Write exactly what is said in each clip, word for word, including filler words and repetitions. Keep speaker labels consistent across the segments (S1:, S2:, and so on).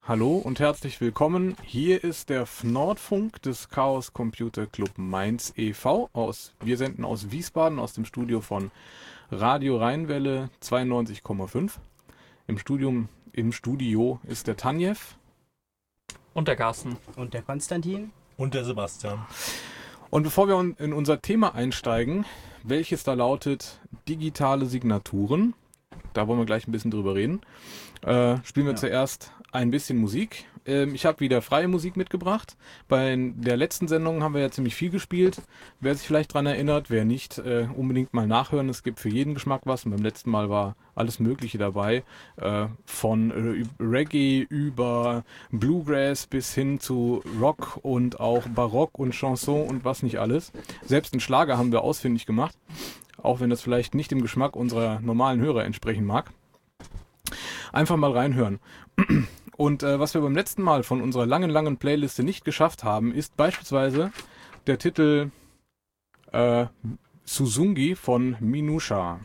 S1: Hallo und herzlich willkommen. Hier ist der Nordfunk des Chaos Computer Club Mainz e V aus. Wir senden aus Wiesbaden aus dem Studio von Radio Rheinwelle zweiundneunzig Komma fünf. Im Studium, im Studio ist der Tanjev.
S2: Und der Carsten.
S3: Und der Konstantin.
S4: Und der Sebastian.
S1: Und bevor wir in unser Thema einsteigen, welches da lautet digitale Signaturen, da wollen wir gleich ein bisschen drüber reden, äh, spielen wir ja. zuerst ein bisschen Musik. Ähm, ich habe wieder freie Musik mitgebracht. Bei der letzten Sendung haben wir ja ziemlich viel gespielt. Wer sich vielleicht daran erinnert, wer nicht, äh, unbedingt mal nachhören. Es gibt für jeden Geschmack was. Und beim letzten Mal war alles Mögliche dabei. Äh, von äh, Reggae über Bluegrass bis hin zu Rock und auch Barock und Chanson und was nicht alles. Selbst einen Schlager haben wir ausfindig gemacht. Auch wenn das vielleicht nicht dem Geschmack unserer normalen Hörer entsprechen mag. Einfach mal reinhören. Und äh, was wir beim letzten Mal von unserer langen, langen Playliste nicht geschafft haben, ist beispielsweise der Titel äh, Susungi von Minusha.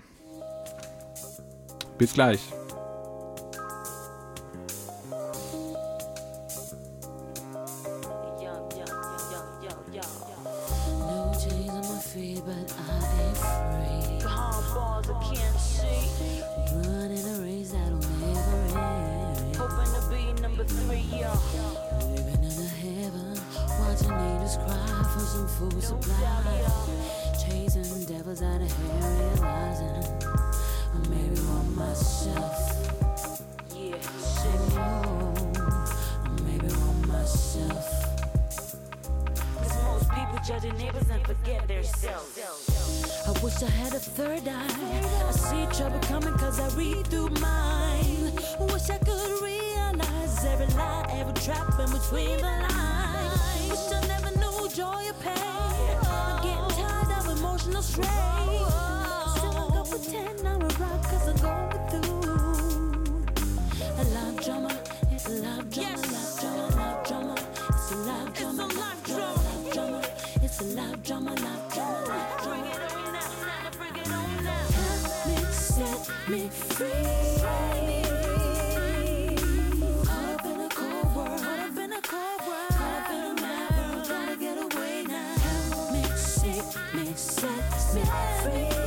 S1: Bis gleich.
S5: Food supply, chasing devils out of here, realizing I maybe want myself. Yeah, oh, I maybe want myself. Cause most people judge their neighbors and forget their self. I wish I had a third eye. I see trouble coming cause I read through mine. Wish I could realize every lie, every trap in between the lines. Wish I never knew joy or pain. I'm getting tired of emotional strain. Still I go pretend I'm a rock cause I'm going through a loud drama, it's a loud drama, loud drama, loud drama. It's a loud drama, loud drama, loud drama. It's a loud drama, loud drama, loud drama. Bring it on now, bring it on now. Help me set me free. Up in a cold world, up in a cold world, up in a mad world, gotta get away now. Help me set me, set me free.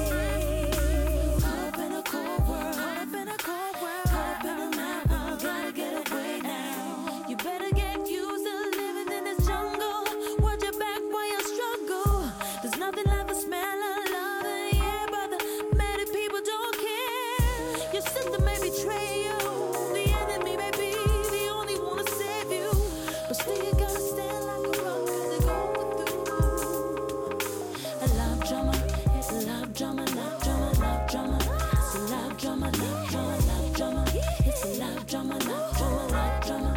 S5: Up in a cold world, up in a cold world, up in a mad world, gotta get away now. You better get used to living in this jungle. Watch your back while you struggle. There's nothing like the smell of love in the air, but the many people don't care. Your sister may betray you. The enemy may be the only one to save you. But still you gotta stand like a rock cause you're going through a loud drama, it's a loud drama, loud drama, loud drama. It's a loud drama, loud drama, loud drama. It's a loud drama, loud drama, loud drama.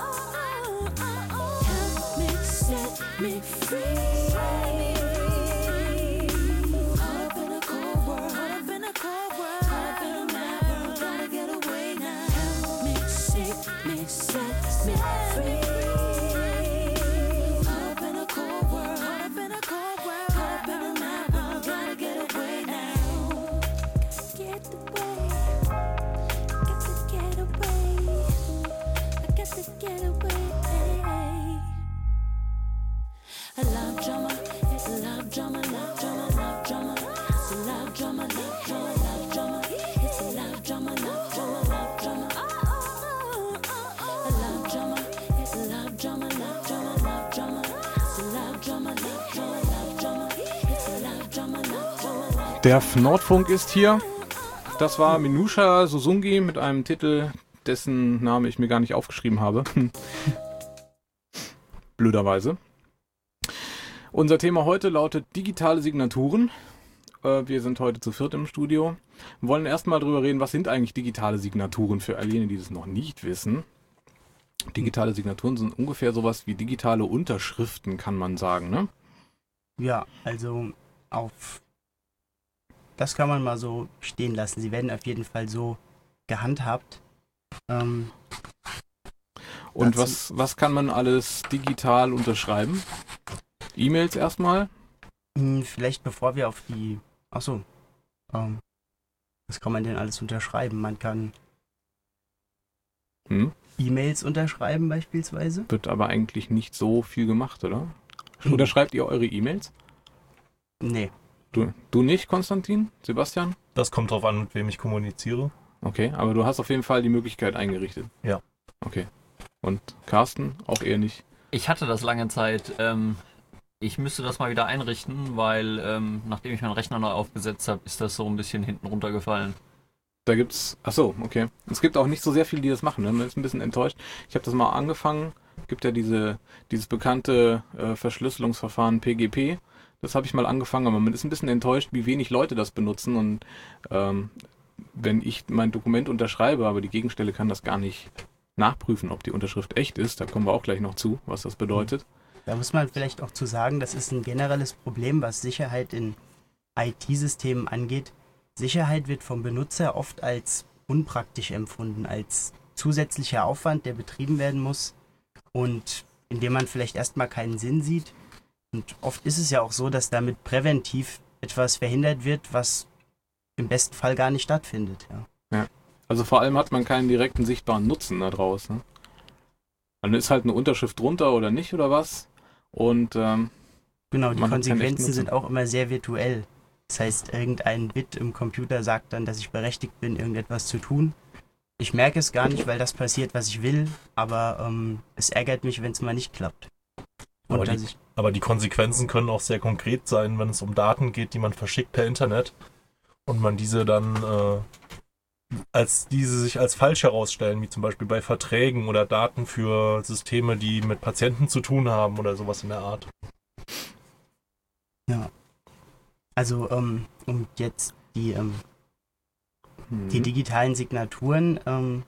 S5: Help me set me free. Up in a cold world, up in a cold world, up in a mad world, gotta get away now. Help me set me, set me free. Up in a cold world, up in a cold world, up in a mad world, gotta get away now. Get away, got to get away. I got to get away. A loud drama, it's a loud drama, loud drama, loud drama. It's a loud drama, loud drama, loud drama. It's a loud drama, loud drama, loud drama. A loud drama, it's a loud drama, loud drama, loud drama. It's a loud drama, loud drama, loud drama. It's a loud drama, loud drama, loud.
S1: Der Nordfunk ist hier. Das war Minusha Susungi mit einem Titel, dessen Name ich mir gar nicht aufgeschrieben habe. Blöderweise. Unser Thema heute lautet digitale Signaturen. Äh, wir sind heute zu viert im Studio. Wir wollen erstmal drüber reden, was sind eigentlich digitale Signaturen für all jene, die das noch nicht wissen. Digitale Signaturen sind ungefähr sowas wie digitale Unterschriften, kann man sagen, ne?
S3: Ja, also auf das kann man mal so stehen lassen. Sie werden auf jeden Fall so gehandhabt. Ähm,
S1: Und was, was kann man alles digital unterschreiben? E-Mails erstmal?
S3: Vielleicht bevor wir auf die... Achso. Ähm, was kann man denn alles unterschreiben? Man kann...
S1: Hm?
S3: E-Mails unterschreiben beispielsweise.
S1: Wird aber eigentlich nicht so viel gemacht, oder? Oder schreibt ihr eure E-Mails?
S3: Nee.
S1: Du, du nicht, Konstantin? Sebastian?
S4: Das kommt drauf an, mit wem ich kommuniziere.
S1: Okay, aber du hast auf jeden Fall die Möglichkeit eingerichtet.
S4: Ja.
S1: Okay. Und Carsten? Auch eher nicht?
S2: Ich hatte das lange Zeit. Ähm, ich müsste das mal wieder einrichten, weil ähm, nachdem ich meinen Rechner neu aufgesetzt habe, ist das so ein bisschen hinten runtergefallen.
S1: Da gibt's, ach so, okay. Es gibt auch nicht so sehr viele, die das machen, ne? Man ist ein bisschen enttäuscht. Ich habe das mal angefangen, gibt ja diese, dieses bekannte äh, Verschlüsselungsverfahren P G P. Das habe ich mal angefangen, aber man ist ein bisschen enttäuscht, wie wenig Leute das benutzen. Und ähm, wenn ich mein Dokument unterschreibe, aber die Gegenstelle kann das gar nicht nachprüfen, ob die Unterschrift echt ist, da kommen wir auch gleich noch zu, was das bedeutet.
S3: Da muss man vielleicht auch zu sagen, das ist ein generelles Problem, was Sicherheit in I T-Systemen angeht. Sicherheit wird vom Benutzer oft als unpraktisch empfunden, als zusätzlicher Aufwand, der betrieben werden muss und in dem man vielleicht erstmal keinen Sinn sieht. Und oft ist es ja auch so, dass damit präventiv etwas verhindert wird, was im besten Fall gar nicht stattfindet. Ja.
S1: Also vor allem hat man keinen direkten sichtbaren Nutzen da draus. Ne? Dann ist halt eine Unterschrift drunter oder nicht oder was. Und ähm,
S3: Genau, die
S1: man hat keinen echten
S3: Konsequenzen sind
S1: Nutzen.
S3: auch immer sehr virtuell. Das heißt, irgendein Bit im Computer sagt dann, dass ich berechtigt bin, irgendetwas zu tun. Ich merke es gar nicht, weil das passiert, was ich will, aber ähm, es ärgert mich, wenn es mal nicht klappt. Und
S4: Aber
S3: dass
S4: die,
S3: ich,
S4: aber die Konsequenzen können auch sehr konkret sein, wenn es um Daten geht, die man verschickt per Internet und man diese dann äh, als diese sich als falsch herausstellen, wie zum Beispiel bei Verträgen oder Daten für Systeme, die mit Patienten zu tun haben oder sowas in der Art.
S3: ja. Also, ähm, um jetzt die, ähm,
S1: hm.
S3: die digitalen Signaturen ähm,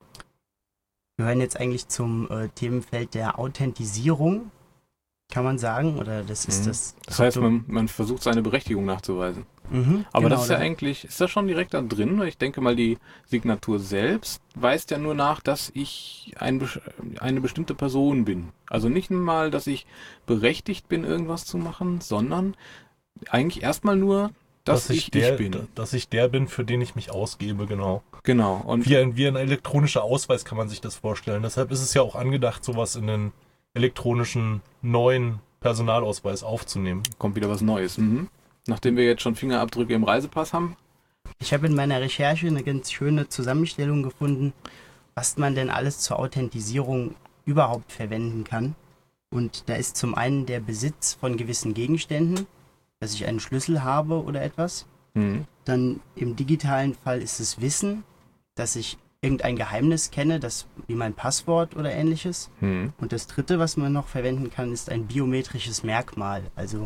S3: gehören jetzt eigentlich zum äh, Themenfeld der Authentisierung, kann man sagen, oder das ist
S1: Mhm.
S3: das.
S1: Das heißt, man, man versucht seine Berechtigung nachzuweisen.
S3: Mhm,
S1: Aber
S3: genau,
S1: das ist ja
S3: da-
S1: eigentlich, ist das schon direkt da drin? Weil ich denke mal, die Signatur selbst weist ja nur nach, dass ich ein, besch- eine bestimmte Person bin. Also nicht mal, dass ich berechtigt bin, irgendwas zu machen, sondern eigentlich erstmal nur, dass, ich
S4: der,
S1: ich bin.
S4: d- dass ich der bin, für den ich mich ausgebe, genau.
S1: Genau. Und
S4: Wie ein, wie ein elektronischer Ausweis kann man sich das vorstellen. Deshalb ist es ja auch angedacht, sowas in den elektronischen neuen Personalausweis aufzunehmen.
S1: kommt wieder was Neues. Mhm. Nachdem wir jetzt schon Fingerabdrücke im Reisepass haben.
S3: Ich habe in meiner Recherche eine ganz schöne Zusammenstellung gefunden, was man denn alles zur Authentisierung überhaupt verwenden kann. Und da ist zum einen der Besitz von gewissen Gegenständen, dass ich einen Schlüssel habe oder etwas.
S1: Mhm.
S3: Dann im digitalen Fall ist es Wissen, dass ich irgendein Geheimnis kenne, das wie mein Passwort oder ähnliches.
S1: Mhm.
S3: Und das dritte, was man noch verwenden kann, ist ein biometrisches Merkmal, also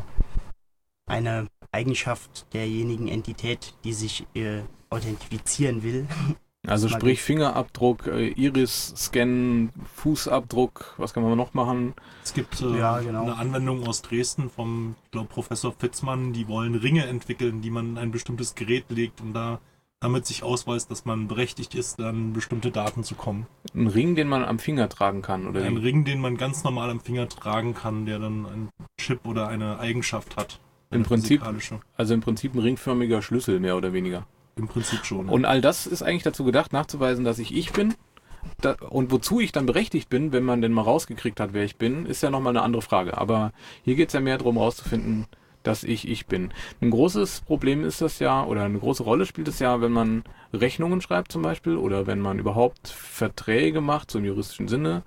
S3: eine Eigenschaft derjenigen Entität, die sich äh, authentifizieren will.
S1: Also
S3: Mal
S1: sprich Fingerabdruck, äh, Iris-Scan, Fußabdruck, was kann man noch machen?
S4: Es gibt äh,
S3: Ja, genau.
S4: eine Anwendung aus Dresden vom, ich glaube, Professor Fitzmann, die wollen Ringe entwickeln, die man in ein bestimmtes Gerät legt und da damit sich ausweist, dass man berechtigt ist, dann bestimmte Daten zu kommen.
S1: Ein Ring, den man am Finger tragen kann, oder
S4: Ein
S1: wie?
S4: Ring, den man ganz normal am Finger tragen kann, der dann einen Chip oder eine Eigenschaft hat.
S1: Im
S4: Eine
S1: Prinzip-
S4: physikalische.
S1: Also im Prinzip ein ringförmiger Schlüssel, mehr oder weniger.
S4: Im Prinzip schon.
S1: Und all das ist eigentlich dazu gedacht, nachzuweisen, dass ich ich bin. Da, und wozu ich dann berechtigt bin, wenn man denn mal rausgekriegt hat, wer ich bin, ist ja nochmal eine andere Frage. Aber hier geht es ja mehr darum, rauszufinden, dass ich ich bin. Ein großes Problem ist das ja, oder eine große Rolle spielt es ja, wenn man Rechnungen schreibt zum Beispiel, oder wenn man überhaupt Verträge macht, so im juristischen Sinne,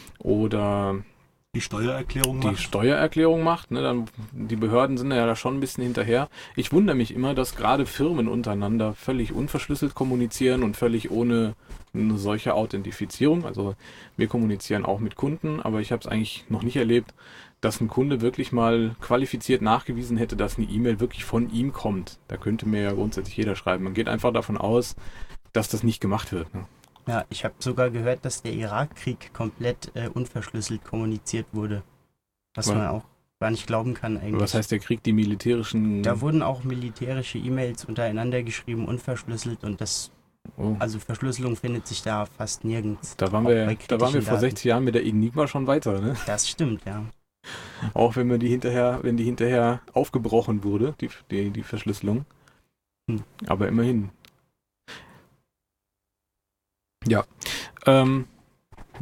S1: oder
S4: die Steuererklärung
S1: die
S4: macht.
S1: Steuererklärung macht, ne, dann die Behörden sind ja da schon ein bisschen hinterher. Ich wundere mich immer, dass gerade Firmen untereinander völlig unverschlüsselt kommunizieren und völlig ohne eine solche Authentifizierung. Also wir kommunizieren auch mit Kunden, aber ich habe es eigentlich noch nicht erlebt, dass ein Kunde wirklich mal qualifiziert nachgewiesen hätte, dass eine E-Mail wirklich von ihm kommt. Da könnte mir ja grundsätzlich jeder schreiben. Man geht einfach davon aus, dass das nicht gemacht wird. Ne?
S3: Ja, ich habe sogar gehört, dass der Irakkrieg komplett äh, unverschlüsselt kommuniziert wurde. Was
S1: Was-
S3: man auch gar nicht glauben kann eigentlich.
S1: Was heißt der Krieg, die militärischen...
S3: Da wurden auch militärische E-Mails untereinander geschrieben, unverschlüsselt, und das,
S1: oh.
S3: also Verschlüsselung findet sich da fast nirgends.
S1: Da waren
S3: Auch
S1: wir,
S3: bei
S1: da waren wir
S3: kritischen
S1: vor
S3: Daten.
S1: sechzig Jahren mit der Enigma schon weiter, ne?
S3: Das stimmt, ja.
S1: Auch wenn man die hinterher, wenn die hinterher aufgebrochen wurde, die, die, die Verschlüsselung.
S3: Hm.
S1: Aber immerhin. Ja. Ähm,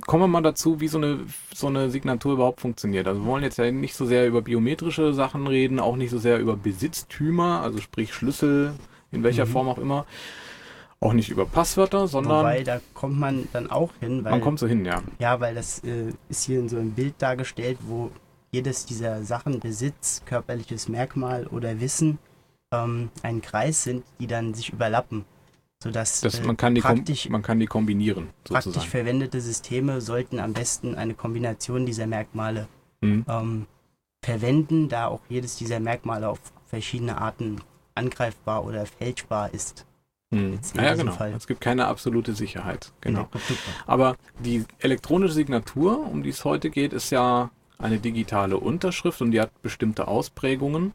S1: kommen wir mal dazu, wie so eine, so eine Signatur überhaupt funktioniert. Also wir wollen jetzt ja nicht so sehr über biometrische Sachen reden, auch nicht so sehr über Besitztümer, also sprich Schlüssel, in welcher
S3: Mhm.
S1: Form auch immer. Auch nicht über Passwörter, sondern
S3: Wobei, da kommt man dann auch hin, weil,
S1: man kommt so hin, ja.
S3: ja, weil das äh, ist hier in so einem Bild dargestellt, wo jedes dieser Sachen, Besitz, körperliches Merkmal oder Wissen, ähm, ein Kreis sind, die dann sich überlappen. Sodass
S1: Das,
S3: äh,
S1: man, kann die kom-
S3: praktisch,
S1: man kann die kombinieren,
S3: praktisch
S1: sozusagen.
S3: verwendete Systeme sollten am besten eine Kombination dieser Merkmale
S1: Mhm.
S3: ähm, verwenden, da auch jedes dieser Merkmale auf verschiedene Arten angreifbar oder fälschbar ist.
S1: Mhm.
S3: Jetzt in
S1: Ja, ja,
S3: diesem
S1: genau.
S3: Fall.
S1: Es gibt keine absolute Sicherheit.
S3: in
S1: Genau.
S3: der Kryptographie.
S1: Aber die elektronische Signatur, um die es heute geht, ist ja eine digitale Unterschrift und die hat bestimmte Ausprägungen.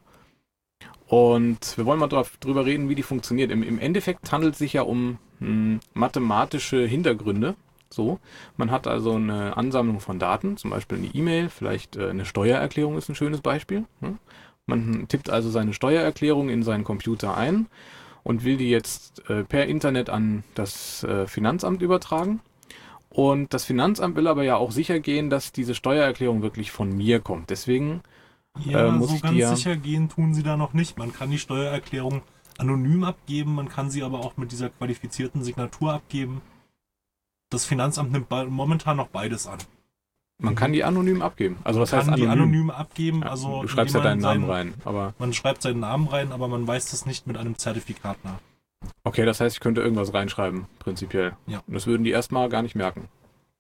S1: Und wir wollen mal drauf, drüber reden, wie die funktioniert. Im, Im Endeffekt handelt es sich ja um mh, mathematische Hintergründe. So, man hat also eine Ansammlung von Daten, zum Beispiel eine E-Mail, vielleicht äh, eine Steuererklärung ist ein schönes Beispiel. Hm? Man tippt also seine Steuererklärung in seinen Computer ein und will die jetzt äh, per Internet an das äh, Finanzamt übertragen. Und das Finanzamt will aber ja auch sicher gehen, dass diese Steuererklärung wirklich von mir kommt. Deswegen,
S4: Ja,
S1: Äh, muss
S4: so
S1: ich
S4: ganz
S1: dir-
S4: sicher gehen tun sie da noch nicht. Man kann die Steuererklärung anonym abgeben, man kann sie aber auch mit dieser qualifizierten Signatur abgeben. Das Finanzamt nimmt be- momentan noch beides an.
S1: man kann die anonym abgeben. Also was heißt
S4: kann die
S1: anonym?
S4: anonym abgeben,
S1: Ja,
S4: also
S1: du schreibst ja
S4: indem
S1: deinen
S4: man
S1: Namen
S4: seinen-
S1: rein. Aber
S4: Man schreibt seinen Namen rein, aber man weist das nicht mit einem Zertifikat nach.
S1: okay, das heißt, ich könnte irgendwas reinschreiben, prinzipiell.
S4: Ja.
S1: Und das würden die erstmal gar nicht merken.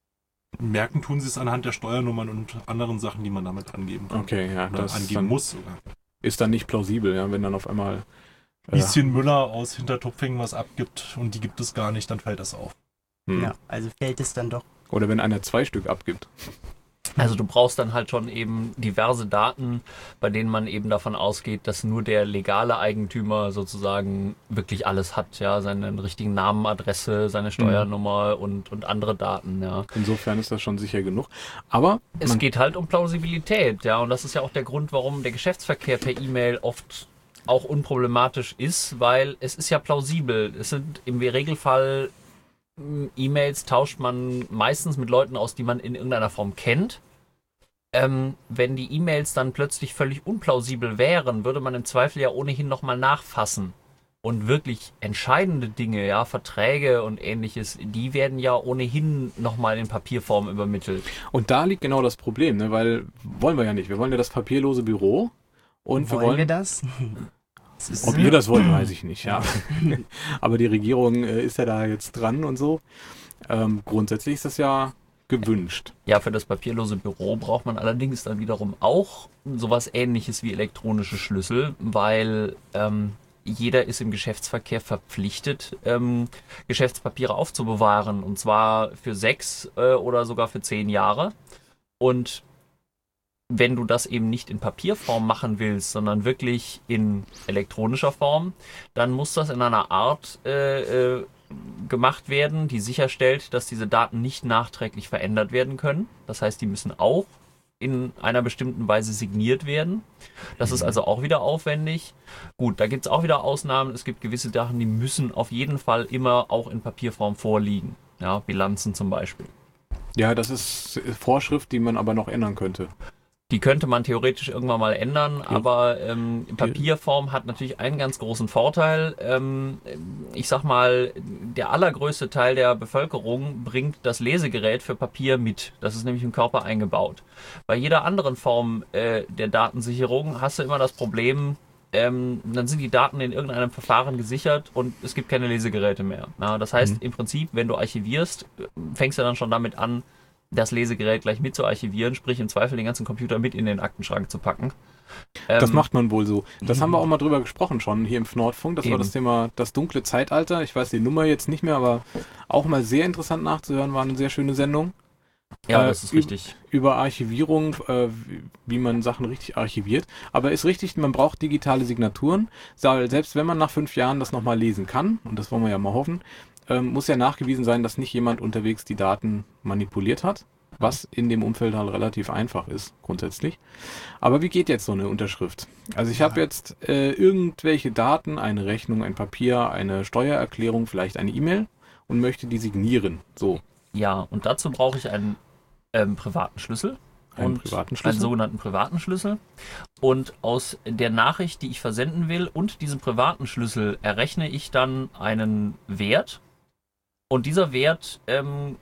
S4: Merken tun sie es anhand der Steuernummern und anderen Sachen, die man damit angeben kann.
S1: Okay, ja,
S4: Oder
S1: das
S4: angeben
S1: dann,
S4: muss sogar.
S1: ist dann nicht plausibel, ja, wenn dann auf einmal äh,
S4: Lieschen Müller aus Hintertupfingen was abgibt und die gibt es gar nicht, dann fällt das auf.
S1: hm.
S3: Ja, also fällt es dann doch.
S1: Oder wenn einer zwei Stück abgibt.
S2: Also du brauchst dann halt schon eben diverse Daten, bei denen man eben davon ausgeht, dass nur der legale Eigentümer sozusagen wirklich alles hat, ja, seinen richtigen Namen, Adresse, seine Steuernummer und, und andere Daten, ja.
S1: Insofern ist das schon sicher genug. Aber
S2: Es
S1: man,
S2: geht halt um Plausibilität, ja, und das ist ja auch der Grund, warum der Geschäftsverkehr per E-Mail oft auch unproblematisch ist, weil es ist ja plausibel. Es sind im Regelfall mh, E-Mails tauscht man meistens mit Leuten aus, die man in irgendeiner Form kennt. Ähm, wenn die E-Mails dann plötzlich völlig unplausibel wären, würde man im Zweifel ja ohnehin nochmal nachfassen. Und wirklich entscheidende Dinge, ja, Verträge und ähnliches, die werden ja ohnehin nochmal in Papierform übermittelt.
S1: und da liegt genau das Problem, ne? Weil wollen wir ja nicht. Wir wollen ja das papierlose Büro und wir
S3: wollen
S1: wollen
S3: wir das? Das ist-
S1: Ob ihr das wollt, weiß ich nicht, ja. Aber die Regierung äh, ist ja da jetzt dran und so. Ähm, grundsätzlich ist das ja gewünscht.
S2: Ja, für das papierlose Büro braucht man allerdings dann wiederum auch sowas Ähnliches wie elektronische Schlüssel, weil ähm, jeder ist im Geschäftsverkehr verpflichtet, ähm, Geschäftspapiere aufzubewahren, und zwar für sechs äh, oder sogar für zehn Jahre. Und wenn du das eben nicht in Papierform machen willst, sondern wirklich in elektronischer Form, dann muss das in einer Art äh, äh, gemacht werden, die sicherstellt, dass diese Daten nicht nachträglich verändert werden können. Das heißt, die müssen auch in einer bestimmten Weise signiert werden. Das ist also auch wieder aufwendig. Gut, da gibt es auch wieder Ausnahmen. Es gibt gewisse Sachen, die müssen auf jeden Fall immer auch in Papierform vorliegen. Ja, Bilanzen zum Beispiel.
S1: Ja, das ist Vorschrift, die man aber noch ändern könnte.
S2: Die könnte man theoretisch irgendwann mal ändern, aber ähm, Papierform hat natürlich einen ganz großen Vorteil. Ähm, ich sag mal, der allergrößte Teil der Bevölkerung bringt das Lesegerät für Papier mit. Das ist nämlich im Körper eingebaut. Bei jeder anderen Form äh, der Datensicherung hast du immer das Problem, ähm, dann sind die Daten in irgendeinem Verfahren gesichert und es gibt keine Lesegeräte mehr. Ja, das heißt,
S1: Mhm.
S2: im Prinzip, wenn du archivierst, fängst du dann schon damit an, das Lesegerät gleich mit zu archivieren, sprich im Zweifel den ganzen Computer mit in den Aktenschrank zu packen.
S1: Das
S2: Ähm,
S1: macht man wohl so. Das haben wir auch mal drüber gesprochen schon hier im Nordfunk. Das war
S2: Eben.
S1: das Thema das dunkle Zeitalter. Ich weiß die Nummer jetzt nicht mehr, aber auch mal sehr interessant nachzuhören. War eine sehr schöne Sendung.
S2: Ja,
S1: äh,
S2: das ist
S1: üb-
S2: richtig.
S1: Über Archivierung, äh, wie- wie man Sachen richtig archiviert. Aber ist richtig, man braucht digitale Signaturen. Sa- Selbst wenn man nach fünf Jahren das nochmal lesen kann, und das wollen wir ja mal hoffen, ähm, muss ja nachgewiesen sein, dass nicht jemand unterwegs die Daten manipuliert hat. Was in dem Umfeld halt relativ einfach ist, grundsätzlich. Aber wie geht jetzt so eine Unterschrift? Also ich habe jetzt äh, irgendwelche Daten, eine Rechnung, ein Papier, eine Steuererklärung, vielleicht eine E-Mail und möchte die signieren. So.
S2: Ja, und dazu brauche ich einen ähm, privaten Schlüssel.
S1: Einen
S2: und
S1: privaten
S2: einen
S1: Schlüssel?
S2: sogenannten privaten Schlüssel. Und aus der Nachricht, die ich versenden will und diesem privaten Schlüssel errechne ich dann einen Wert. Und dieser Wert, ähm,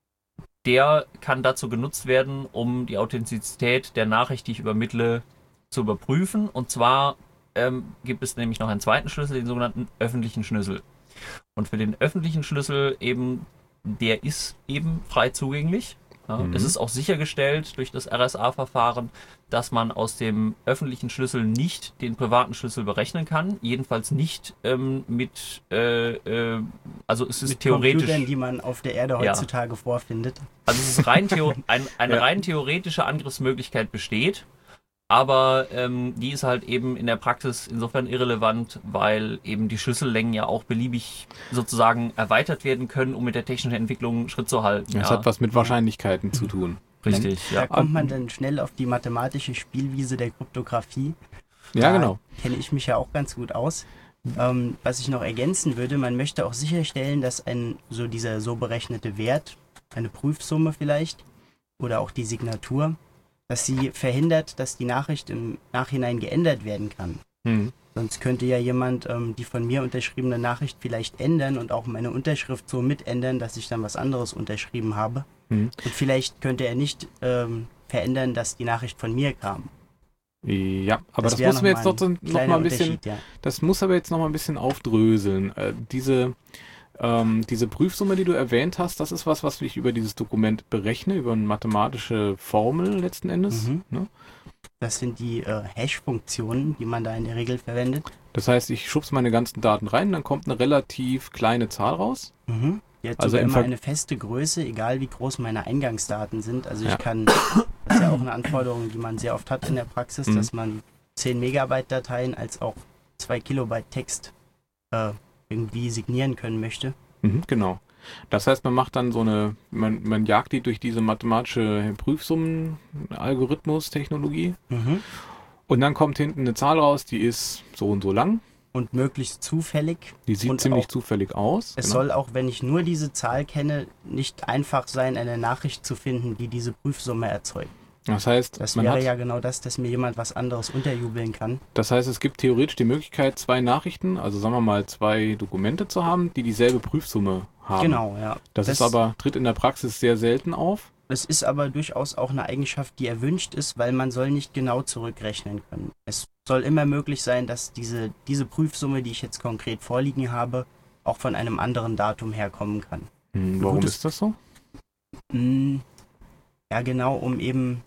S2: der kann dazu genutzt werden, um die Authentizität der Nachricht, die ich übermittle, zu überprüfen. Und zwar ähm, gibt es nämlich noch einen zweiten Schlüssel, den sogenannten öffentlichen Schlüssel. Und für den öffentlichen Schlüssel eben, der ist eben frei zugänglich. Ja,
S1: Mhm.
S2: Es ist auch sichergestellt durch das R S A-Verfahren, dass man aus dem öffentlichen Schlüssel nicht den privaten Schlüssel berechnen kann. Jedenfalls nicht ähm, mit, äh, äh, also es ist
S3: Mit
S2: theoretisch,
S3: Computern, die man auf der Erde
S2: Ja.
S3: heutzutage vorfindet.
S2: also es ist rein theo ein, eine
S1: Ja.
S2: rein theoretische Angriffsmöglichkeit besteht. Aber ähm, die ist halt eben in der Praxis insofern irrelevant, weil eben die Schlüssellängen ja auch beliebig sozusagen erweitert werden können, um mit der technischen Entwicklung Schritt zu halten.
S1: Das
S2: ja,
S1: hat was mit Wahrscheinlichkeiten zu tun.
S2: richtig,
S3: Da
S2: ja.
S3: kommt man dann schnell auf die mathematische Spielwiese der Kryptographie.
S1: Ja,
S3: Da
S1: genau.
S3: Kenne ich mich ja auch ganz gut aus. Ähm, was ich noch ergänzen würde, man möchte auch sicherstellen, dass ein so dieser so berechnete Wert, eine Prüfsumme vielleicht, oder auch die Signatur, dass sie verhindert, dass die Nachricht im Nachhinein geändert werden kann.
S1: Mhm.
S3: Sonst könnte ja jemand ähm, die von mir unterschriebene Nachricht vielleicht ändern und auch meine Unterschrift so mitändern, dass ich dann was anderes unterschrieben habe.
S1: Mhm.
S3: Und vielleicht könnte er nicht ähm, verändern, dass die Nachricht von mir kam.
S1: Ja, aber das,
S3: wäre
S1: müssen wir jetzt
S3: noch
S1: noch,
S3: mal ein
S1: noch
S3: kleiner
S1: mal ein bisschen,
S3: Unterschied, ja.
S1: das muss aber jetzt noch mal ein bisschen aufdröseln. Äh, diese, ähm, diese Prüfsumme, die du erwähnt hast, das ist was, was ich über dieses Dokument berechne, über eine mathematische Formel letzten Endes.
S3: Mhm.
S1: Ne?
S3: Das sind die äh, Hash-Funktionen, die man da in der Regel verwendet.
S1: Das heißt, ich schubse meine ganzen Daten rein, dann kommt eine relativ kleine Zahl raus.
S3: Mhm. Die hat
S1: Also
S3: sogar
S1: im
S3: immer
S1: Ver-
S3: eine feste Größe, egal wie groß meine Eingangsdaten sind. Also
S1: Ja.
S3: ich kann, das ist ja auch eine Anforderung, die man sehr oft hat in der Praxis,
S1: Mhm.
S3: dass man zehn Megabyte Dateien als auch zwei Kilobyte Text äh, irgendwie signieren können möchte.
S1: Mhm, genau. Das heißt, man macht dann so eine, man, man jagt die durch diese mathematische Prüfsummen-Algorithmus-Technologie
S3: Mhm.
S1: und dann kommt hinten eine Zahl raus, die ist so und so lang.
S3: Und möglichst zufällig.
S1: Die sieht
S3: Und
S1: ziemlich
S3: auch-
S1: zufällig aus.
S3: Es
S1: genau.
S3: soll auch, wenn ich nur diese Zahl kenne, nicht einfach sein, eine Nachricht zu finden, die diese Prüfsumme erzeugt.
S1: Das heißt,
S3: Das
S1: man
S3: wäre
S1: hat,
S3: ja genau das, dass mir jemand was anderes unterjubeln kann.
S1: das heißt, es gibt theoretisch die Möglichkeit, zwei Nachrichten, also sagen wir mal zwei Dokumente zu haben, die dieselbe Prüfsumme haben.
S3: Genau, ja.
S1: Das,
S3: Das-
S1: ist aber, tritt in der Praxis sehr selten auf.
S3: Es ist aber durchaus auch eine Eigenschaft, die erwünscht ist, weil man soll nicht genau zurückrechnen können. Es soll immer möglich sein, dass diese, diese Prüfsumme, die ich jetzt konkret vorliegen habe, auch von einem anderen Datum herkommen kann.
S1: Hm, warum
S3: Gutes-
S1: ist das so?
S3: Mm, Ja, genau, um eben...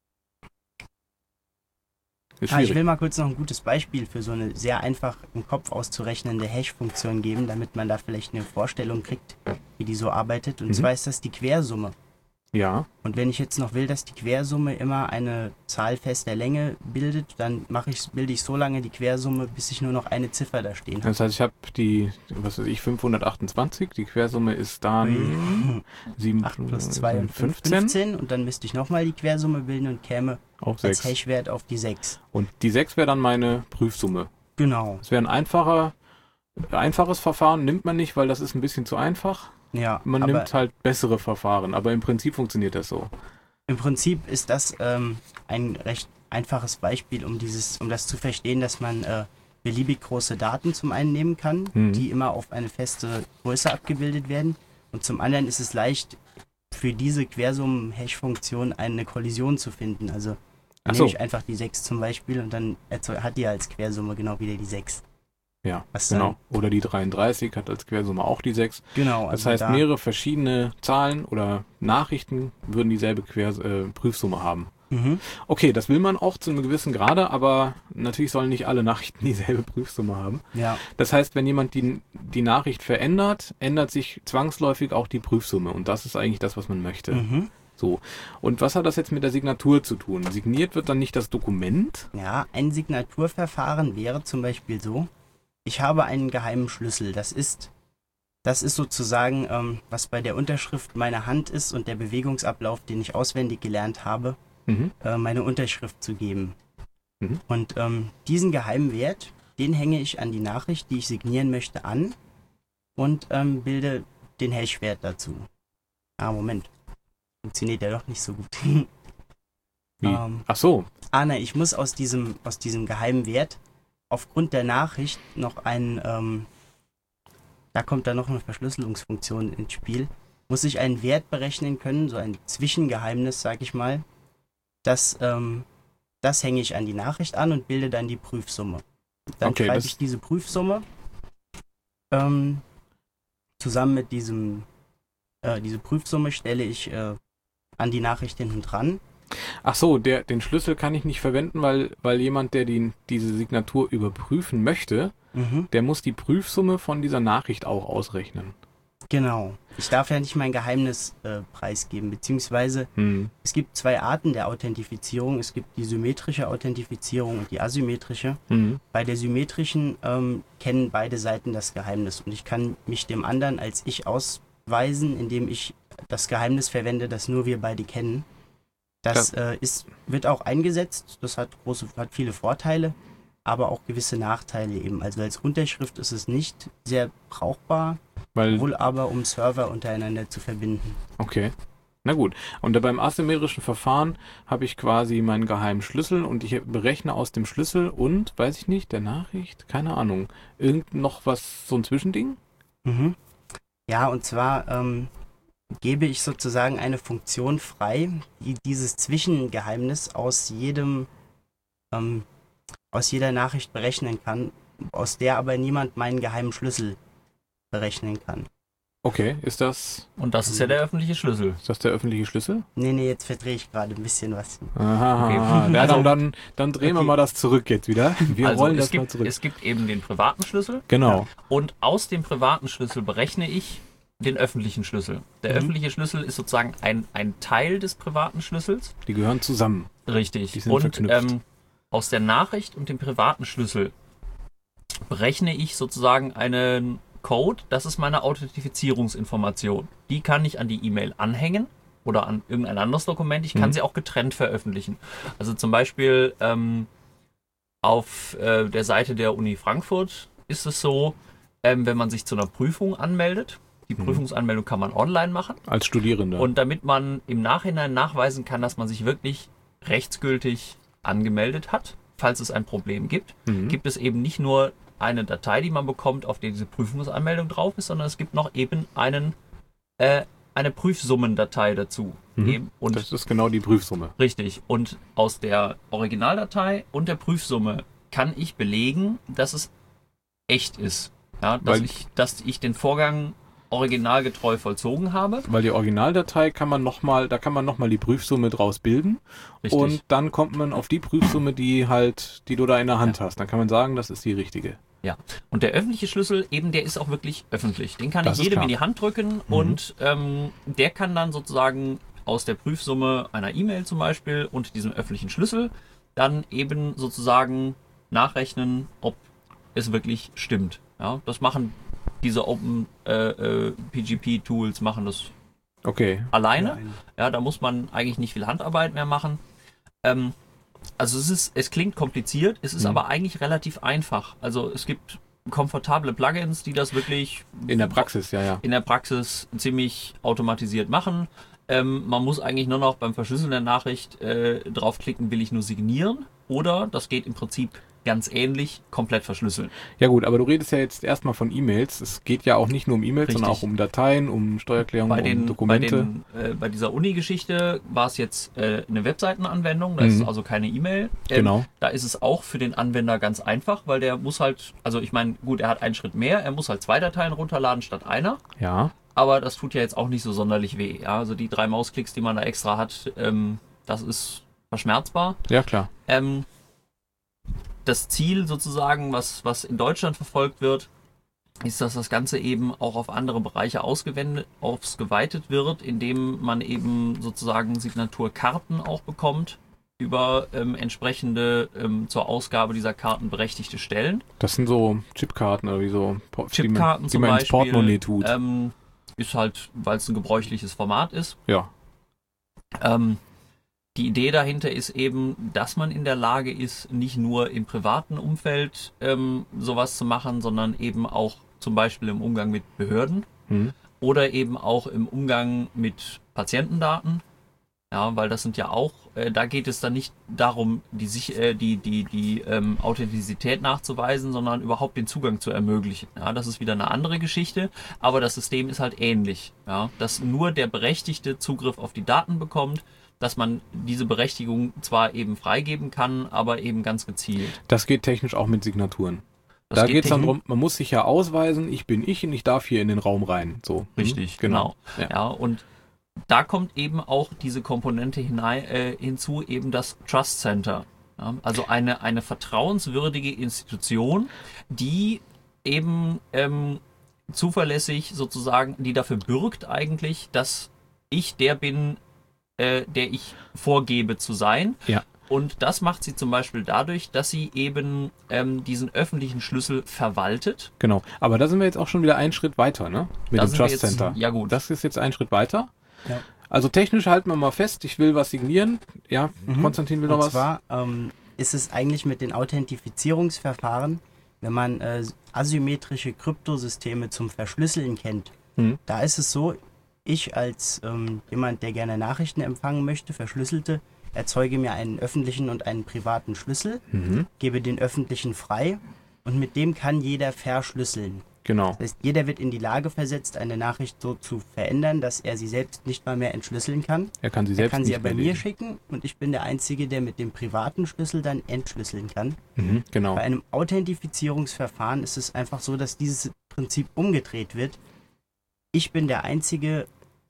S1: Ist
S3: Ah, ich
S1: schwierig.
S3: will mal kurz noch ein gutes Beispiel für so eine sehr einfach im Kopf auszurechnende Hash-Funktion geben, damit man da vielleicht eine Vorstellung kriegt, wie die so arbeitet. Und
S1: Mhm.
S3: zwar ist das die Quersumme.
S1: Ja,
S3: Und wenn ich jetzt noch will, dass die Quersumme immer eine Zahl fester Länge bildet, dann mache ich, bilde ich so lange die Quersumme, bis ich nur noch eine Ziffer da stehen habe.
S1: das heißt, ich habe die, was weiß ich, fünfhundertachtundzwanzig, die Quersumme ist dann sieben,
S3: acht plus zwei und
S1: fünfzehn
S3: fünfzehn und dann müsste ich nochmal die Quersumme bilden und käme
S1: auf
S3: als
S1: sechs.
S3: Hashwert auf die sechs.
S1: Und die sechs wäre dann meine Prüfsumme.
S3: Genau,
S1: Das wäre ein einfacher, einfaches Verfahren, nimmt man nicht, weil das ist ein bisschen zu einfach.
S3: ja.
S1: Man
S3: aber
S1: nimmt halt bessere Verfahren, aber im Prinzip funktioniert das so.
S3: im Prinzip ist das ähm, ein recht einfaches Beispiel, um dieses, um das zu verstehen, dass man äh, beliebig große Daten zum einen nehmen kann,
S1: Mhm.
S3: die immer auf eine feste Größe abgebildet werden. Und zum anderen ist es leicht, für diese Quersummen-Hash-Funktion eine Kollision zu finden. Also
S1: Ach
S3: nehme
S1: so,
S3: ich einfach die sechs zum Beispiel und dann erzeu- hat die als Quersumme genau wieder die sechs.
S1: ja,
S3: Was
S1: genau. Oder die dreiunddreißig hat als Quersumme auch die sechs.
S3: Genau.
S1: Das
S3: also
S1: heißt,
S3: da,
S1: mehrere verschiedene Zahlen oder Nachrichten würden dieselbe Quer äh, Prüfsumme haben.
S3: Mhm.
S1: Okay, das will man auch zu einem gewissen Grade, aber natürlich sollen nicht alle Nachrichten dieselbe Prüfsumme haben.
S3: Ja,
S1: Das heißt, wenn jemand die, die Nachricht verändert, ändert sich zwangsläufig auch die Prüfsumme. Und das ist eigentlich das, was man möchte.
S3: mhm.
S1: So. Und was hat das jetzt mit der Signatur zu tun? Signiert wird dann nicht das Dokument?
S3: Ja, ein Signaturverfahren wäre zum Beispiel so, ich habe einen geheimen Schlüssel. Das ist, das ist sozusagen, ähm, was bei der Unterschrift meiner Hand ist und der Bewegungsablauf, den ich auswendig gelernt habe,
S1: Mhm.
S3: äh, meine Unterschrift zu geben.
S1: Mhm.
S3: Und ähm, diesen geheimen Wert, den hänge ich an die Nachricht, die ich signieren möchte, an und ähm, bilde den Hashwert dazu. Ah, Moment. Funktioniert ja doch nicht so gut.
S1: Wie?
S3: Ähm,
S1: Ach so.
S3: Ah, ne, ich muss aus diesem, aus diesem geheimen Wert aufgrund der Nachricht noch ein, ähm, da kommt dann noch eine Verschlüsselungsfunktion ins Spiel, muss ich einen Wert berechnen können, so ein Zwischengeheimnis, sag ich mal. Das, ähm, das hänge ich an die Nachricht an und bilde dann die Prüfsumme. Dann
S1: Okay,
S3: schreibe
S1: das-
S3: ich diese Prüfsumme ähm, zusammen mit diesem, äh, diese Prüfsumme stelle ich äh, an die Nachricht hinten dran.
S1: Ach so, der, den Schlüssel kann ich nicht verwenden, weil, weil jemand, der die, diese Signatur überprüfen möchte,
S3: Mhm.
S1: der muss die Prüfsumme von dieser Nachricht auch ausrechnen.
S3: Genau. Ich darf ja nicht mein Geheimnis äh, preisgeben, beziehungsweise
S1: Hm.
S3: es gibt zwei Arten der Authentifizierung. Es gibt die symmetrische Authentifizierung und die asymmetrische.
S1: Hm.
S3: Bei der symmetrischen ähm, kennen beide Seiten das Geheimnis und ich kann mich dem anderen als ich ausweisen, indem ich das Geheimnis verwende, das nur wir beide kennen. Das äh, ist, wird auch eingesetzt, das hat große, hat viele Vorteile, aber auch gewisse Nachteile eben. Also als Unterschrift ist es nicht sehr brauchbar,
S1: Weil,
S3: wohl aber um Server untereinander zu verbinden.
S1: okay. Na gut. Und beim asymmetrischen Verfahren habe ich quasi meinen geheimen Schlüssel und ich berechne aus dem Schlüssel und, weiß ich nicht, der Nachricht, keine Ahnung, irgend noch was, so ein Zwischending?
S3: Mhm. Ja, und zwar ähm, gebe ich sozusagen eine Funktion frei, die dieses Zwischengeheimnis aus jedem, ähm, aus jeder Nachricht berechnen kann, aus der aber niemand meinen geheimen Schlüssel berechnen kann.
S1: Okay, ist das,
S2: Und das ist ja der öffentliche Schlüssel.
S1: ist das der öffentliche Schlüssel?
S3: Nee, nee, jetzt verdrehe ich gerade ein bisschen was.
S1: Aha,
S2: Okay.
S1: aha. Ja,
S2: Also-
S1: dann, dann, dann drehen wir
S3: Okay.
S1: mal das zurück jetzt wieder. Wir
S2: also
S1: rollen
S2: es
S1: das mal
S2: gibt,
S1: zurück.
S2: es gibt eben den privaten Schlüssel
S1: Genau.
S2: und aus dem privaten Schlüssel berechne ich den öffentlichen Schlüssel. Der
S3: Mhm.
S2: öffentliche Schlüssel ist sozusagen ein, ein Teil des privaten Schlüssels.
S1: Die gehören zusammen.
S2: Richtig.
S1: Die sind
S2: Und
S1: verknüpft.
S2: ähm, aus der Nachricht und dem privaten Schlüssel berechne ich sozusagen einen Code. Das ist meine Authentifizierungsinformation. Die kann ich an die E-Mail anhängen oder an irgendein anderes Dokument. Ich kann
S1: Mhm.
S2: sie auch getrennt veröffentlichen. Also zum Beispiel ähm, auf äh, der Seite der Uni Frankfurt ist es so, ähm, wenn man sich zu einer Prüfung anmeldet, die
S1: Mhm.
S2: Prüfungsanmeldung kann man online machen.
S1: Als Studierender.
S2: Und damit man im Nachhinein nachweisen kann, dass man sich wirklich rechtsgültig angemeldet hat, falls es ein Problem gibt,
S1: Mhm.
S2: gibt es eben nicht nur eine Datei, die man bekommt, auf der diese Prüfungsanmeldung drauf ist, sondern es gibt noch eben einen, äh, eine Prüfsummendatei dazu.
S1: Mhm.
S2: Eben. Und
S1: Das ist genau die Prüfsumme.
S2: richtig. Und aus der Originaldatei und der Prüfsumme kann ich belegen, dass es echt ist. Ja, dass,
S1: Weil-
S2: ich, dass ich den Vorgang originalgetreu vollzogen habe.
S1: Weil die Originaldatei kann man nochmal, da kann man nochmal die Prüfsumme draus bilden.
S2: Richtig.
S1: Und dann kommt man auf die Prüfsumme, die halt, die du da in der Hand hast. Dann kann man sagen, das ist die richtige.
S2: Und der öffentliche Schlüssel, eben der ist auch wirklich öffentlich. Den kann
S1: Das
S2: ich
S1: ist
S2: jedem
S1: klar.
S2: in die Hand drücken
S1: Mhm.
S2: und ähm, der kann dann sozusagen aus der Prüfsumme einer E-Mail zum Beispiel und diesem öffentlichen Schlüssel dann eben sozusagen nachrechnen, ob es wirklich stimmt. Ja, das machen diese Open äh, äh, P G P-Tools machen das
S1: Okay.
S2: alleine.
S3: Nein.
S2: Ja, da muss man eigentlich nicht viel Handarbeit mehr machen. Ähm, also es ist, es klingt kompliziert, es ist
S1: Mhm.
S2: aber eigentlich relativ einfach. Also es gibt komfortable Plugins, die das wirklich
S1: In der Praxis, ja, ja.
S2: in der Praxis ziemlich automatisiert machen. Ähm, man muss eigentlich nur noch beim Verschlüsseln der Nachricht äh, draufklicken, will ich nur signieren, oder das geht im Prinzip ganz ähnlich, komplett verschlüsseln.
S1: Ja gut, aber du redest ja jetzt erstmal von E-Mails. Es geht ja auch nicht nur um E-Mails, sondern auch
S2: Richtig.
S1: um Dateien, um Steuererklärungen,
S2: Bei,
S1: um
S2: den, bei,
S1: Dokumente.
S2: den, äh, bei dieser Uni-Geschichte war es jetzt äh, eine Webseitenanwendung, da ist
S1: Mhm.
S2: es also keine E-Mail. Ähm,
S1: Genau.
S2: Da ist es auch für den Anwender ganz einfach, weil der muss halt, also ich meine, gut, er hat einen Schritt mehr, er muss halt zwei Dateien runterladen statt einer,
S1: Ja.
S2: aber das tut ja jetzt auch nicht so sonderlich weh. Ja? Also die drei Mausklicks, die man da extra hat, ähm, das ist verschmerzbar.
S1: Ja, klar.
S2: Ähm, das Ziel sozusagen, was, was in Deutschland verfolgt wird, ist, dass das Ganze eben auch auf andere Bereiche ausgewendet, ausgeweitet wird, indem man eben sozusagen Signaturkarten auch bekommt über ähm, entsprechende ähm, zur Ausgabe dieser Karten berechtigte Stellen.
S1: Das sind so Chipkarten oder wie so, Po- die man,
S2: Chipkarten
S1: die
S2: zum
S1: man ins
S2: Beispiel.
S1: Portemonnaie tut.
S2: Ähm, ist halt, weil es ein gebräuchliches Format ist.
S1: Ja.
S2: Ähm, die Idee dahinter ist eben, dass man in der Lage ist, nicht nur im privaten Umfeld ähm, sowas zu machen, sondern eben auch zum Beispiel im Umgang mit Behörden.
S1: Hm.
S2: oder eben auch im Umgang mit Patientendaten. Ja, weil das sind ja auch, äh, da geht es dann nicht darum, die, sich, äh, die, die, die ähm, Authentizität nachzuweisen, sondern überhaupt den Zugang zu ermöglichen. Ja, das ist wieder eine andere Geschichte, aber das System ist halt ähnlich. Ja, dass nur der Berechtigte Zugriff auf die Daten bekommt, dass man diese Berechtigung zwar eben freigeben kann, aber eben ganz gezielt.
S1: Das geht technisch auch mit Signaturen.
S2: Das
S1: Da
S2: geht
S1: geht es dann
S2: technisch-
S1: darum, man muss sich ja ausweisen, ich bin ich und ich darf hier in den Raum rein. So.
S2: Richtig,
S1: Mhm, genau.
S2: genau.
S1: Ja.
S2: Ja, und da kommt eben auch diese Komponente hinein, äh, hinzu, eben das Trust Center. Ja, also eine, eine vertrauenswürdige Institution, die eben ähm, zuverlässig sozusagen, die dafür bürgt eigentlich, dass ich der bin, äh, der ich vorgebe zu sein.
S1: Ja.
S2: Und das macht sie zum Beispiel dadurch, dass sie eben ähm, diesen öffentlichen Schlüssel verwaltet.
S1: Genau. Aber da sind wir jetzt auch schon wieder einen Schritt weiter, ne? Mit
S2: Da
S1: dem
S2: sind wir
S1: Trust
S2: jetzt-
S1: Center.
S2: Ja gut.
S1: Das ist jetzt ein Schritt weiter.
S3: Ja.
S1: Also technisch halten wir mal fest, ich will was signieren. Ja,
S3: Mhm.
S1: Konstantin will noch
S3: Und
S1: was.
S3: zwar ähm, ist es eigentlich mit den Authentifizierungsverfahren, wenn man äh, asymmetrische Kryptosysteme zum Verschlüsseln kennt.
S1: Mhm.
S3: Da ist es so, ich als ähm, jemand, der gerne Nachrichten empfangen möchte, verschlüsselte, erzeuge mir einen öffentlichen und einen privaten Schlüssel,
S1: Mhm.
S3: gebe den öffentlichen frei und mit dem kann jeder verschlüsseln.
S1: Genau.
S3: Das heißt, jeder wird in die Lage versetzt, eine Nachricht so zu verändern, dass er sie selbst nicht mal mehr entschlüsseln kann.
S1: Er kann sie
S3: Er
S1: selbst
S3: kann sie
S1: nicht
S3: ja bei
S1: mehr
S3: mir
S1: lesen.
S3: schicken und ich bin der Einzige, der mit dem privaten Schlüssel dann entschlüsseln kann.
S1: Mhm, genau.
S3: Bei einem Authentifizierungsverfahren ist es einfach so, dass dieses Prinzip umgedreht wird. Ich bin der Einzige,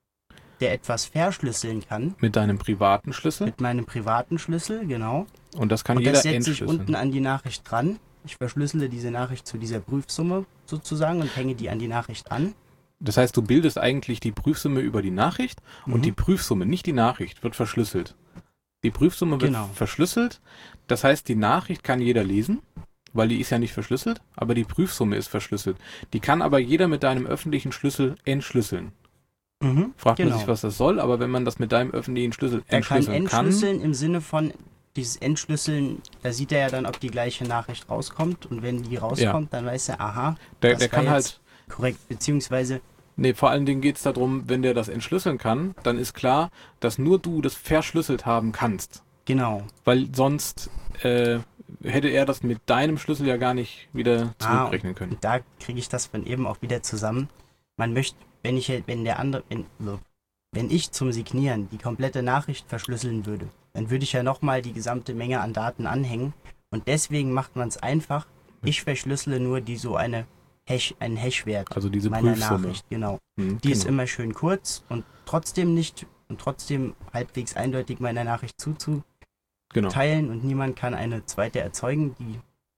S3: der etwas verschlüsseln kann
S1: Mit deinem privaten Schlüssel.
S3: mit meinem privaten Schlüssel, genau.
S1: Und das kann
S3: Und
S1: jeder
S3: das setze ich
S1: entschlüsseln.
S3: unten an die Nachricht dran. Ich verschlüssele diese Nachricht zu dieser Prüfsumme sozusagen und hänge die an die Nachricht an.
S1: Das heißt, du bildest eigentlich die Prüfsumme über die Nachricht und
S3: Mhm.
S1: die Prüfsumme, nicht die Nachricht, wird verschlüsselt. Die Prüfsumme wird
S3: Genau.
S1: verschlüsselt. Das heißt, die Nachricht kann jeder lesen, weil die ist ja nicht verschlüsselt, aber die Prüfsumme ist verschlüsselt. Die kann aber jeder mit deinem öffentlichen Schlüssel entschlüsseln.
S3: Mhm,
S1: Fragt man
S3: genau.
S1: sich, was das soll, aber wenn man das mit deinem öffentlichen Schlüssel
S3: Er kann
S1: entschlüsseln kann,
S3: entschlüsseln im Sinne von dieses Entschlüsseln, da sieht er ja dann, ob die gleiche Nachricht rauskommt und wenn die rauskommt, dann weiß er, aha,
S1: der,
S3: das
S1: der
S3: war
S1: kann
S3: jetzt
S1: halt,
S3: korrekt, beziehungsweise
S1: nee, vor allen Dingen geht es darum, wenn der das entschlüsseln kann, dann ist klar, dass nur du das verschlüsselt haben kannst.
S3: genau.
S1: Weil sonst äh, hätte er das mit deinem Schlüssel ja gar nicht wieder
S3: Ah,
S1: zurückrechnen können.
S3: Und da kriege ich das von eben auch wieder zusammen. Man möchte, wenn ich, wenn der andere, wenn, wenn ich zum Signieren die komplette Nachricht verschlüsseln würde, dann würde ich ja nochmal die gesamte Menge an Daten anhängen. Und deswegen macht man es einfach. Ich verschlüssele nur die so eine Hash, einen Hashwert
S1: Also diese
S3: meiner
S1: Prüfsumme.
S3: Nachricht, genau.
S1: Hm,
S3: Die ist
S1: genau.
S3: immer schön kurz und trotzdem nicht und trotzdem halbwegs eindeutig meiner Nachricht zuzuteilen
S1: Genau.
S3: und niemand kann eine zweite erzeugen, die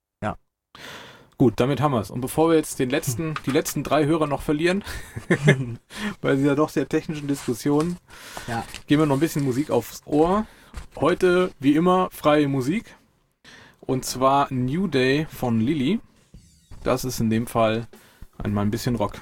S1: Gut, damit haben wir es. Und bevor wir jetzt den letzten, die letzten drei Hörer noch verlieren, bei dieser doch sehr technischen Diskussion,
S3: Ja.
S1: geben wir noch ein bisschen Musik aufs Ohr. Heute, wie immer, freie Musik. Und zwar New Day von Lily. Das ist in dem Fall einmal ein bisschen Rock.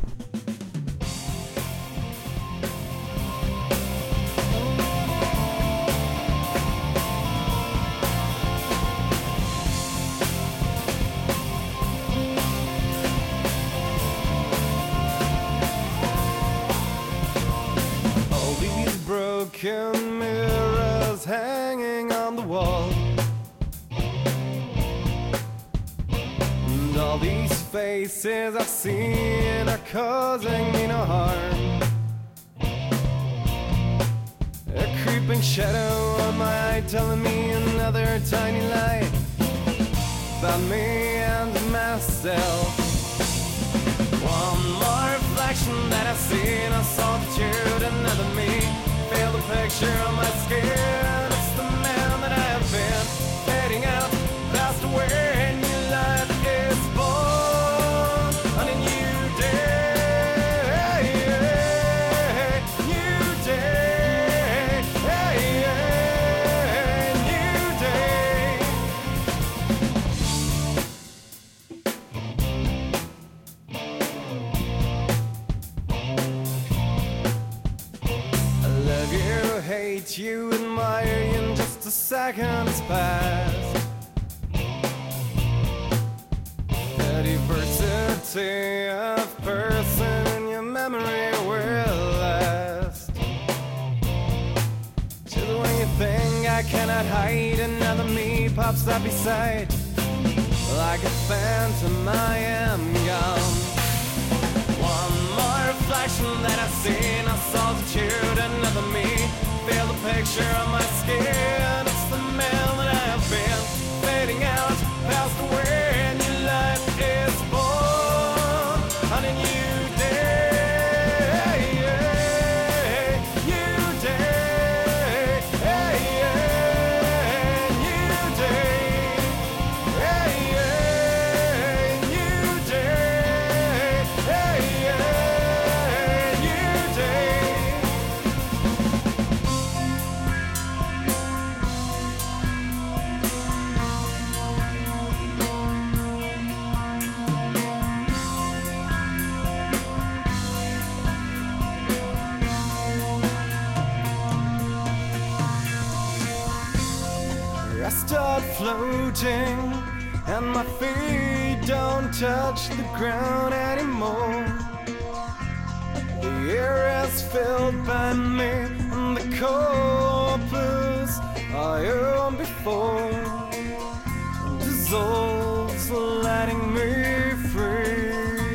S6: All these broken mirrors hanging on the wall, and all these faces I've seen are causing me no harm. A creeping shadow on my eye telling me another tiny lie about me and myself. One more reflection that I see in a solitude, another me. Feel the picture on my skin. It's the man that I have been fading out, passed away. New life is born on a new day, new day, new day. I love you, hate you, admire you in just a second has passed. The diversity of person in your memory I cannot hide. Another me pops up beside. Like a phantom I am gone. One more reflection that I've seen of solitude. Another me, feel the picture on my skin. It's the man that I have been, fading out, passed away. And your life is born on a new day. New day. New day. New day. I start floating, and my feet don't touch the ground anymore. The air is filled by me, and the corpus I owned before dissolves, letting me free.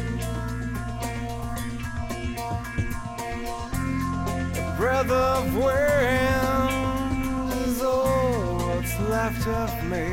S6: A breath of wind is all what's left of me.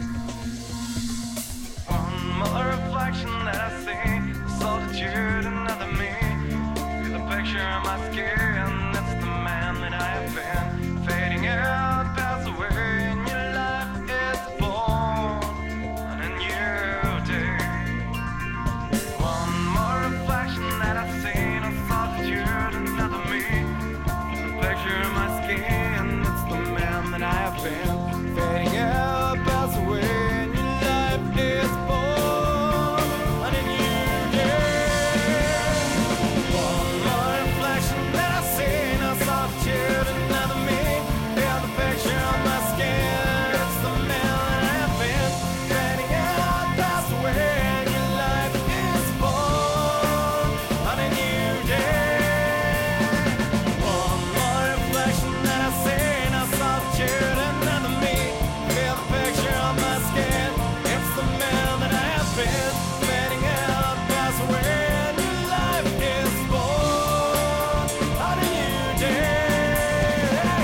S6: One more reflection that I see, solitude, another me. See the picture on my skin, it's the man that I have been, fading out, pass away, and your life is born on a new day. One more reflection that I've seen, a solitude, another me. See the picture on my skin, it's the man that I have been, fading out, pass away, and your life is born on a new day. One more reflection that I've seen, a solitude, another me. Feel the picture on my skin, it's the man that I have been, fading out, pass away, and your life is born on a new day. One more reflection that I've seen, a solitude, another me. Feel the picture on my skin, it's the man that I have been, fading out, pass away, and your life is born on a new day.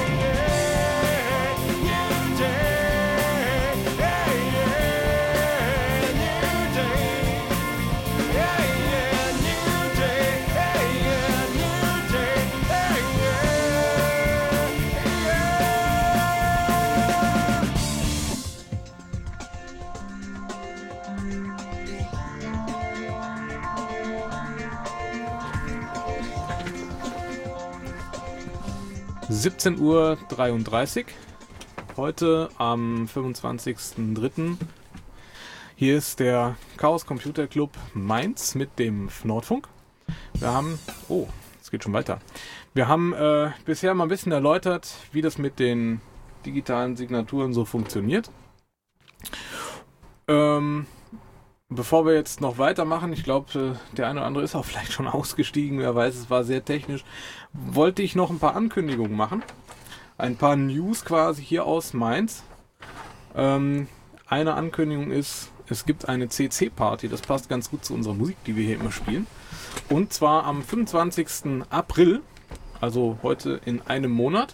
S6: New day. New
S1: siebzehn Uhr dreiunddreißig. Heute am fünfundzwanzigsten dritten Hier ist der Chaos Computer Club Mainz mit dem Nordfunk. Wir haben, oh, es geht schon weiter. Wir haben äh, bisher mal ein bisschen erläutert, wie das mit den digitalen Signaturen so funktioniert. Ähm, bevor wir jetzt noch weitermachen, ich glaube, äh, der eine oder andere ist auch vielleicht schon ausgestiegen, wer weiß, es war sehr technisch, wollte ich noch ein paar Ankündigungen machen. Ein paar News quasi hier aus Mainz. Ähm, eine Ankündigung ist, es gibt eine C C-Party, das passt ganz gut zu unserer Musik, die wir hier immer spielen. Und zwar am fünfundzwanzigsten April, also heute in einem Monat.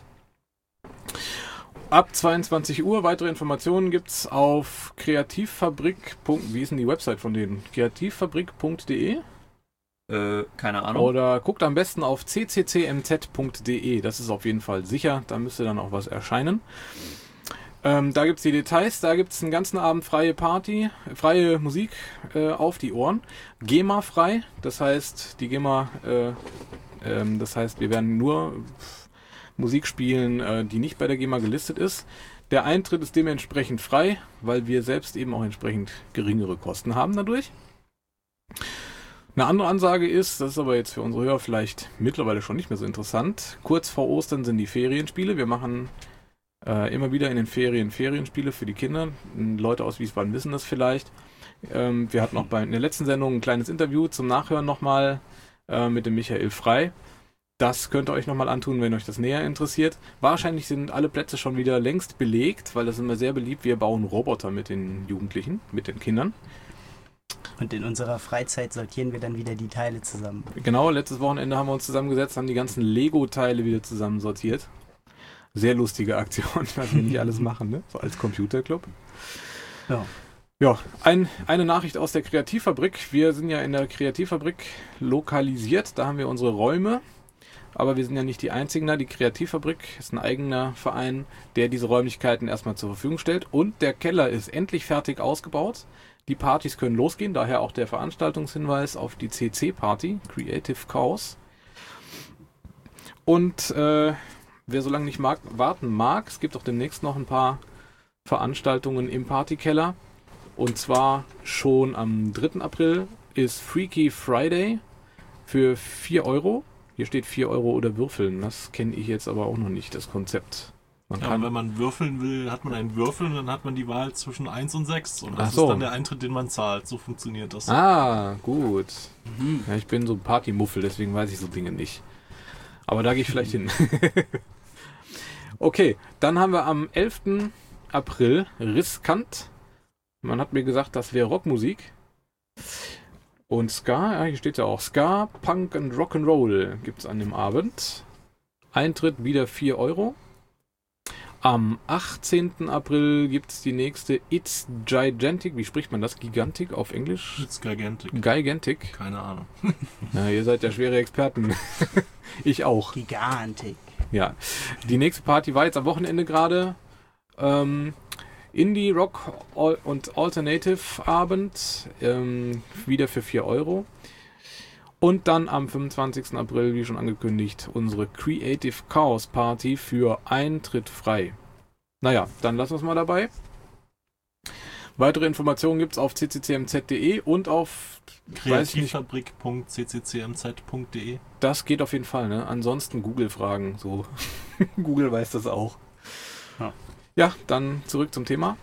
S1: Ab zweiundzwanzig Uhr. Weitere Informationen gibt es auf Kreativfabrik. Wie ist denn die Website von denen? kreativfabrik punkt de
S2: Äh, keine Ahnung.
S1: oder guckt am besten auf c c c m z punkt de. Das ist auf jeden Fall sicher. Da müsste dann auch was erscheinen. Ähm, da gibt es die Details. Da gibt es einen ganzen Abend freie Party, freie Musik äh, auf die Ohren. GEMA-frei. Das heißt, die GEMA, äh, ähm, das heißt, wir werden nur Musik spielen, äh, die nicht bei der GEMA gelistet ist. Der Eintritt ist dementsprechend frei, weil wir selbst eben auch entsprechend geringere Kosten haben dadurch. Eine andere Ansage ist, das ist aber jetzt für unsere Hörer vielleicht mittlerweile schon nicht mehr so interessant, kurz vor Ostern sind die Ferienspiele. Wir machen äh, immer wieder in den Ferien Ferienspiele für die Kinder. Leute aus Wiesbaden wissen das vielleicht. Ähm, wir hatten auch bei, in der letzten Sendung ein kleines Interview zum Nachhören nochmal äh, mit dem Michael Frei. Das könnt ihr euch nochmal antun, wenn euch das näher interessiert. Wahrscheinlich sind alle Plätze schon wieder längst belegt, weil das ist immer sehr beliebt. Wir bauen Roboter mit den Jugendlichen, mit den Kindern.
S3: Und in unserer Freizeit sortieren wir dann wieder die Teile zusammen.
S1: Genau, letztes Wochenende haben wir uns zusammengesetzt, haben die ganzen Lego-Teile wieder zusammen sortiert. Sehr lustige Aktion, was wir nicht alles machen, ne? So als Computerclub.
S3: Ja.
S1: Ja, ein, eine Nachricht aus der Kreativfabrik. Wir sind ja in der Kreativfabrik lokalisiert, da haben wir unsere Räume. Aber wir sind ja nicht die Einzigen da. Die Kreativfabrik ist ein eigener Verein, der diese Räumlichkeiten erstmal zur Verfügung stellt. Und der Keller ist endlich fertig ausgebaut. Die Partys können losgehen, daher auch der Veranstaltungshinweis auf die C C-Party, Creative Chaos. Und äh, wer so lange nicht mag, warten mag, es gibt auch demnächst noch ein paar Veranstaltungen im Partykeller. Und zwar schon am dritten April ist Freaky Friday für vier Euro. Hier steht vier Euro oder würfeln. Das kenne ich jetzt aber auch noch nicht, das Konzept. Man
S4: Ja,
S1: kann,
S4: wenn man würfeln will, hat man einen Würfel und dann hat man die Wahl zwischen eins und sechs. Und das
S1: Ach so.
S4: ist dann der Eintritt, den man zahlt. So funktioniert das.
S1: Ah, gut. Ja, ich bin so ein Partymuffel, deswegen weiß ich so Dinge nicht. Aber da gehe ich vielleicht hin. Okay, dann haben wir am elften April Riskant. Man hat mir gesagt, das wäre Rockmusik. Und Ska, ja, hier steht ja auch Ska, Punk und Rock'n'Roll gibt es an dem Abend. Eintritt wieder vier Euro. Am achtzehnten April gibt es die nächste It's Gigantic. Wie spricht man das? Gigantic auf Englisch?
S4: It's gigantic.
S1: Gigantic.
S4: Keine Ahnung.
S1: Ja, ihr seid ja schwere Experten. Ich auch.
S3: Gigantik.
S1: Ja. Die nächste Party war jetzt am Wochenende gerade. Ähm, Indie, Rock Al- und Alternative Abend. Ähm, wieder für vier Euro. Und dann am fünfundzwanzigsten April, wie schon angekündigt, unsere Creative Chaos Party für Eintritt frei. Naja, dann lassen wir es mal dabei. Weitere Informationen gibt es auf c c c m z punkt d e und auf weiß ich nicht,
S4: kreativfabrik punkt c c c m z punkt d e.
S1: das geht auf jeden Fall, ne? Ansonsten Google fragen, so. Google weiß das auch.
S3: Ja.
S1: Ja, dann zurück zum Thema.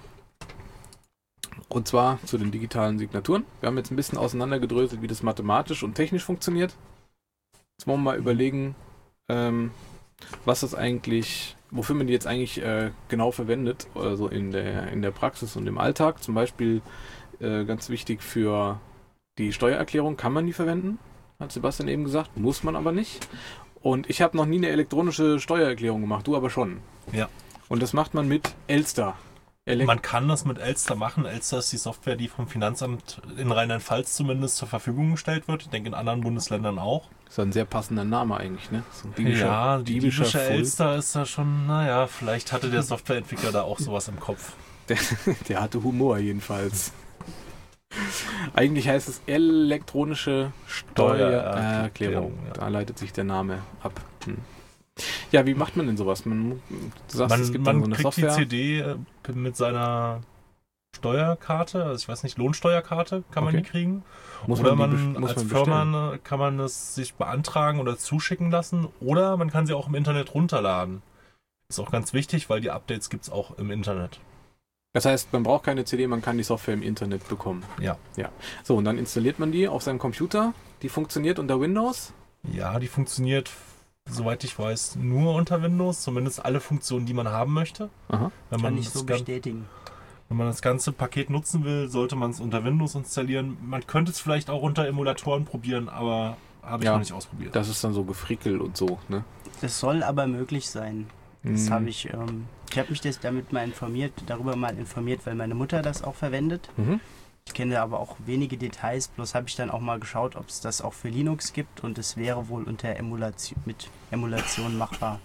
S1: Und zwar zu den digitalen Signaturen. Wir haben jetzt ein bisschen auseinandergedröselt, wie das mathematisch und technisch funktioniert. Jetzt wollen wir mal überlegen, ähm, was das eigentlich, wofür man die jetzt eigentlich äh, genau verwendet, also in der, in der Praxis und im Alltag. Zum Beispiel äh, ganz wichtig für die Steuererklärung kann man die verwenden, hat Sebastian eben gesagt, muss man aber nicht. Und ich habe noch nie eine elektronische Steuererklärung gemacht, du aber schon.
S4: Ja.
S1: Und das macht man mit Elster. Elekt-
S4: Man kann das mit Elster machen. Elster ist die Software, die vom Finanzamt in Rheinland-Pfalz zumindest zur Verfügung gestellt wird. Ich denke in anderen Bundesländern auch.
S1: ist ein sehr passender Name eigentlich, ne? So ein diebischer,
S4: Ja, die
S1: diebischer
S4: diebische
S1: Full.
S4: Elster ist da schon, naja, vielleicht hatte der Softwareentwickler da auch sowas im Kopf.
S1: Der, der hatte Humor jedenfalls. Eigentlich heißt es elektronische Steuererklärung.
S4: Steuererklärung, ja.
S1: Da leitet sich der Name ab. Hm. Ja, wie macht man denn sowas? Man, du sagst,
S4: Man,
S1: es gibt dann
S4: man
S1: so eine
S4: kriegt
S1: Software.
S4: die C D äh, mit seiner Steuerkarte, also ich weiß nicht, Lohnsteuerkarte kann man
S1: Okay.
S4: die kriegen.
S1: Muss
S4: oder
S1: man die
S4: man,
S1: best- muss
S4: als
S1: man
S4: Firma
S1: bestellen?
S4: ne, kann man das sich beantragen oder zuschicken lassen. Oder man kann sie auch im Internet runterladen. Ist auch ganz wichtig, weil die Updates gibt es auch im Internet.
S1: Das heißt, man braucht keine C D, man kann die Software im Internet bekommen.
S4: Ja.
S1: Ja. So, und dann installiert man die auf seinem Computer. Die funktioniert unter Windows.
S4: Ja, die funktioniert, soweit ich weiß, nur unter Windows. Zumindest alle Funktionen, die man haben möchte.
S1: Aha.
S4: Wenn
S3: Kann
S4: man,
S3: ich
S4: das
S3: so
S4: gan-
S3: bestätigen.
S4: wenn man das ganze Paket nutzen will, sollte man es unter Windows installieren. Man könnte es vielleicht auch unter Emulatoren probieren, aber habe ich
S1: Ja.
S4: noch nicht ausprobiert.
S1: Das ist dann so gefrickelt und so, ne?
S3: Das soll aber möglich sein. Das
S1: Hm.
S3: habe ich, ähm, ich habe mich das damit mal informiert, darüber mal informiert, weil meine Mutter das auch verwendet.
S1: Mhm.
S3: Ich kenne aber auch wenige Details, bloß habe ich dann auch mal geschaut, ob es das auch für Linux gibt und es wäre wohl unter Emulation, mit Emulation machbar.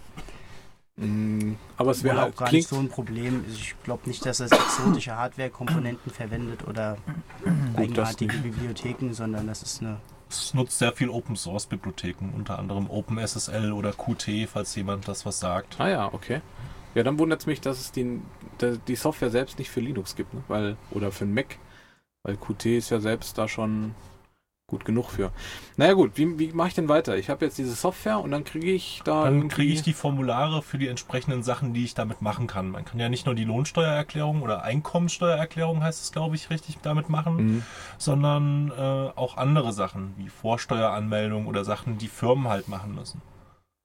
S1: Mm, Aber es
S3: Wäre
S1: wäre
S3: auch
S1: halt,
S3: gar
S1: klingt,
S3: nicht so ein Problem. Ich glaube nicht, dass es exotische Hardware-Komponenten verwendet oder eigenartige Bibliotheken, sondern das ist eine.
S4: Es nutzt sehr viel Open-Source-Bibliotheken, unter anderem OpenSSL oder Qt, falls jemand das was sagt.
S1: Ah ja, okay. Ja, dann wundert es mich, dass es die, die, die Software selbst nicht für Linux gibt, ne? Weil, oder für einen Mac. Weil Qt ist ja selbst da schon gut genug für. Naja gut, wie, wie mache ich denn weiter? Ich habe jetzt diese Software und dann kriege ich da
S4: Dann
S1: irgendwie-
S4: kriege ich die Formulare für die entsprechenden Sachen, die ich damit machen kann. Man kann ja nicht nur die Lohnsteuererklärung oder Einkommensteuererklärung, heißt es, glaube ich, richtig damit machen,
S1: Mhm.
S4: sondern äh, auch andere Sachen wie Vorsteueranmeldung oder Sachen, die Firmen halt machen müssen.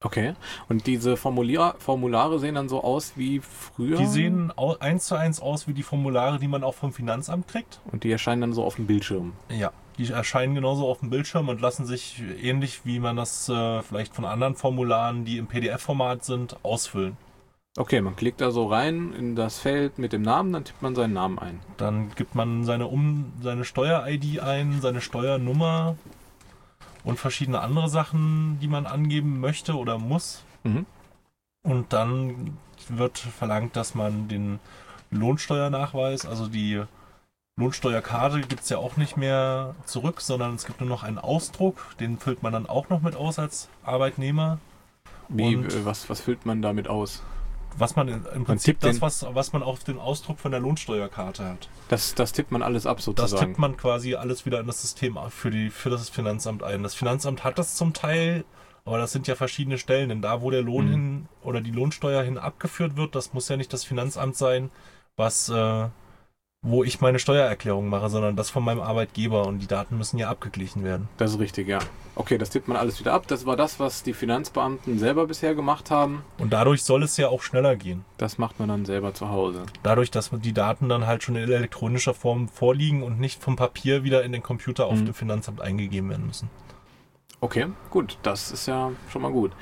S1: Okay. Und diese Formulier Formulare sehen dann so aus wie früher?
S4: Die sehen au- eins zu eins aus wie die Formulare, die man auch vom Finanzamt kriegt.
S1: Und die erscheinen dann so auf dem Bildschirm.
S4: Ja. Die erscheinen genauso auf dem Bildschirm und lassen sich ähnlich wie man das äh, vielleicht von anderen Formularen, die im P D F-Format sind, ausfüllen.
S1: Okay, man klickt da so rein in das Feld mit dem Namen, dann tippt man seinen Namen ein.
S4: Dann gibt man seine, um seine Steuer-I D ein, seine Steuernummer und verschiedene andere Sachen, die man angeben möchte oder muss.
S1: Mhm.
S4: Und dann wird verlangt, dass man den Lohnsteuernachweis, also die Lohnsteuerkarte gibt es ja auch nicht mehr zurück, sondern es gibt nur noch einen Ausdruck, den füllt man dann auch noch mit aus als Arbeitnehmer.
S1: Wie,
S4: Und
S1: äh, was, was füllt man damit aus?
S4: was man in- im Prinzip
S1: tippt
S4: das,
S1: den-
S4: was, was man auf den Ausdruck von der Lohnsteuerkarte hat.
S1: Das, das tippt man alles ab
S4: Das
S1: sozusagen.
S4: tippt man quasi alles wieder in das System für, die, für das Finanzamt ein. Das Finanzamt hat das zum Teil, aber das sind ja verschiedene Stellen. Denn da, wo der Lohn
S1: Mhm.
S4: hin oder die Lohnsteuer hin abgeführt wird, das muss ja nicht das Finanzamt sein, was, äh, wo ich meine Steuererklärung mache, sondern das von meinem Arbeitgeber. Und die Daten müssen ja abgeglichen werden.
S1: Das ist richtig, ja. Okay, das tippt man alles wieder ab. Das war das, was die Finanzbeamten selber bisher gemacht haben.
S4: Und dadurch soll es ja auch schneller gehen.
S1: Das macht man dann selber zu Hause.
S4: Dadurch, dass die Daten dann halt schon in elektronischer Form vorliegen und nicht vom Papier wieder in den Computer auf
S1: Mhm.
S4: dem Finanzamt eingegeben werden müssen.
S1: Okay, gut. Das ist ja schon mal gut.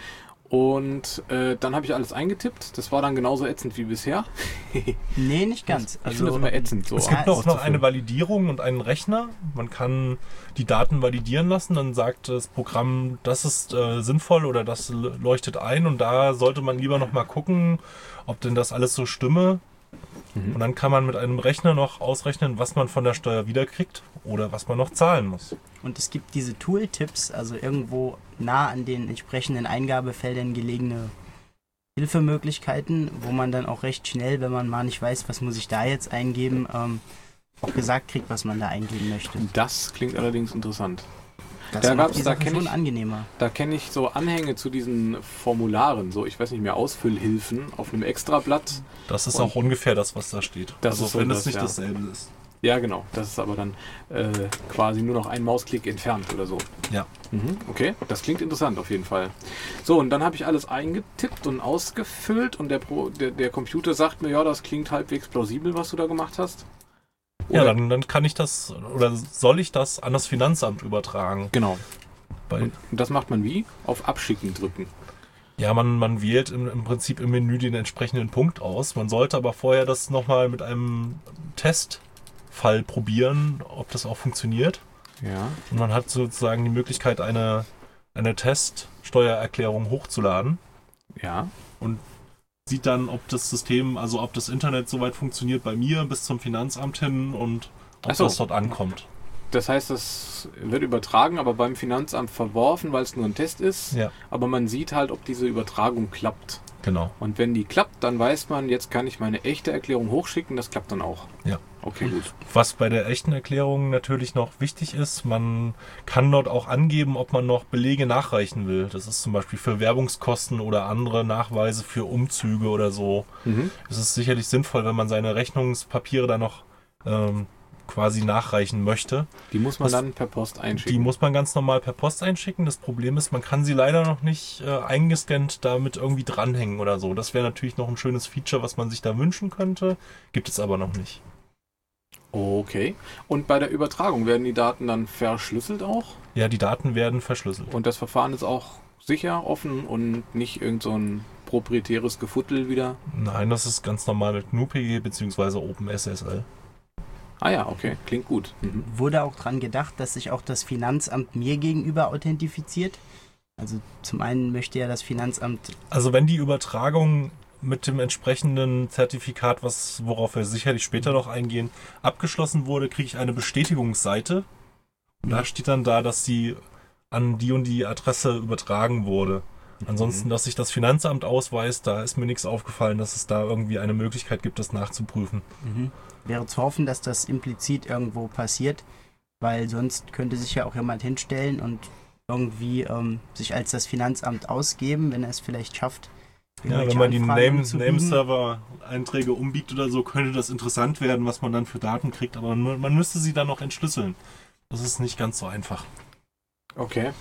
S1: Und äh, dann habe ich alles eingetippt. Das war dann genauso ätzend wie bisher.
S3: Nee, nicht ganz.
S1: Ich finde das immer ätzend so.
S4: Es
S3: Ja,
S4: gibt auch
S3: es
S4: noch eine Validierung und einen Rechner. Man kann die Daten validieren lassen. Dann sagt das Programm, das ist äh, sinnvoll oder das l- leuchtet ein. Und da sollte man lieber noch mal gucken, ob denn das alles so stimme.
S1: Mhm.
S4: Und dann kann man mit einem Rechner noch ausrechnen, was man von der Steuer wiederkriegt oder was man noch zahlen muss.
S3: Und es gibt diese Tooltips, also irgendwo nah an den entsprechenden Eingabefeldern gelegene Hilfemöglichkeiten, wo man dann auch recht schnell, wenn man mal nicht weiß, was muss ich da jetzt eingeben, ähm, auch gesagt kriegt, was man da eingeben möchte.
S1: Das klingt allerdings interessant.
S3: Das
S1: Da
S3: macht
S1: gab's-
S3: die
S1: da
S3: Sache
S1: kenn
S3: schon
S1: ich-
S3: angenehmer.
S1: Da kenne ich so Anhänge zu diesen Formularen, so ich weiß nicht mehr, Ausfüllhilfen auf einem Extrablatt.
S4: Das ist
S1: Und-
S4: auch ungefähr das, was da steht.
S1: Das
S4: also
S1: ist so
S4: wenn
S1: das,
S4: es nicht
S1: ja.
S4: dasselbe ist.
S1: Ja, genau. Das ist aber dann äh, quasi nur noch ein Mausklick entfernt oder so.
S4: Ja.
S1: Mhm, okay, das klingt interessant auf jeden Fall. So, und dann habe ich alles eingetippt und ausgefüllt und der, Pro, der, der Computer sagt mir, ja, das klingt halbwegs plausibel, was du da gemacht hast.
S4: Ja,
S1: Oder-
S4: dann, dann kann ich das oder soll ich das an das Finanzamt übertragen.
S1: Genau.
S4: Weil,
S1: Und das macht man wie? Auf Abschicken drücken.
S4: ja, man, man wählt im, im Prinzip im Menü den entsprechenden Punkt aus. Man sollte aber vorher das nochmal mit einem Testfall probieren, ob das auch funktioniert.
S1: Ja.
S4: Und man hat sozusagen die Möglichkeit, eine, eine Teststeuererklärung hochzuladen.
S1: Ja.
S4: Sieht dann, ob das System, also ob das Internet soweit funktioniert bei mir bis zum Finanzamt hin und ob
S1: Ach so.
S4: das dort ankommt.
S1: Das heißt, das wird übertragen, aber beim Finanzamt verworfen, weil es nur ein Test ist.
S4: Ja,
S1: Aber man sieht halt, ob diese Übertragung klappt.
S4: genau.
S1: Und wenn die klappt, dann weiß man, jetzt kann ich meine echte Erklärung hochschicken. Das klappt dann auch.
S4: Ja.
S1: Okay, gut.
S4: Was bei der echten Erklärung natürlich noch wichtig ist, man kann dort auch angeben, ob man noch Belege nachreichen will. Das ist zum Beispiel für Werbungskosten oder andere Nachweise für Umzüge oder so.
S1: Mhm.
S4: Es ist sicherlich sinnvoll, wenn man seine Rechnungspapiere da noch ähm, quasi nachreichen möchte.
S1: Die muss man
S4: Das-
S1: dann per Post
S4: Die
S1: einschicken.
S4: muss man ganz normal per Post einschicken. Das Problem ist, man kann sie leider noch nicht äh, eingescannt damit irgendwie dranhängen oder so. Das wäre natürlich noch ein schönes Feature, was man sich da wünschen könnte. Gibt es aber noch nicht.
S1: Okay. Und bei der Übertragung werden die Daten dann verschlüsselt auch?
S4: Ja, die Daten werden verschlüsselt.
S1: Und das Verfahren ist auch sicher, offen und nicht irgend so ein proprietäres Gefuttel wieder?
S4: Nein, das ist ganz normal mit G N U P G bzw. OpenSSL.
S1: Ah ja, okay. Klingt gut. Mhm.
S3: Wurde auch dran gedacht, dass sich auch das Finanzamt mir gegenüber authentifiziert? Also zum einen möchte ja das Finanzamt,
S4: Also wenn die Übertragung mit dem entsprechenden Zertifikat, was, worauf wir sicherlich später noch eingehen, abgeschlossen wurde, kriege ich eine Bestätigungsseite. Und da steht dann da, dass sie an die und die Adresse übertragen wurde. Ansonsten, dass sich das Finanzamt ausweist, da ist mir nichts aufgefallen, dass es da irgendwie eine Möglichkeit gibt, das nachzuprüfen.
S3: wäre zu hoffen, dass das implizit irgendwo passiert, weil sonst könnte sich ja auch jemand hinstellen und irgendwie ähm, sich als das Finanzamt ausgeben, wenn er es vielleicht schafft.
S4: Ja,
S3: irgendwelche
S4: wenn man die
S3: Anfragen
S4: Name,
S3: umzubiegen.
S4: Name-Server-Einträge umbiegt oder so, könnte das interessant werden, was man dann für Daten kriegt, aber man, man müsste sie dann noch entschlüsseln. Das ist nicht ganz so einfach.
S1: Okay.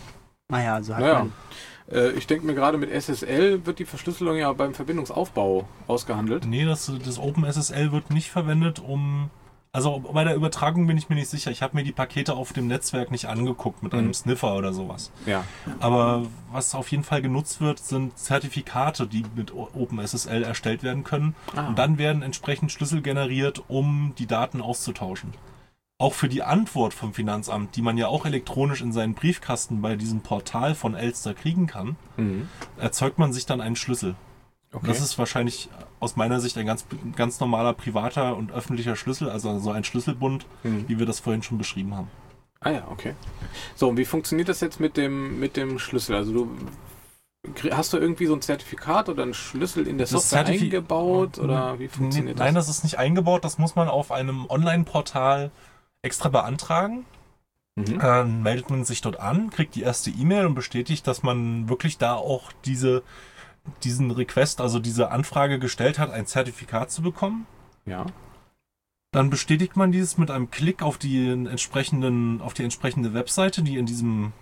S3: Naja, so hat
S1: Naja.
S3: man.
S1: Äh, ich denke mir gerade, mit S S L wird die Verschlüsselung ja beim Verbindungsaufbau ausgehandelt.
S4: Nee, das, das OpenSSL wird nicht verwendet, um... Also bei der Übertragung bin ich mir nicht sicher. Ich habe mir die Pakete auf dem Netzwerk nicht angeguckt mit einem
S1: Mhm.
S4: Sniffer oder sowas.
S1: Ja.
S4: Aber was auf jeden Fall genutzt wird, sind Zertifikate, die mit O- OpenSSL erstellt werden können.
S1: Ah.
S4: Und dann werden entsprechend Schlüssel generiert, um die Daten auszutauschen. Auch für die Antwort vom Finanzamt, die man ja auch elektronisch in seinen Briefkasten bei diesem Portal von Elster kriegen kann,
S1: Mhm.
S4: erzeugt man sich dann einen Schlüssel.
S1: Okay.
S4: Das ist wahrscheinlich aus meiner Sicht ein ganz, ganz normaler privater und öffentlicher Schlüssel, also so ein Schlüsselbund,
S1: Mhm.
S4: wie wir das vorhin schon beschrieben haben.
S1: Ah ja, okay. So, und wie funktioniert das jetzt mit dem, mit dem Schlüssel? Also du krie- hast du irgendwie so ein Zertifikat oder einen Schlüssel in der
S4: Das
S1: Software
S4: Zertifi-
S1: eingebaut oder wie funktioniert
S4: Nein,
S1: das?
S4: das ist nicht eingebaut, das muss man auf einem Online-Portal extra beantragen.
S1: Mhm.
S4: Dann meldet man sich dort an, kriegt die erste E-Mail und bestätigt, dass man wirklich da auch diese, diesen Request, also diese Anfrage gestellt hat, ein Zertifikat zu bekommen.
S1: Ja.
S4: Dann bestätigt man dieses mit einem Klick auf die entsprechenden, auf die entsprechende Webseite, die in diesem,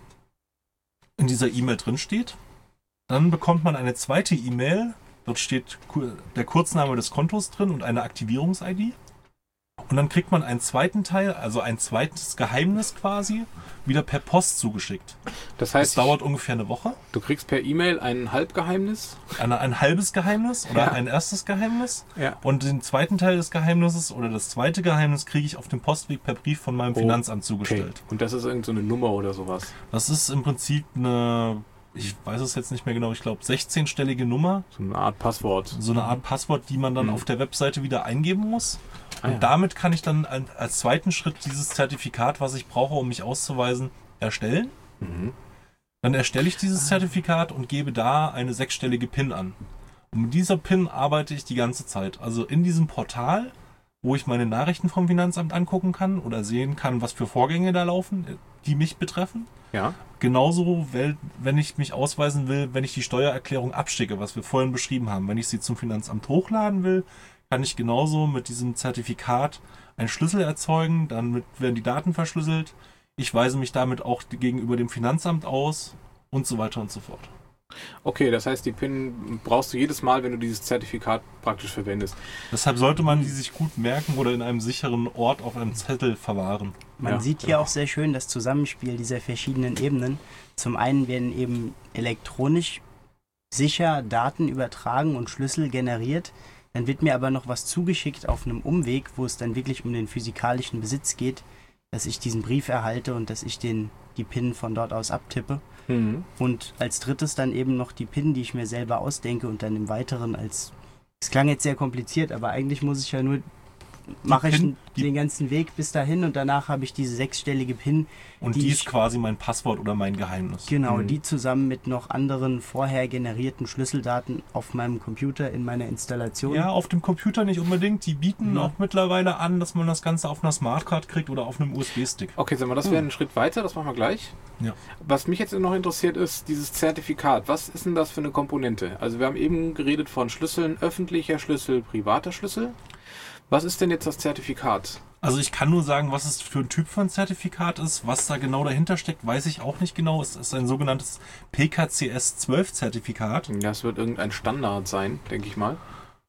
S4: in dieser E-Mail drin steht. Dann bekommt man eine zweite E-Mail. Dort steht ku- der Kurzname des Kontos drin und eine Aktivierungs-I D. Und dann kriegt man einen zweiten Teil, also ein zweites Geheimnis quasi, wieder per Post zugeschickt.
S1: Das
S4: Das
S1: heißt,
S4: dauert ungefähr eine Woche.
S1: du kriegst per E-Mail ein Halbgeheimnis.
S4: Eine, ein halbes Geheimnis oder
S1: Ja.
S4: ein erstes Geheimnis.
S1: Ja.
S4: Und den zweiten Teil des Geheimnisses oder das zweite Geheimnis kriege ich auf dem Postweg per Brief von meinem
S1: Oh,
S4: Finanzamt
S1: Okay.
S4: zugestellt.
S1: Und das ist irgend so eine Nummer oder sowas.
S4: Das ist im Prinzip eine, ich weiß es jetzt nicht mehr genau, ich glaube sechzehnstellige Nummer.
S1: So eine Art Passwort.
S4: So eine Art Passwort, die man dann
S1: Mhm.
S4: auf der Webseite wieder eingeben muss.
S1: Ah,
S4: Und
S1: ja.
S4: damit kann ich dann ein- als zweiten Schritt dieses Zertifikat, was ich brauche, um mich auszuweisen, erstellen.
S1: Mhm.
S4: Dann erstelle ich dieses Zertifikat und gebe da eine sechsstellige PIN an. Und mit dieser PIN arbeite ich die ganze Zeit. Also in diesem Portal, wo ich meine Nachrichten vom Finanzamt angucken kann oder sehen kann, was für Vorgänge da laufen, die mich betreffen.
S1: Ja.
S4: Genauso, weil- wenn ich mich ausweisen will, wenn ich die Steuererklärung abschicke, was wir vorhin beschrieben haben. Wenn ich sie zum Finanzamt hochladen will, kann ich genauso mit diesem Zertifikat einen Schlüssel erzeugen, dann mit- werden die Daten verschlüsselt. Ich weise mich damit auch gegenüber dem Finanzamt aus und so weiter und so fort.
S1: Okay, das heißt, die PIN brauchst du jedes Mal, wenn du dieses Zertifikat praktisch verwendest.
S4: Deshalb sollte man die sich gut merken oder in einem sicheren Ort auf einem Zettel verwahren.
S3: Man
S1: Ja,
S3: sieht hier
S1: genau.
S3: auch sehr schön das Zusammenspiel dieser verschiedenen Ebenen. Zum einen werden eben elektronisch sicher Daten übertragen und Schlüssel generiert. Dann wird mir aber noch was zugeschickt auf einem Umweg, wo es dann wirklich um den physikalischen Besitz geht, dass ich diesen Brief erhalte und dass ich den, die PIN von dort aus abtippe.
S1: Mhm.
S3: Und als drittes dann eben noch die PIN, die ich mir selber ausdenke und dann im Weiteren als... Es klang jetzt sehr kompliziert, aber eigentlich muss ich ja nur... Mache ich
S4: PIN, die-
S3: den ganzen Weg bis dahin und danach habe ich diese sechsstellige PIN.
S4: Und
S3: Die
S4: die,
S3: ich-
S4: ist quasi mein Passwort oder mein Geheimnis.
S3: Genau,
S1: Mhm.
S3: die zusammen mit noch anderen vorher generierten Schlüsseldaten auf meinem Computer in meiner Installation.
S4: Ja, auf dem Computer nicht unbedingt. Die bieten
S3: Ja.
S4: auch mittlerweile an, dass man das Ganze auf einer Smartcard kriegt oder auf einem U S B-Stick.
S1: Okay, sagen wir, das wäre ein Schritt weiter, das machen wir gleich.
S4: Ja.
S1: Was mich jetzt noch interessiert ist, dieses Zertifikat. Was ist denn das für eine Komponente? Also wir haben eben geredet von Schlüsseln, öffentlicher Schlüssel, privater Schlüssel. Was ist denn jetzt das Zertifikat?
S4: Also ich kann nur sagen, was es für ein Typ von Zertifikat ist. Was da genau dahinter steckt, weiß ich auch nicht genau. Es ist ein sogenanntes P K C S zwölf Zertifikat.
S1: Das wird irgendein Standard sein, denke ich mal.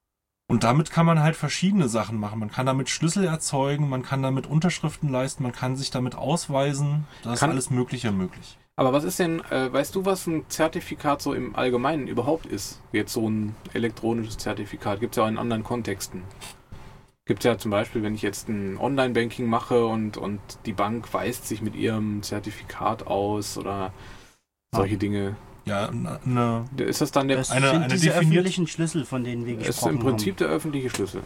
S4: Und damit kann man halt verschiedene Sachen machen. Man kann damit Schlüssel erzeugen, man kann damit Unterschriften leisten, man kann sich damit ausweisen. Da ist
S1: Kann-
S4: alles Mögliche möglich.
S1: Aber was ist denn, äh, weißt du, was ein Zertifikat so im Allgemeinen überhaupt ist? Jetzt so ein elektronisches Zertifikat. Gibt es ja auch in anderen Kontexten. Gibt es ja zum Beispiel, wenn ich jetzt ein Online-Banking mache und, und die Bank weist sich mit ihrem Zertifikat aus oder solche Dinge.
S4: Ja, eine,
S1: Ist das dann der,
S3: Das
S4: Eine-
S3: sind
S4: eine
S3: diese
S4: definiert-
S3: öffentlichen Schlüssel, von denen wir
S1: ist
S3: gesprochen
S1: im Prinzip
S3: haben.
S1: der öffentliche Schlüssel?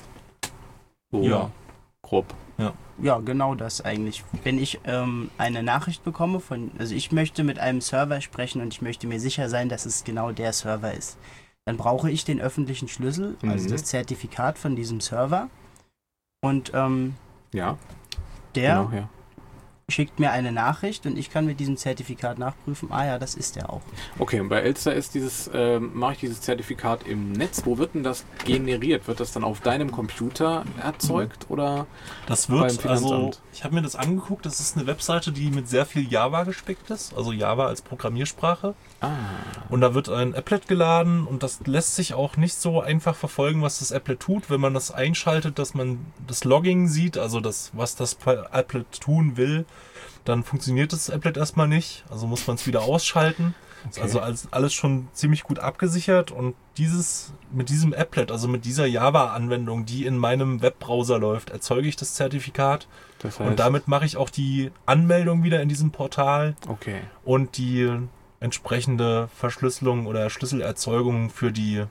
S1: So
S4: ja.
S1: grob.
S3: Ja, genau das eigentlich. Wenn ich ähm, eine Nachricht bekomme von, also ich möchte mit einem Server sprechen und ich möchte mir sicher sein, dass es genau der Server ist, dann brauche ich den öffentlichen Schlüssel, also
S1: Mhm.
S3: das Zertifikat von diesem Server. Und ähm,
S1: Ja,
S3: der
S1: genau, ja.
S3: schickt mir eine Nachricht und ich kann mit diesem Zertifikat nachprüfen, ah ja, das ist er auch.
S1: Okay, und bei Elster ist dieses, äh, mache ich dieses Zertifikat im Netz. Wo wird denn das generiert? Wird das dann auf deinem Computer erzeugt oder
S4: Das
S1: beim
S4: wird, also,
S1: Finanzamt?
S4: ich habe mir das angeguckt, das ist eine Webseite, die mit sehr viel Java gespickt ist, also Java als Programmiersprache.
S1: Ah,
S4: Und da wird ein Applet geladen und das lässt sich auch nicht so einfach verfolgen, was das Applet tut, wenn man das einschaltet, dass man das Logging sieht, also das, was das Applet tun will, dann funktioniert das Applet erstmal nicht, also muss man es wieder ausschalten. Ist
S1: Okay.
S4: also alles, alles schon ziemlich gut abgesichert und dieses mit diesem Applet, also mit dieser Java-Anwendung, die in meinem Webbrowser läuft, erzeuge ich das Zertifikat
S1: das heißt,
S4: und damit mache ich auch die Anmeldung wieder in diesem Portal
S1: okay.
S4: und die entsprechende Verschlüsselung oder Schlüsselerzeugung für die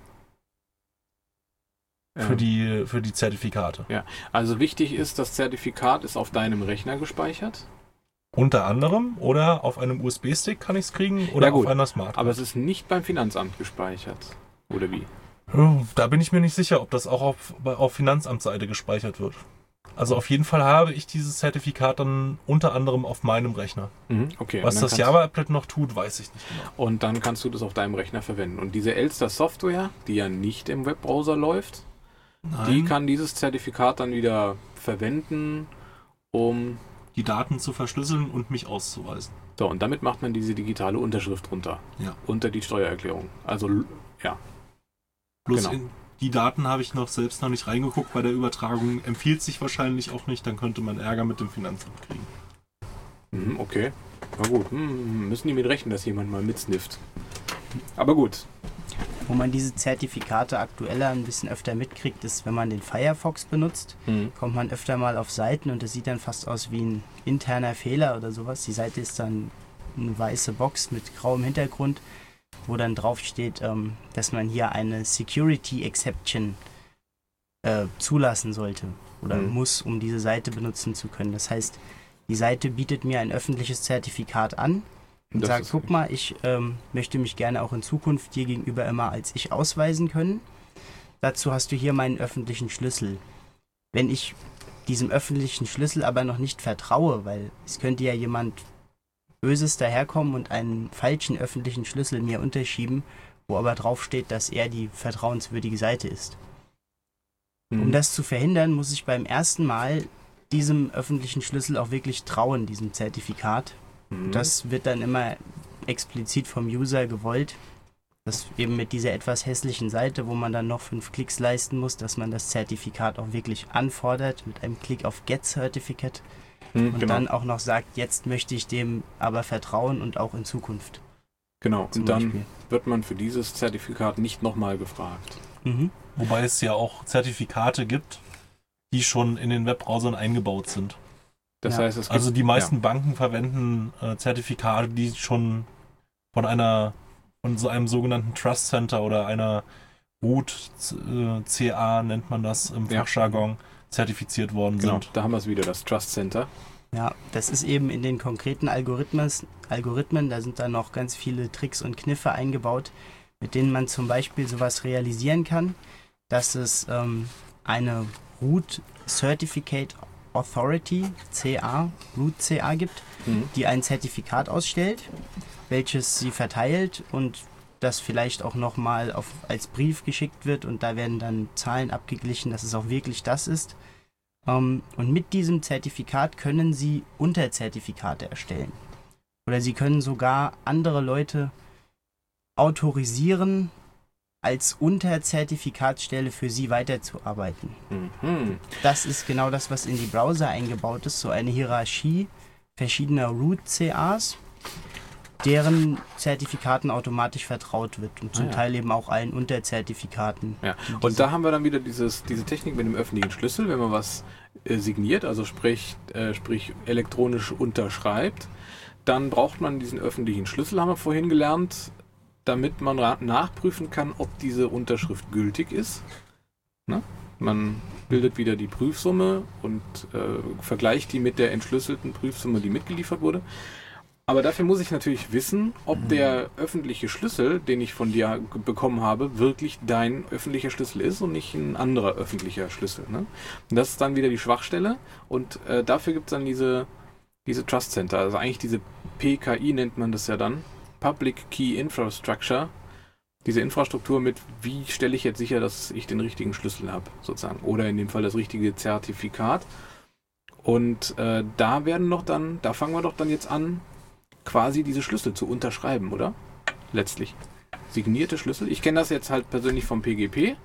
S4: für
S1: Ähm,
S4: die für die Zertifikate.
S1: Also wichtig ist, das Zertifikat ist auf deinem Rechner gespeichert,
S4: Unter anderem oder auf einem U S B-Stick kann ich es kriegen oder
S1: Ja, gut.
S4: auf einer Smart.
S1: aber es ist nicht beim Finanzamt gespeichert. Oder wie?
S4: Da bin ich mir nicht sicher, ob das auch auf, auf Finanzamtsseite gespeichert wird. Also auf jeden Fall habe ich dieses Zertifikat dann unter anderem auf meinem Rechner.
S1: Mhm, okay.
S4: Was
S1: und dann
S4: das
S1: kannst-
S4: Java-Applet noch tut, weiß ich nicht genau.
S1: Und dann kannst du das auf deinem Rechner verwenden. Und diese Elster-Software, die ja nicht im Webbrowser läuft, die kann dieses Zertifikat dann wieder verwenden, um...
S4: die Daten zu verschlüsseln und mich auszuweisen.
S1: So, und damit macht man diese digitale Unterschrift runter.
S4: Ja.
S1: Unter die Steuererklärung. Also, l- ja.
S4: Bloß
S1: Genau.
S4: in die Daten habe ich noch selbst noch nicht reingeguckt bei der Übertragung. Empfiehlt sich wahrscheinlich auch nicht, dann könnte man Ärger mit dem Finanzamt kriegen.
S1: Mhm, okay. Na gut, hm, müssen die mit rechnen, dass jemand mal mitsnifft. Aber gut.
S3: Wo man diese Zertifikate aktueller ein bisschen öfter mitkriegt, ist, wenn man den Firefox benutzt,
S1: Mhm.
S3: kommt man öfter mal auf Seiten und das sieht dann fast aus wie ein interner Fehler oder sowas. Die Seite ist dann eine weiße Box mit grauem Hintergrund, wo dann drauf steht, ähm, dass man hier eine Security Exception äh, zulassen sollte oder
S1: Mhm.
S3: muss, um diese Seite benutzen zu können. Das heißt, die Seite bietet mir ein öffentliches Zertifikat an und
S1: Das
S3: sagt,
S1: ist
S3: guck mal, ich ähm, möchte mich gerne auch in Zukunft dir gegenüber immer als ich ausweisen können. Dazu hast du hier meinen öffentlichen Schlüssel. Wenn ich diesem öffentlichen Schlüssel aber noch nicht vertraue, weil es könnte ja jemand Böses daherkommen und einen falschen öffentlichen Schlüssel mir unterschieben, wo aber drauf steht, dass er die vertrauenswürdige Seite ist. Um
S1: Mhm.
S3: das zu verhindern, muss ich beim ersten Mal diesem öffentlichen Schlüssel auch wirklich trauen, diesem Zertifikat.
S1: Mhm.
S3: Das wird dann immer explizit vom User gewollt. Das eben mit dieser etwas hässlichen Seite, wo man dann noch fünf Klicks leisten muss, dass man das Zertifikat auch wirklich anfordert mit einem Klick auf Get Certificate
S1: Mhm,
S3: und
S1: genau.
S3: dann auch noch sagt, jetzt möchte ich dem aber vertrauen und auch in Zukunft.
S1: Genau.
S3: Zum
S1: Und dann
S3: Beispiel.
S1: wird man für dieses Zertifikat nicht nochmal gefragt.
S3: Mhm.
S4: Wobei es ja auch Zertifikate gibt, die schon in den Webbrowsern eingebaut sind.
S1: Das
S3: Ja.
S1: heißt, es gibt,
S4: Also die meisten Banken verwenden äh, Zertifikate, die schon von einer von so einem sogenannten Trust Center oder einer Root äh, C A nennt man das im
S1: Ja.
S4: Fachjargon, zertifiziert worden
S1: genau,
S4: sind.
S1: da haben wir es wieder, das Trust Center.
S3: Ja, das ist eben in den konkreten Algorithmen, Algorithmen, da sind dann noch ganz viele Tricks und Kniffe eingebaut, mit denen man zum Beispiel sowas realisieren kann, dass es ähm, eine Root Certificate Authority, C A, Root C A gibt,
S1: Mhm.
S3: die ein Zertifikat ausstellt, welches sie verteilt und das vielleicht auch nochmal auf, als Brief geschickt wird und da werden dann Zahlen abgeglichen, dass es auch wirklich das ist. Ähm, und mit diesem Zertifikat können Sie Unterzertifikate erstellen. Oder Sie können sogar andere Leute autorisieren, als Unterzertifikatsstelle für Sie weiterzuarbeiten.
S1: Mhm.
S3: Das ist genau das, was in die Browser eingebaut ist, so eine Hierarchie verschiedener Root-C As, deren Zertifikaten automatisch vertraut wird und zum
S1: Ah, ja.
S3: Teil eben auch allen Unterzertifikaten.
S1: Ja.
S3: die
S1: Und
S3: diese-
S1: da haben wir dann wieder dieses, diese Technik mit dem öffentlichen Schlüssel, wenn man was äh, signiert, also sprich, äh, sprich elektronisch unterschreibt, dann braucht man diesen öffentlichen Schlüssel, haben wir vorhin gelernt, damit man ra- nachprüfen kann, ob diese Unterschrift gültig ist. Ne? Man bildet wieder die Prüfsumme und äh, vergleicht die mit der entschlüsselten Prüfsumme, die mitgeliefert wurde. Aber dafür muss ich natürlich wissen, ob der öffentliche Schlüssel, den ich von dir g- bekommen habe, wirklich dein öffentlicher Schlüssel ist und nicht ein anderer öffentlicher Schlüssel. Ne? Und das ist dann wieder die Schwachstelle und äh, dafür gibt es dann diese diese Trust Center, also eigentlich diese P K I nennt man das ja dann, Public Key Infrastructure, diese Infrastruktur mit, wie stelle ich jetzt sicher, dass ich den richtigen Schlüssel habe, sozusagen, oder in dem Fall das richtige Zertifikat. Und äh, da werden doch dann, da fangen wir doch dann jetzt an, quasi diese Schlüssel zu unterschreiben, oder? Letztlich. Signierte Schlüssel. Ich kenne das jetzt halt persönlich vom P G P.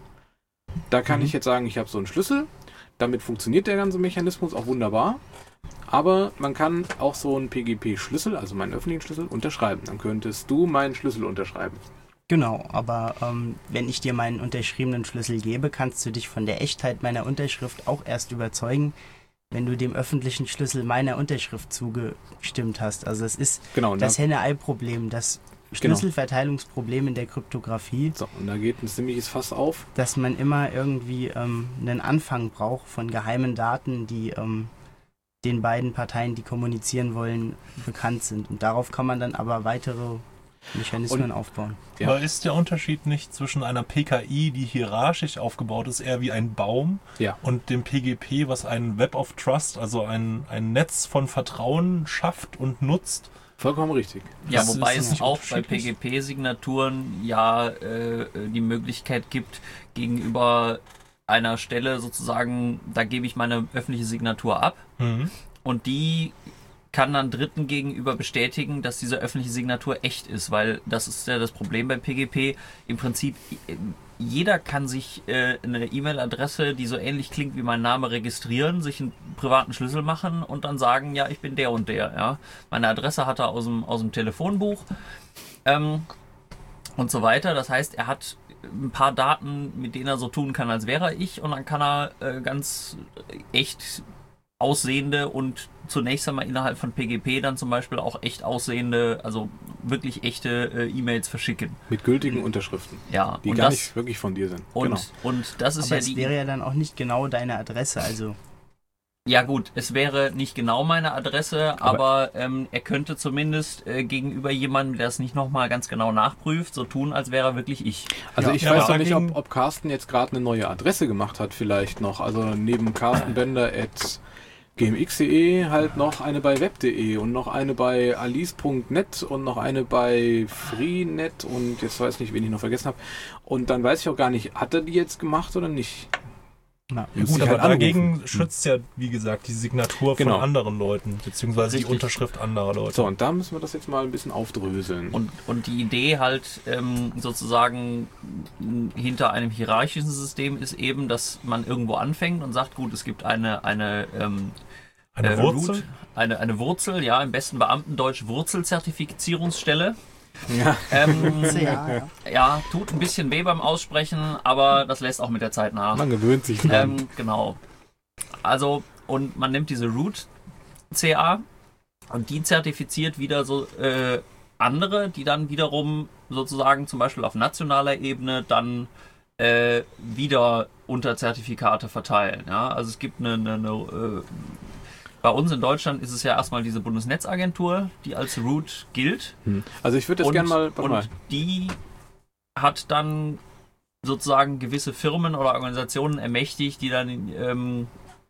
S1: Da kann
S3: Mhm.
S1: ich jetzt sagen, ich habe so einen Schlüssel. Damit funktioniert der ganze Mechanismus auch wunderbar. Aber man kann auch so einen P G P-Schlüssel, also meinen öffentlichen Schlüssel, unterschreiben. Dann könntest du meinen Schlüssel unterschreiben.
S3: Genau, aber ähm, wenn ich dir meinen unterschriebenen Schlüssel gebe, kannst du dich von der Echtheit meiner Unterschrift auch erst überzeugen, wenn du dem öffentlichen Schlüssel meiner Unterschrift zugestimmt hast. Also es ist
S1: Genau. Und
S3: das
S1: da,
S3: Henne-Ei-Problem, das
S1: Genau.
S3: Schlüsselverteilungsproblem in der Kryptographie,
S1: so, und da geht ein ziemliches Fass auf.
S3: dass man immer irgendwie ähm, einen Anfang braucht von geheimen Daten, die ähm, den beiden Parteien, die kommunizieren wollen, bekannt sind. Und darauf kann man dann aber weitere Mechanismen
S1: Und-
S3: aufbauen.
S1: Ja.
S4: Aber ist der Unterschied nicht zwischen einer P K I, die hierarchisch aufgebaut ist, eher wie ein Baum,
S1: Ja.
S4: und dem P G P, was ein Web of Trust, also ein, ein Netz von Vertrauen schafft und nutzt?
S1: Vollkommen richtig.
S2: Ja,
S4: Das
S2: wobei
S4: ist
S2: es
S4: nicht
S2: auch bei P
S4: unterschiedlich.
S2: G P-Signaturen ja äh, die Möglichkeit gibt, gegenüber einer Stelle sozusagen, da gebe ich meine öffentliche Signatur ab
S4: Mhm.
S2: und die kann dann Dritten gegenüber bestätigen, dass diese öffentliche Signatur echt ist, weil das ist ja das Problem bei P G P. Im Prinzip, äh, jeder kann sich äh, eine E-Mail-Adresse, die so ähnlich klingt wie mein Name, registrieren, sich einen privaten Schlüssel machen und dann sagen, ja, ich bin der und der. Ja. Meine Adresse hat er aus dem, aus dem Telefonbuch ähm, und so weiter. Das heißt, er hat ein paar Daten, mit denen er so tun kann, als wäre er ich, und dann kann er äh, ganz echt aussehende und zunächst einmal innerhalb von P G P dann zum Beispiel auch echt aussehende, also wirklich echte äh, E-Mails verschicken.
S1: Mit gültigen Unterschriften,
S2: Ja,
S1: die
S2: und
S1: gar
S2: das,
S1: nicht wirklich von dir sind.
S2: und,
S1: Genau.
S2: und das ist
S3: Aber
S2: ja
S3: es
S2: die.
S3: wäre ja dann auch nicht genau deine Adresse, also
S2: Ja gut, es wäre nicht genau meine Adresse, aber, ähm, er könnte zumindest äh, gegenüber jemandem, der es nicht nochmal ganz genau nachprüft, so tun, als wäre er wirklich ich.
S1: Also
S4: Ja,
S1: ich
S4: ja,
S1: weiß
S4: aber
S1: noch nicht,
S4: dagegen-
S1: ob, ob Carsten jetzt gerade eine neue Adresse gemacht hat vielleicht noch. Also neben Carsten Bender at gmx punkt de halt noch eine bei web punkt de und noch eine bei alice punkt net und noch eine bei freenet und jetzt weiß ich nicht, wen ich noch vergessen habe. Und dann weiß ich auch gar nicht, hat er die jetzt gemacht oder nicht?
S3: na,
S4: Ja,
S1: Müsste
S4: gut,
S1: ich
S4: aber
S1: halt
S4: dagegen
S1: anrufen.
S4: schützt ja, wie gesagt, die Signatur
S1: Genau.
S4: von anderen Leuten, beziehungsweise
S2: Richtig.
S4: die Unterschrift anderer Leute.
S1: So, und da müssen wir das jetzt mal ein bisschen aufdröseln.
S2: Und, und die Idee halt ähm, sozusagen m, hinter einem hierarchischen System ist eben, dass man irgendwo anfängt und sagt, gut, es gibt eine, eine, ähm,
S4: Eine
S2: äh,
S4: Wurzel?
S2: Root, eine, eine Wurzel, ja, im besten Beamtendeutsch Wurzelzertifizierungsstelle.
S1: ja,
S2: Ähm,
S3: ja, ja.
S2: ja, tut ein bisschen weh beim Aussprechen, aber das lässt auch mit der Zeit nach.
S1: man gewöhnt sich dran.
S2: Ähm, genau. Also, und man nimmt diese Root C A und die zertifiziert wieder so äh, andere, die dann wiederum sozusagen zum Beispiel auf nationaler Ebene dann äh, wieder Unterzertifikate verteilen. Ja? Also es gibt eine, eine, eine äh, bei uns in Deutschland ist es ja erstmal diese Bundesnetzagentur, die als Root gilt.
S1: Hm. Also ich würde das
S2: Und,
S1: gerne mal, warte
S2: und
S1: mal.
S2: die hat dann sozusagen gewisse Firmen oder Organisationen ermächtigt, die dann ähm,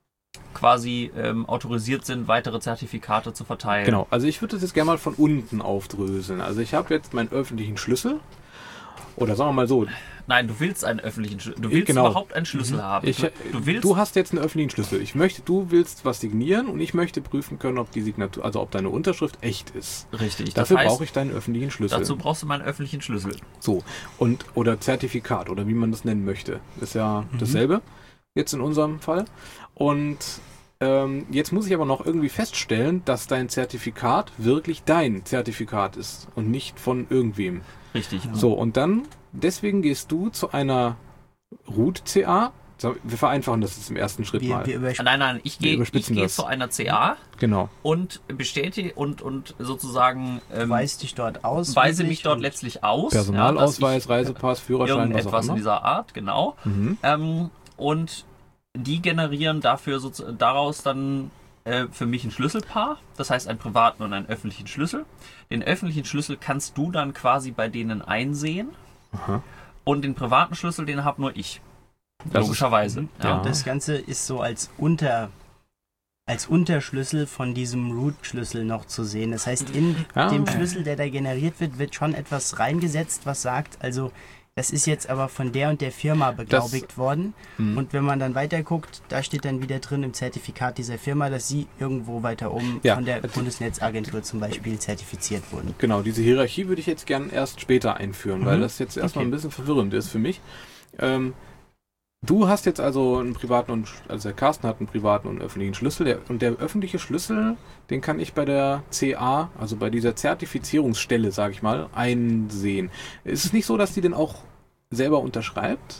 S2: quasi ähm, autorisiert sind, weitere Zertifikate zu verteilen.
S1: Genau, also ich würde das jetzt gerne mal von unten aufdröseln. Also ich habe jetzt meinen öffentlichen Schlüssel. Oder sagen wir mal so,
S2: Nein, du willst einen öffentlichen Schlüssel. Du willst
S1: Genau.
S2: überhaupt einen Schlüssel haben.
S1: ich,
S2: du, du willst.
S1: du hast jetzt einen öffentlichen Schlüssel. Ich möchte, du willst was signieren und ich möchte prüfen können, ob die Signatur, also ob deine Unterschrift echt ist.
S2: richtig.
S1: Dafür
S2: das heißt,
S1: brauche ich deinen öffentlichen Schlüssel.
S2: dazu brauchst du meinen öffentlichen Schlüssel.
S1: So, und oder Zertifikat oder wie man das nennen möchte. Ist ja dasselbe jetzt in unserem Fall. Und ähm, jetzt muss ich aber noch irgendwie feststellen, dass dein Zertifikat wirklich dein Zertifikat ist und nicht von irgendwem.
S2: Richtig.
S1: So, und dann, deswegen gehst du zu einer Root C A. So, wir vereinfachen das jetzt im ersten Schritt
S3: Wir,
S1: mal.
S3: wir übersp-
S2: Nein, nein, ich
S1: Wir
S2: gehe ich
S1: überspitzen
S2: gehe
S1: das.
S2: zu einer C A
S1: Genau.
S2: und bestätige und, und sozusagen ähm,
S3: weist dich dort aus.
S2: weise
S3: wirklich
S2: mich dort
S3: und-
S2: letztlich aus.
S1: Personalausweis,
S2: ja, dass
S1: Reisepass,
S2: ich
S1: Führerschein, was auch
S2: irgendetwas in
S1: immer.
S2: dieser Art, genau.
S1: Mhm.
S2: Ähm, und die generieren dafür so, daraus dann äh, für mich ein Schlüsselpaar, das heißt einen privaten und einen öffentlichen Schlüssel. Den öffentlichen Schlüssel kannst du dann quasi bei denen einsehen
S1: Aha.
S2: und den privaten Schlüssel, den habe nur ich.
S1: Das
S2: Logischerweise.
S1: ja.
S2: Ja.
S3: Das Ganze ist so als Unter als Unterschlüssel von diesem Root-Schlüssel noch zu sehen. Das heißt, in
S1: Ah.
S3: dem Schlüssel, der da generiert wird, wird schon etwas reingesetzt, was sagt, also das ist jetzt aber von der und der Firma beglaubigt worden.
S1: Mhm.
S3: Und wenn man dann weiter guckt, da steht dann wieder drin im Zertifikat dieser Firma, dass sie irgendwo weiter oben
S1: Ja.
S3: von der Bundesnetzagentur zum Beispiel zertifiziert wurden.
S1: Genau, diese Hierarchie würde ich jetzt gern erst später einführen, weil
S3: Mhm.
S1: das jetzt erstmal
S3: Okay.
S1: ein bisschen verwirrend ist für mich. Ähm, du hast jetzt also einen privaten und, also der Carsten hat einen privaten und öffentlichen Schlüssel. Der, und der öffentliche Schlüssel, den kann ich bei der C A, also bei dieser Zertifizierungsstelle, sage ich mal, einsehen. Ist es nicht so, dass die den auch selber unterschreibt?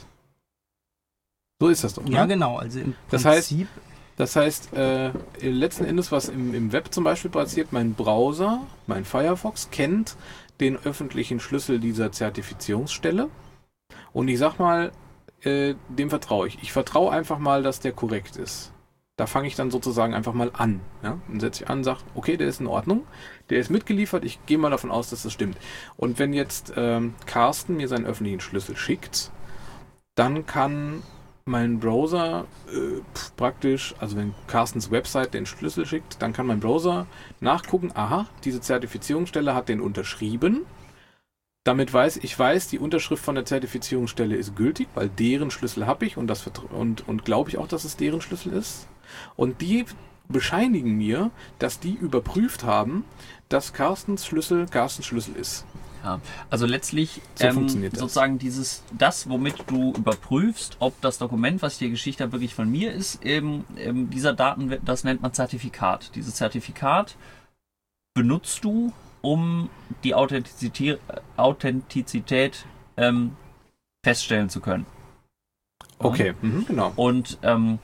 S1: So ist das doch, ne?
S3: Ja, genau. Also im
S1: Das heißt,
S3: Prinzip,
S1: Das heißt, äh, letzten Endes, was im, im Web zum Beispiel passiert, mein Browser, mein Firefox, kennt den öffentlichen Schlüssel dieser Zertifizierungsstelle. Und ich sag mal, äh, dem vertraue ich. Ich vertraue einfach mal, dass der korrekt ist. Da fange ich dann sozusagen einfach mal an. Ja? Dann setze ich an und sage, okay, der ist in Ordnung. Der ist mitgeliefert. Ich gehe mal davon aus, dass das stimmt. Und wenn jetzt ähm, Carsten mir seinen öffentlichen Schlüssel schickt, dann kann mein Browser äh, pf, praktisch, also wenn Carstens Website den Schlüssel schickt, dann kann mein Browser nachgucken, aha, diese Zertifizierungsstelle hat den unterschrieben. Damit weiß ich, weiß, die Unterschrift von der Zertifizierungsstelle ist gültig, weil deren Schlüssel habe ich und, das vertra- und, und glaube ich auch, dass es deren Schlüssel ist. Und die bescheinigen mir, dass die überprüft haben, dass Carstens Schlüssel Carstens Schlüssel ist.
S2: Ja, also letztlich
S1: So
S2: ähm,
S1: funktioniert das.
S2: sozusagen dieses, das, womit du überprüfst, ob das Dokument, was ich dir geschickt habe, wirklich von mir ist, eben, eben dieser Daten, das nennt man Zertifikat. Dieses Zertifikat benutzt du, um die Authentizität, Authentizität ähm, feststellen zu können.
S1: Okay, mhm, genau.
S2: Und ähm,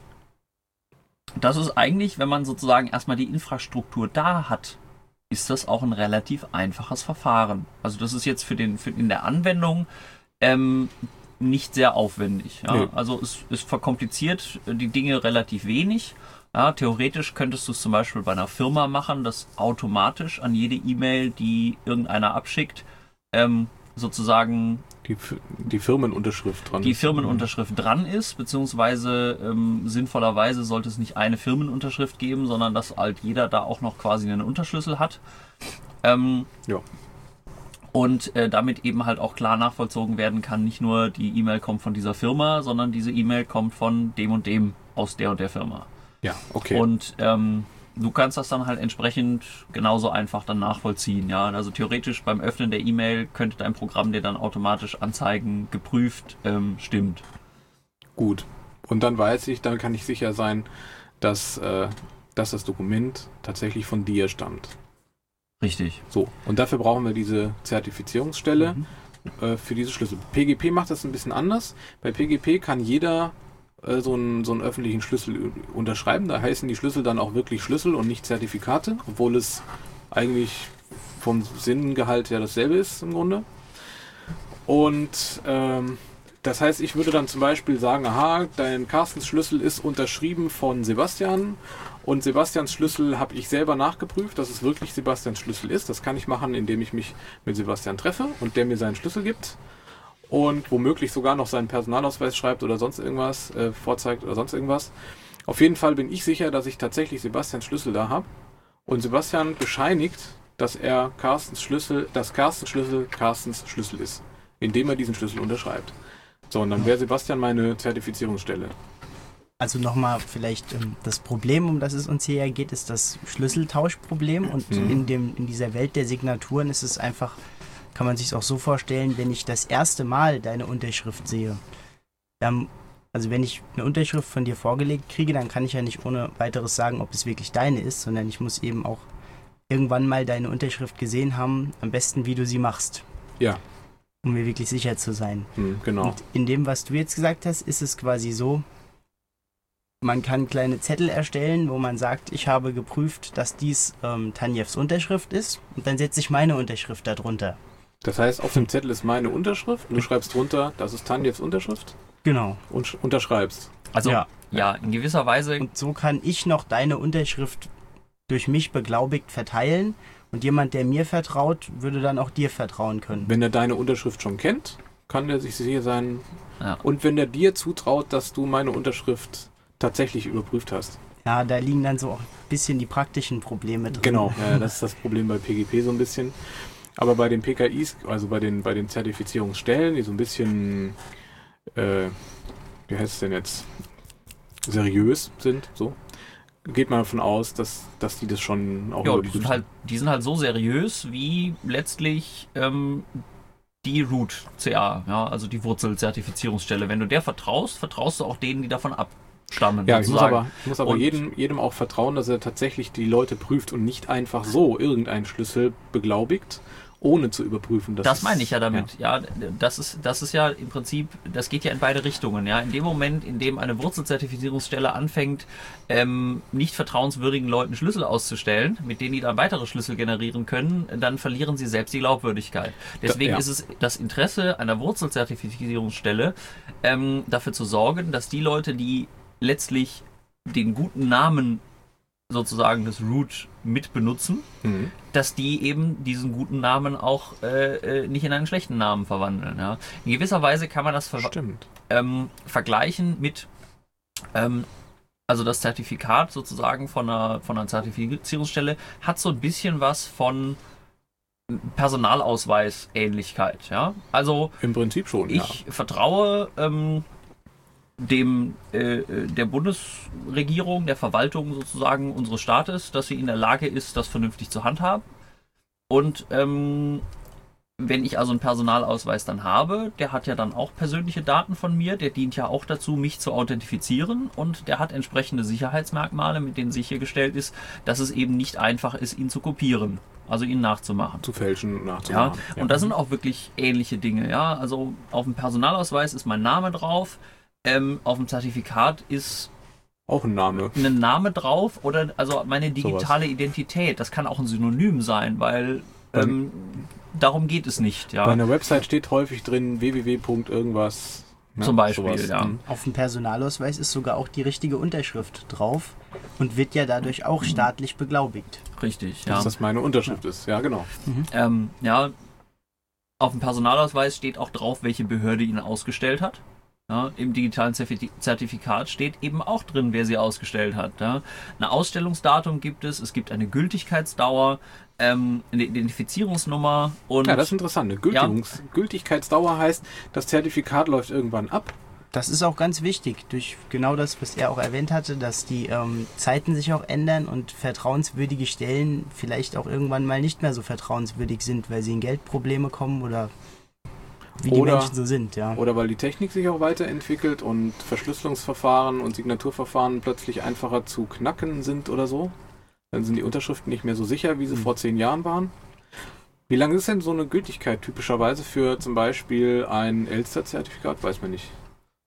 S2: das ist eigentlich, wenn man sozusagen erstmal die Infrastruktur da hat, ist das auch ein relativ einfaches Verfahren. Also das ist jetzt für den für in der Anwendung ähm, nicht sehr aufwendig. Ja?
S1: Nee.
S2: Also es, es verkompliziert die Dinge relativ wenig. Ja, theoretisch könntest du es zum Beispiel bei einer Firma machen, dass automatisch an jede E-Mail, die irgendeiner abschickt, ähm, sozusagen
S1: Die, F- die Firmenunterschrift dran.
S2: die
S1: ist.
S2: Firmenunterschrift dran ist, beziehungsweise ähm, sinnvollerweise sollte es nicht eine Firmenunterschrift geben, sondern dass halt jeder da auch noch quasi einen Unterschlüssel hat. Ähm,
S1: Ja.
S2: Und äh, damit eben halt auch klar nachvollzogen werden kann, nicht nur die E-Mail kommt von dieser Firma, sondern diese E-Mail kommt von dem und dem aus der und der Firma.
S1: Ja, okay.
S2: Und ähm, du kannst das dann halt entsprechend genauso einfach dann nachvollziehen. Ja, also theoretisch beim Öffnen der E-Mail könnte dein Programm dir dann automatisch anzeigen, geprüft, ähm, stimmt.
S1: Gut. Und dann weiß ich, dann kann ich sicher sein, dass, äh, dass das Dokument tatsächlich von dir stammt.
S2: Richtig.
S1: So. Und dafür brauchen wir diese Zertifizierungsstelle
S3: Mhm.
S1: äh, für diese Schlüssel. P G P macht das ein bisschen anders. Bei P G P kann jeder äh, so, einen, so einen öffentlichen Schlüssel unterschreiben. Da heißen die Schlüssel dann auch wirklich Schlüssel und nicht Zertifikate, obwohl es eigentlich vom Sinngehalt ja dasselbe ist im Grunde. Und ähm, das heißt, ich würde dann zum Beispiel sagen, aha, dein Carstens Schlüssel ist unterschrieben von Sebastian und Sebastians Schlüssel habe ich selber nachgeprüft, dass es wirklich Sebastians Schlüssel ist. Das kann ich machen, indem ich mich mit Sebastian treffe und der mir seinen Schlüssel gibt und womöglich sogar noch seinen Personalausweis schreibt oder sonst irgendwas, äh, vorzeigt oder sonst irgendwas. Auf jeden Fall bin ich sicher, dass ich tatsächlich Sebastians Schlüssel da habe und Sebastian bescheinigt, dass er Carstens Schlüssel, dass Carstens Schlüssel Carstens Schlüssel ist, indem er diesen Schlüssel unterschreibt. So, und dann wäre Sebastian meine Zertifizierungsstelle.
S3: Also nochmal vielleicht ähm, das Problem, um das es uns hier ja geht, ist das Schlüsseltauschproblem. Und
S1: Mhm.
S3: in, dem, in dieser Welt der Signaturen ist es einfach, kann man sich auch so vorstellen, wenn ich das erste Mal deine Unterschrift sehe, dann, also wenn ich eine Unterschrift von dir vorgelegt kriege, dann kann ich ja nicht ohne weiteres sagen, ob es wirklich deine ist, sondern ich muss eben auch irgendwann mal deine Unterschrift gesehen haben, am besten wie du sie machst,
S1: Ja,
S3: um mir wirklich sicher zu sein.
S1: hm, genau.
S3: Und in dem, was du jetzt gesagt hast, ist es quasi so, man kann kleine Zettel erstellen, wo man sagt, ich habe geprüft, dass dies ähm, Tanjevs Unterschrift ist und dann setze ich meine Unterschrift darunter.
S1: Das heißt, auf dem Zettel ist meine Unterschrift und du schreibst drunter, das ist Tanjevs Unterschrift
S3: Genau.
S1: und sch- unterschreibst.
S2: Also
S3: Ja.
S2: ja, in gewisser Weise
S3: Und so kann ich noch deine Unterschrift durch mich beglaubigt verteilen und jemand, der mir vertraut, würde dann auch dir vertrauen können.
S1: Wenn er deine Unterschrift schon kennt, kann er sich sicher sein.
S2: Ja.
S1: Und wenn er dir zutraut, dass du meine Unterschrift tatsächlich überprüft hast.
S3: Ja, da liegen dann so auch ein bisschen die praktischen Probleme drin.
S1: Genau, ja, das ist das Problem bei P G P so ein bisschen. Aber bei den P K Is, also bei den, bei den Zertifizierungsstellen, die so ein bisschen, äh, wie heißt es denn jetzt, seriös sind, so, geht man davon aus, dass, dass die das schon auch
S2: Ja, die
S1: überprüfen.
S2: sind halt, die sind halt so seriös wie letztlich ähm, die Root C A, ja, also die Wurzelzertifizierungsstelle. Wenn du der vertraust, vertraust du auch denen, die davon abstammen.
S1: Ja, ich muss
S2: sozusagen.
S1: aber, ich muss aber
S2: Und-
S1: jedem, jedem auch vertrauen, dass er tatsächlich die Leute prüft und nicht einfach so irgendeinen Schlüssel beglaubigt, ohne zu überprüfen. Dass
S2: Das
S1: es-
S2: meine ich ja damit. Ja, das ist, das ist ja im Prinzip, das geht ja in beide Richtungen. Ja, in dem Moment, in dem eine Wurzelzertifizierungsstelle anfängt, ähm, nicht vertrauenswürdigen Leuten Schlüssel auszustellen, mit denen die dann weitere Schlüssel generieren können, dann verlieren sie selbst die Glaubwürdigkeit. Deswegen
S1: ja.
S2: ist es das Interesse einer Wurzelzertifizierungsstelle, ähm, dafür zu sorgen, dass die Leute, die letztlich den guten Namen sozusagen des Root mit benutzen,
S1: Mhm.
S2: dass die eben diesen guten Namen auch äh, äh, nicht in einen schlechten Namen verwandeln. Ja. In gewisser Weise kann man das ver
S1: Stimmt.
S2: ähm, vergleichen mit, ähm, also das Zertifikat sozusagen von einer, von einer Zertifizierungsstelle hat so ein bisschen was von Personalausweis-Ähnlichkeit. Ja. Also
S1: Im Prinzip schon, ja.
S2: ich vertraue ähm, dem äh, äh, der Bundesregierung, der Verwaltung sozusagen unseres Staates, dass sie in der Lage ist, das vernünftig zu handhaben. Und ähm, wenn ich also einen Personalausweis dann habe, der hat ja dann auch persönliche Daten von mir, der dient ja auch dazu, mich zu authentifizieren und der hat entsprechende Sicherheitsmerkmale, mit denen sichergestellt ist, dass es eben nicht einfach ist, ihn zu kopieren, also ihn nachzumachen.
S1: Zu fälschen und
S2: Ja,
S1: nachzumachen.
S2: und da sind auch wirklich ähnliche Dinge. Ja, also auf dem Personalausweis ist mein Name drauf, ähm, auf dem Zertifikat ist
S1: Auch ein Name.
S2: ein Name drauf oder also meine digitale Identität. Das kann auch ein Synonym sein, weil ähm, darum geht es nicht.
S1: Bei
S2: Ja,
S1: einer Website steht häufig drin w w w. irgendwas. Ja,
S2: Zum Beispiel,
S1: sowas.
S2: ja.
S1: Mhm.
S3: Auf dem Personalausweis ist sogar auch die richtige Unterschrift drauf und wird ja dadurch auch staatlich beglaubigt.
S2: richtig. Ja.
S1: Dass das meine Unterschrift ist. Ja, genau.
S2: Ähm, ja, auf dem Personalausweis steht auch drauf, welche Behörde ihn ausgestellt hat. Ja, im digitalen Zerti- Zertifikat steht eben auch drin, wer sie ausgestellt hat. Ja. Ein Ausstellungsdatum gibt es, es gibt eine Gültigkeitsdauer, ähm, eine Identifizierungsnummer und
S1: Ja, das ist interessant. Eine Gültigungs- Gültigkeitsdauer heißt, das Zertifikat läuft irgendwann ab.
S3: Das ist auch ganz wichtig, durch genau das, was er auch erwähnt hatte, dass die ähm, Zeiten sich auch ändern und vertrauenswürdige Stellen vielleicht auch irgendwann mal nicht mehr so vertrauenswürdig sind, weil sie in Geldprobleme kommen oder wie die
S1: Oder-
S3: Menschen so sind, ja.
S1: Oder weil die Technik sich auch weiterentwickelt und Verschlüsselungsverfahren und Signaturverfahren plötzlich einfacher zu knacken sind oder so. Dann sind die Unterschriften nicht mehr so sicher, wie sie
S3: Mhm.
S1: vor zehn Jahren waren. Wie lange ist denn so eine Gültigkeit typischerweise für zum Beispiel ein Elster-Zertifikat? Weiß man nicht.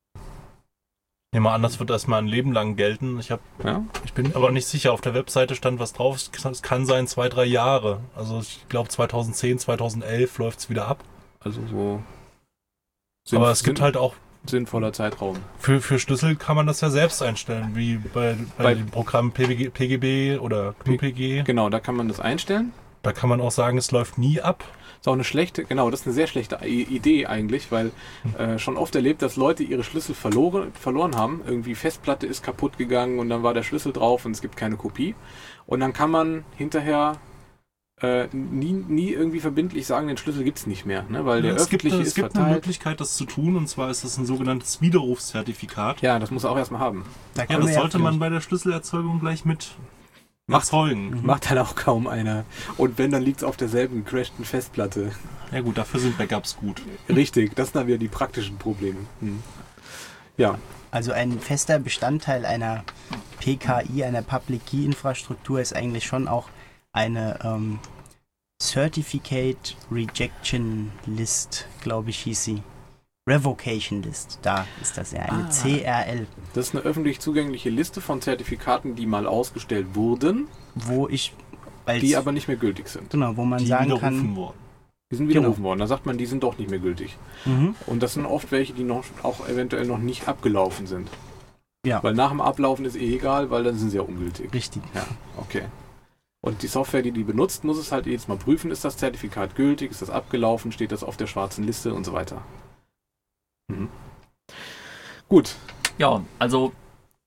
S4: Ich nehme an, das wird erstmal ein Leben lang gelten. Ich, hab,
S1: Ja?
S4: ich bin aber nicht sicher, auf der Webseite stand was drauf. Es kann- Es kann sein zwei, drei Jahre. Also ich glaube zweitausendzehn, zweitausendelf läuft es wieder ab.
S1: Also so.
S4: aber es gibt halt auch,
S1: sinnvoller Zeitraum.
S4: für, für Schlüssel kann man das ja selbst einstellen, wie bei, bei,
S1: Bei-
S4: dem Programm P G, P G B oder K N U P G.
S1: Genau, da kann man das einstellen.
S4: Da kann man auch sagen, es läuft nie ab.
S1: Ist auch eine schlechte, genau, das ist eine sehr schlechte I- Idee eigentlich, weil äh, schon oft erlebt, dass Leute ihre Schlüssel verloren, verloren haben. Irgendwie Festplatte ist kaputt gegangen und dann war der Schlüssel drauf und es gibt keine Kopie. Und dann kann man hinterher äh, nie, nie irgendwie verbindlich sagen, den Schlüssel gibt es nicht mehr, ne? Weil der
S4: es gibt,
S1: öffentliche
S4: eine, es
S1: ist
S4: gibt eine
S1: verteilt.
S4: Möglichkeit, das zu tun, und zwar ist das ein sogenanntes Widerrufszertifikat.
S1: Ja, das muss er auch erstmal haben.
S3: Da
S4: Ja,
S3: können
S4: das
S3: wir
S4: sollte man bei der Schlüsselerzeugung gleich mit
S1: Macht-
S4: erzeugen.
S1: Macht halt auch kaum einer. Und wenn, dann liegt es auf derselben gecrashten Festplatte.
S4: Ja gut, dafür sind Backups gut.
S1: Richtig, das sind dann wieder die praktischen Probleme. Hm. Ja,
S3: Also ein fester Bestandteil einer P K I, einer Public Key Infrastruktur ist eigentlich schon auch eine ähm, Certificate Rejection List, glaube ich, hieß sie. Revocation List, da ist das ja, eine
S1: Ah.
S3: C R L,
S1: das ist eine öffentlich zugängliche Liste von Zertifikaten, die mal ausgestellt wurden,
S3: wo ich als,
S1: die aber nicht mehr gültig sind.
S3: genau, wo man
S4: Die
S3: sagen
S4: widerrufen
S3: kann,
S4: wurden.
S1: Die sind widerrufen worden. Da sagt man, die sind doch nicht mehr gültig.
S3: mhm,
S1: Und das sind oft welche, die noch auch eventuell noch nicht abgelaufen sind.
S3: Ja.
S1: Weil nach dem Ablaufen ist eh egal, weil dann sind sie ja ungültig.
S3: richtig.
S1: Ja, okay. Und die Software, die die benutzt, muss es halt jedes Mal prüfen, ist das Zertifikat gültig, ist das abgelaufen, steht das auf der schwarzen Liste und so weiter. Mhm. Gut.
S2: Ja, also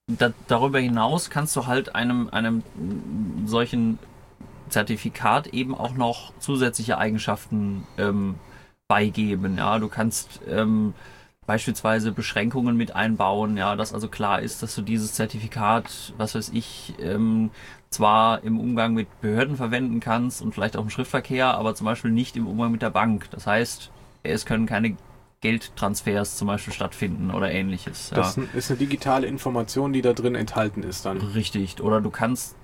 S2: da, darüber hinaus kannst du halt einem, einem solchen Zertifikat eben auch noch zusätzliche Eigenschaften ähm, beigeben. Ja, du kannst ähm, beispielsweise Beschränkungen mit einbauen, ja, dass also klar ist, dass du dieses Zertifikat, was weiß ich, ähm, zwar im Umgang mit Behörden verwenden kannst und vielleicht auch im Schriftverkehr, aber zum Beispiel nicht im Umgang mit der Bank. Das heißt, es können keine Geldtransfers zum Beispiel stattfinden oder ähnliches. Ja.
S1: Das ist eine digitale Information, die da drin enthalten ist dann.
S2: Richtig. Oder du kannst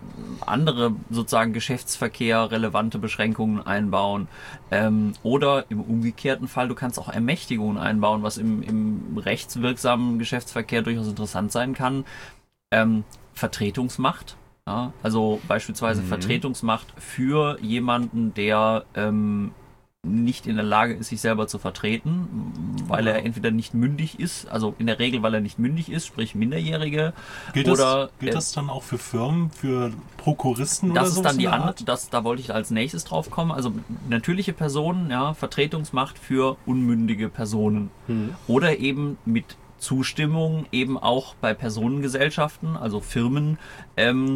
S2: andere sozusagen Geschäftsverkehr relevante Beschränkungen einbauen. Ähm, oder im umgekehrten Fall, du kannst auch Ermächtigungen einbauen, was im, im rechtswirksamen Geschäftsverkehr durchaus interessant sein kann. Ähm, Vertretungsmacht. Ja, also beispielsweise
S1: Mhm.
S2: Vertretungsmacht für jemanden, der ähm, nicht in der Lage ist, sich selber zu vertreten, weil er entweder nicht mündig ist, also in der Regel, weil er nicht mündig ist, sprich Minderjährige,
S4: Gilt,
S2: oder
S4: das, gilt
S2: äh,
S4: das dann auch für Firmen, für Prokuristen oder
S2: das ist
S4: sowas
S2: dann die
S4: in der
S2: andere,
S4: Art?
S2: das, da wollte ich als nächstes drauf kommen. Also natürliche Personen, ja, Vertretungsmacht für unmündige Personen.
S1: Mhm.
S2: Oder eben mit Zustimmung eben auch bei Personengesellschaften, also Firmen, ähm,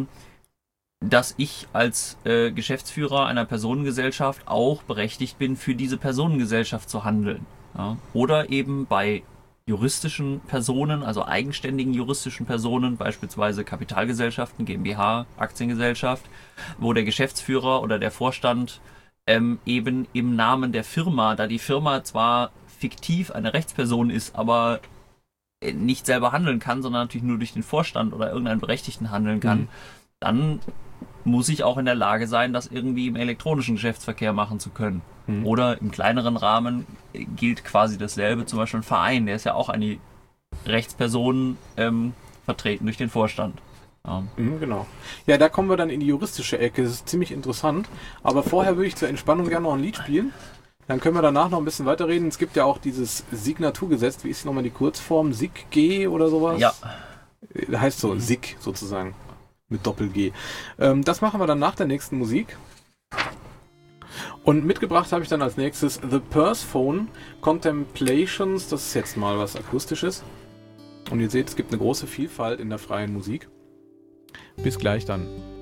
S2: dass ich als äh, Geschäftsführer einer Personengesellschaft auch berechtigt bin, für diese Personengesellschaft zu handeln. Ja. Oder eben bei juristischen Personen, also eigenständigen juristischen Personen, beispielsweise Kapitalgesellschaften, GmbH, Aktiengesellschaft, wo der Geschäftsführer oder der Vorstand ähm, eben im Namen der Firma, da die Firma zwar fiktiv eine Rechtsperson ist, aber äh, nicht selber handeln kann, sondern natürlich nur durch den Vorstand oder irgendeinen Berechtigten handeln kann,
S1: Mhm.
S2: dann muss ich auch in der Lage sein, das irgendwie im elektronischen Geschäftsverkehr machen zu können.
S1: Mhm.
S2: Oder im kleineren Rahmen äh, gilt quasi dasselbe, zum Beispiel ein Verein, der ist ja auch eine Rechtsperson ähm, vertreten durch den Vorstand. Ja.
S1: Mhm, genau. Ja, da kommen wir dann in die juristische Ecke. Das ist ziemlich interessant. Aber vorher würde ich zur Entspannung gerne noch ein Lied spielen. Dann können wir danach noch ein bisschen weiterreden. Es gibt ja auch dieses Signaturgesetz. Wie ist nochmal die Kurzform? S I G G oder sowas?
S2: Ja.
S1: Äh, Heißt so, S I G sozusagen. Mit Doppel-G. Ähm, das machen wir dann nach der nächsten Musik. Und mitgebracht habe ich dann als nächstes The Persephone Contemplations. Das ist jetzt mal was Akustisches. Und ihr seht, es gibt eine große Vielfalt in der freien Musik. Bis gleich dann.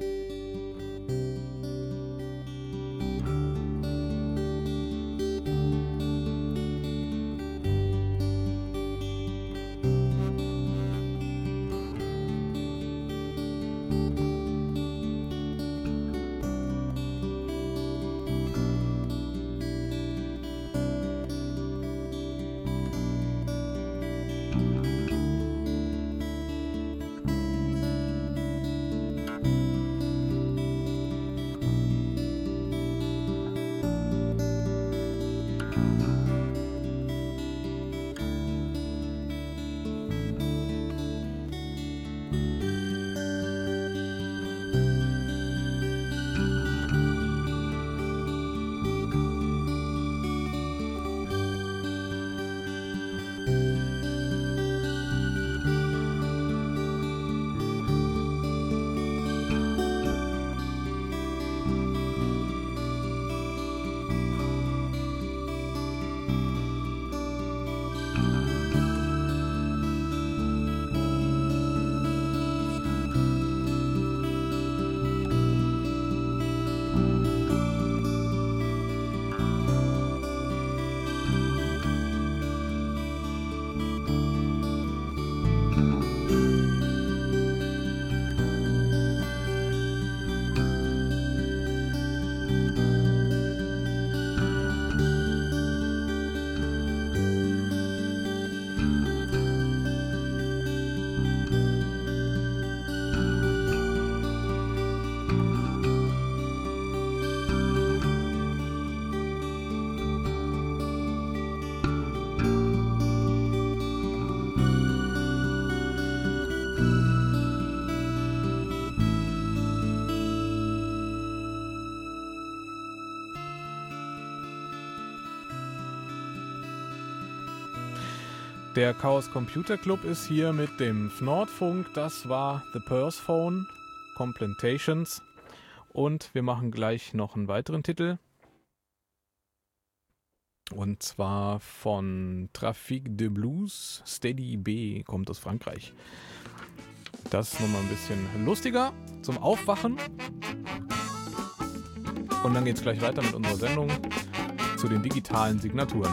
S1: Der Chaos Computer Club ist hier mit dem Nordfunk. Das war The Persephone Contemplations. Und wir machen gleich noch einen weiteren Titel. Und zwar von Trafic de Blues. Steady B kommt aus Frankreich. Das ist nochmal ein bisschen lustiger zum Aufwachen. Und dann geht es gleich weiter mit unserer Sendung zu den digitalen Signaturen.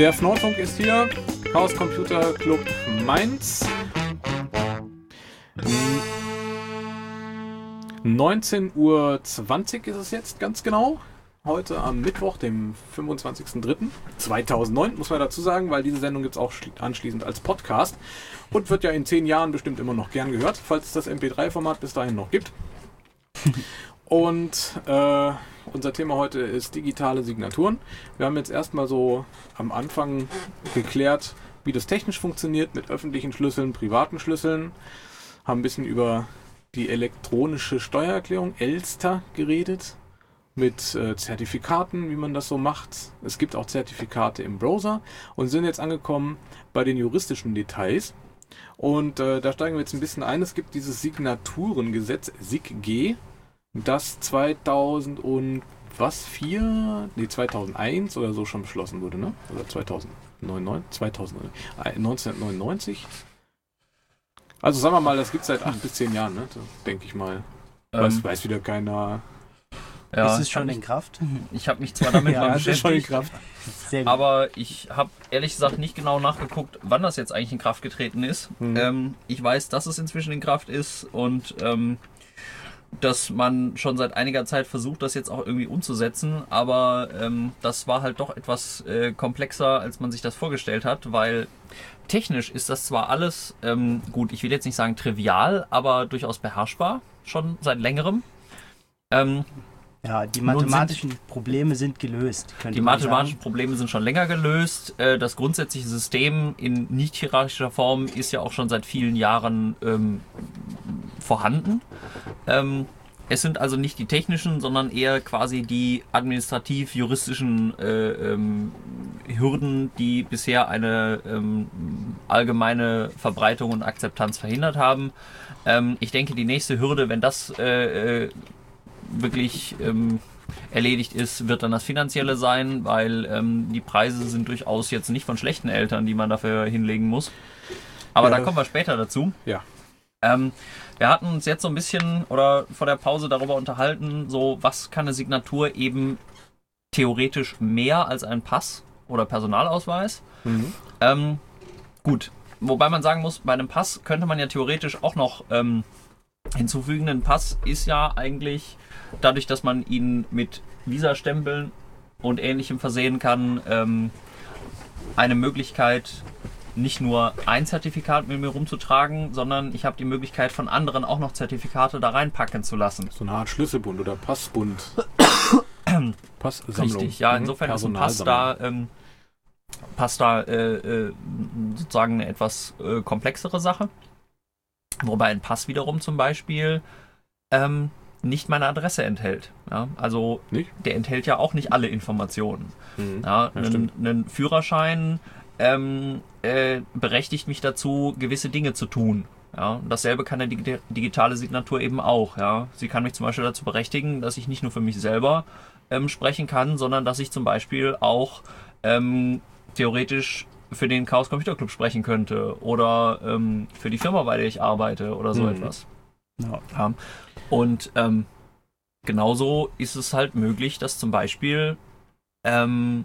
S1: Der Nordfunk ist hier, Chaos Computer Club Mainz. neunzehn Uhr zwanzig ist es jetzt ganz genau. Heute am Mittwoch, dem fünfundzwanzigsten dritten zweitausendneun, muss man dazu sagen, weil diese Sendung gibt es auch anschließend als Podcast und wird ja in zehn Jahren bestimmt immer noch gern gehört, falls es das M P drei Format bis dahin noch gibt. Und äh, unser Thema heute ist digitale Signaturen. Wir haben jetzt erstmal so am Anfang geklärt, wie das technisch funktioniert mit öffentlichen Schlüsseln, privaten Schlüsseln, haben ein bisschen über die elektronische Steuererklärung Elster geredet. Mit äh, Zertifikaten, wie man das so macht. Es gibt auch Zertifikate im Browser und sind jetzt angekommen bei den juristischen Details. Und äh, da steigen wir jetzt ein bisschen ein. Es gibt dieses Signaturengesetz S I G G, das zweitausend und was, vier? Nee, zweitausendeins oder so schon beschlossen wurde, ne? Oder zweitausendneun, zweitausend, neunzehnhundertneunundneunzig. Also sagen wir mal, das gibt es seit acht bis zehn Jahren, ne? Denke ich mal.
S2: Ähm,
S1: weiß, weiß wieder keiner.
S2: Ja,
S3: ist es schon in Kraft?
S2: ich habe mich zwar damit
S3: Ja,
S2: mal
S1: es ist schon in
S2: beschäftigt,
S1: Kraft.
S3: Sehr gut.
S2: aber ich habe ehrlich gesagt nicht genau nachgeguckt, wann das jetzt eigentlich in Kraft getreten ist.
S1: Mhm.
S2: Ähm, ich weiß, dass es inzwischen in Kraft ist und ähm, dass man schon seit einiger Zeit versucht, das jetzt auch irgendwie umzusetzen, aber ähm, das war halt doch etwas äh, komplexer, als man sich das vorgestellt hat, weil technisch ist das zwar alles, ähm, gut, ich will jetzt nicht sagen trivial, aber durchaus beherrschbar, schon seit längerem. Ähm,
S3: Ja, die
S2: Nun sind-
S3: mathematischen Probleme sind gelöst. könnte
S2: Die
S3: man
S2: mathematischen
S3: sagen.
S2: Probleme sind schon länger gelöst. Äh, Das grundsätzliche System in nicht hierarchischer Form ist ja auch schon seit vielen Jahren ähm, vorhanden. Ähm, es sind also nicht die technischen, sondern eher quasi die administrativ-juristischen äh, ähm, Hürden, die bisher eine ähm, allgemeine Verbreitung und Akzeptanz verhindert haben. Ähm, ich denke, die nächste Hürde, wenn das äh, äh, wirklich ähm, erledigt ist, wird dann das Finanzielle sein, weil ähm, die Preise sind durchaus jetzt nicht von schlechten Eltern, die man dafür hinlegen muss. Aber
S1: Ja.
S2: da kommen wir später dazu.
S1: Ja.
S2: Ähm, wir hatten uns jetzt so ein bisschen oder vor der Pause darüber unterhalten, so was kann eine Signatur eben theoretisch mehr als ein Pass oder Personalausweis.
S1: Mhm.
S2: Ähm, gut, wobei man sagen muss, bei einem Pass könnte man ja theoretisch auch noch ähm, hinzufügen. Ein Pass ist ja eigentlich, dadurch, dass man ihn mit Visastempeln und Ähnlichem versehen kann, ähm, eine Möglichkeit, nicht nur ein Zertifikat mit mir rumzutragen, sondern ich habe die Möglichkeit, von anderen auch noch Zertifikate da reinpacken zu lassen.
S1: So eine Art Schlüsselbund oder Passbund. Passsammlung.
S2: Richtig, ja,
S1: Mhm.
S2: insofern ist ein Pass da, ähm, Pass da äh, äh, sozusagen eine etwas äh, komplexere Sache. Wobei ein Pass wiederum zum Beispiel ähm, nicht meine Adresse enthält. Ja? Also
S1: Nicht?
S2: der enthält ja auch nicht alle Informationen.
S1: Mhm.
S2: Ja,
S1: Ja,
S2: ein,
S1: stimmt.
S2: ein Führerschein ähm, äh, berechtigt mich dazu, gewisse Dinge zu tun. Ja, und dasselbe kann eine dig- digitale Signatur eben auch. Ja. Sie kann mich zum Beispiel dazu berechtigen, dass ich nicht nur für mich selber ähm, sprechen kann, sondern dass ich zum Beispiel auch ähm, theoretisch für den Chaos Computer Club sprechen könnte oder ähm, für die Firma, bei der ich arbeite oder so
S1: Mhm.
S2: etwas.
S3: Ja.
S2: Ja. Und ähm, genauso ist es halt möglich, dass zum Beispiel ähm,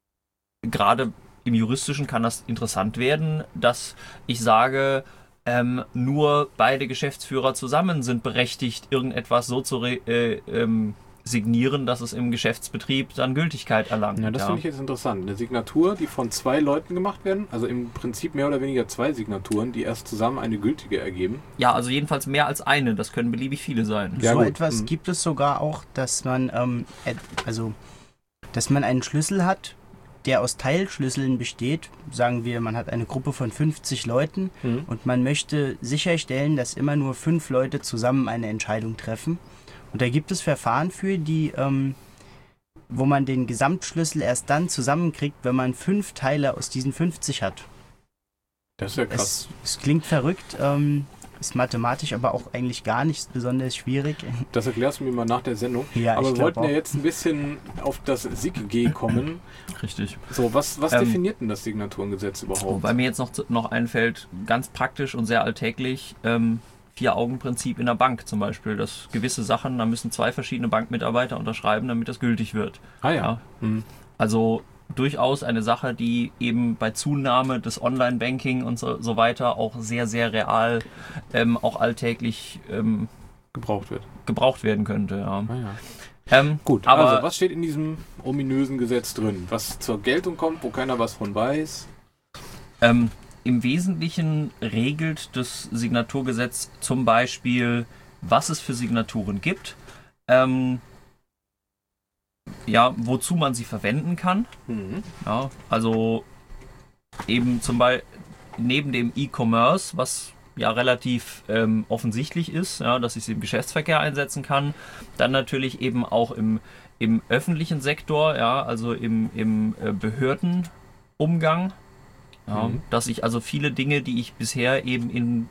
S2: gerade im Juristischen kann das interessant werden, dass ich sage, ähm, nur beide Geschäftsführer zusammen sind berechtigt, irgendetwas so zu re- äh, ähm, signieren, dass es im Geschäftsbetrieb dann Gültigkeit erlangt.
S1: Ja, das finde ich jetzt interessant. Eine Signatur, die von zwei Leuten gemacht werden, also im Prinzip mehr oder weniger zwei Signaturen, die erst zusammen eine gültige ergeben.
S2: Ja, also jedenfalls mehr als eine. Das können beliebig viele sein.
S1: Ja,
S3: so
S1: gut.
S3: etwas
S1: Mhm.
S3: gibt es sogar auch, dass man, ähm, et- also, dass man einen Schlüssel hat, der aus Teilschlüsseln besteht. Sagen wir, man hat eine Gruppe von fünfzig Leuten
S1: Mhm.
S3: und man möchte sicherstellen, dass immer nur fünf Leute zusammen eine Entscheidung treffen. Und da gibt es Verfahren für, die, ähm, wo man den Gesamtschlüssel erst dann zusammenkriegt, wenn man fünf Teile aus diesen fünfzig hat.
S1: Das ist ja krass.
S3: Es, es klingt verrückt, ähm, ist mathematisch aber auch eigentlich gar nicht besonders schwierig.
S1: Das erklärst du mir mal nach der Sendung.
S3: Ja,
S1: Aber
S3: ich
S1: wir
S3: glaub
S1: wollten ja
S3: auch.
S1: jetzt ein bisschen auf das S I G G kommen.
S2: Richtig.
S1: So, was, was
S2: Ähm,
S1: definiert denn das Signaturengesetz überhaupt?
S2: Wobei mir jetzt noch, noch einfällt, ganz praktisch und sehr alltäglich, ähm, Vier-Augen-Prinzip in der Bank zum Beispiel. Dass gewisse Sachen, da müssen zwei verschiedene Bankmitarbeiter unterschreiben, damit das gültig wird.
S1: Ah ja.
S2: Ja.
S1: Mhm.
S2: Also durchaus eine Sache, die eben bei Zunahme des Online-Banking und so, so weiter auch sehr, sehr real ähm, auch alltäglich ähm,
S1: Gebraucht wird.
S2: gebraucht werden könnte. Ja.
S1: Ah, ja.
S2: Ähm,
S1: Gut,
S2: aber
S1: also was steht in diesem ominösen Gesetz drin? Was zur Geltung kommt, wo keiner was von weiß?
S2: ähm, im Wesentlichen regelt das Signaturgesetz zum Beispiel, was es für Signaturen gibt, ähm, ja, wozu man sie verwenden kann.
S1: Mhm.
S2: Ja, also eben zum Beispiel neben dem E-Commerce, was ja relativ ähm, offensichtlich ist, ja, dass ich sie im Geschäftsverkehr einsetzen kann, dann natürlich eben auch im, im öffentlichen Sektor, ja, also im, im äh, Behördenumgang, ja,
S1: Mhm.
S2: dass ich also viele Dinge, die ich bisher eben in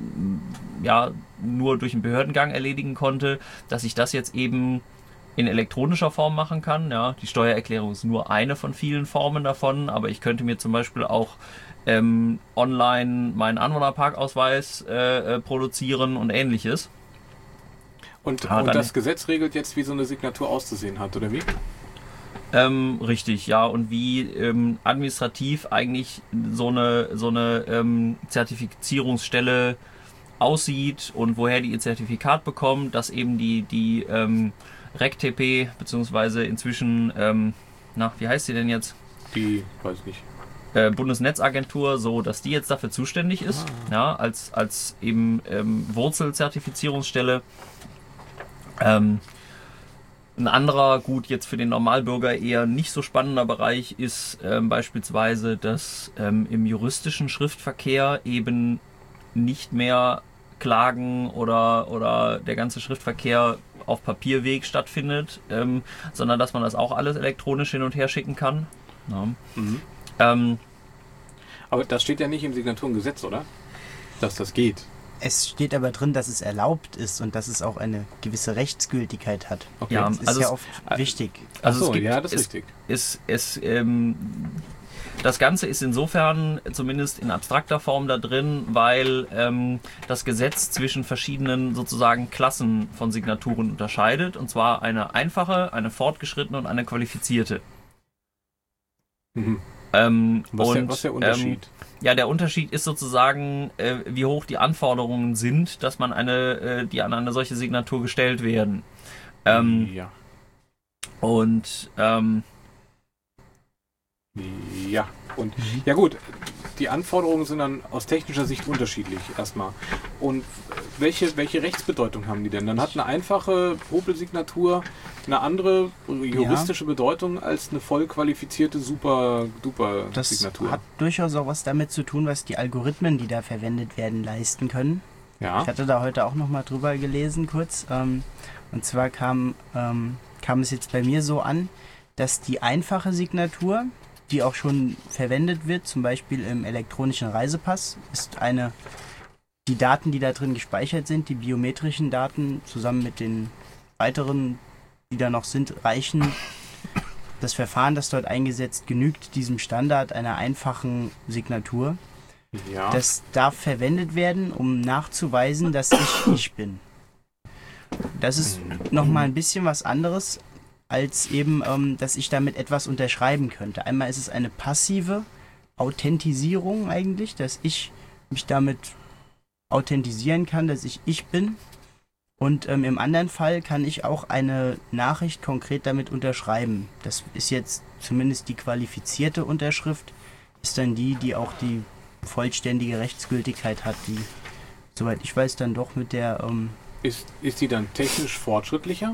S2: ja, nur durch den Behördengang erledigen konnte, dass ich das jetzt eben in elektronischer Form machen kann. Ja, die Steuererklärung ist nur eine von vielen Formen davon, aber ich könnte mir zum Beispiel auch ähm, online meinen Anwohnerparkausweis äh, äh, produzieren und ähnliches.
S1: Und,
S2: Ja,
S1: und
S2: dann-
S1: das Gesetz regelt jetzt, wie so eine Signatur auszusehen hat, oder wie?
S2: Ähm, richtig, ja, und wie ähm, administrativ eigentlich so eine, so eine ähm, Zertifizierungsstelle aussieht und woher die ihr Zertifikat bekommt, dass eben die, die ähm, R E C T P, beziehungsweise inzwischen, ähm, na, wie heißt sie denn jetzt?
S1: Die, weiß ich nicht.
S2: Äh, Bundesnetzagentur, so dass die jetzt dafür zuständig ist, ja, als, als eben ähm, Wurzelzertifizierungsstelle. Ähm, ein anderer, gut, jetzt für den Normalbürger eher nicht so spannender Bereich ist ähm, beispielsweise, dass ähm, im juristischen Schriftverkehr eben nicht mehr Klagen oder, oder der ganze Schriftverkehr auf Papierweg stattfindet, ähm, sondern dass man das auch alles elektronisch hin und her schicken kann. Ja.
S1: Mhm.
S2: Ähm,
S1: Aber das steht ja nicht im Signaturengesetz, oder? Dass das geht.
S3: Es steht aber drin, dass es erlaubt ist und dass es auch eine gewisse Rechtsgültigkeit hat.
S1: Okay.
S2: Ja,
S3: Das ist
S2: also
S3: ja
S2: es-
S3: oft wichtig.
S2: also
S1: Ach so,
S2: es gibt,
S1: ja, das ist
S2: es,
S1: richtig.
S2: Es, es, ähm, das Ganze ist insofern zumindest in abstrakter Form da drin, weil ähm, das Gesetz zwischen verschiedenen sozusagen Klassen von Signaturen unterscheidet, und zwar eine einfache, eine fortgeschrittene und eine qualifizierte.
S1: Mhm.
S2: Ähm,
S1: Was,
S2: und,
S1: der, was ist der Unterschied?
S2: Ähm, ja, der Unterschied ist sozusagen, äh, wie hoch die Anforderungen sind, dass man eine, äh, die an eine solche Signatur gestellt werden. Ähm,
S1: ja.
S2: und ähm,
S1: Ja. Und ja gut, die Anforderungen sind dann aus technischer Sicht unterschiedlich erstmal. Und welche, welche Rechtsbedeutung haben die denn? Dann hat eine einfache Popelsignatur eine andere juristische Bedeutung als eine voll qualifizierte super duper
S3: Das
S1: Signatur.
S3: hat durchaus auch was damit zu tun, was die Algorithmen, die da verwendet werden, leisten können.
S1: Ja.
S3: Ich hatte da heute auch noch mal drüber gelesen kurz. Ähm, und zwar kam, ähm, kam es jetzt bei mir so an, dass die einfache Signatur, die auch schon verwendet wird, zum Beispiel im elektronischen Reisepass, ist eine, die Daten, die da drin gespeichert sind, die biometrischen Daten zusammen mit den weiteren, die da noch sind, reichen. Das Verfahren, das dort eingesetzt, genügt diesem Standard einer einfachen Signatur.
S1: Ja.
S3: Das darf verwendet werden, um nachzuweisen, dass ich ich bin. Das ist nochmal ein bisschen was anderes, als eben, ähm, dass ich damit etwas unterschreiben könnte. Einmal ist es eine passive Authentisierung eigentlich, dass ich mich damit authentisieren kann, dass ich ich bin. Und ähm, im anderen Fall kann ich auch eine Nachricht konkret damit unterschreiben. Das ist jetzt zumindest die qualifizierte Unterschrift, ist dann die, die auch die vollständige Rechtsgültigkeit hat, die, soweit ich weiß, dann doch mit der, ähm,
S1: Ist, ist die dann technisch fortschrittlicher?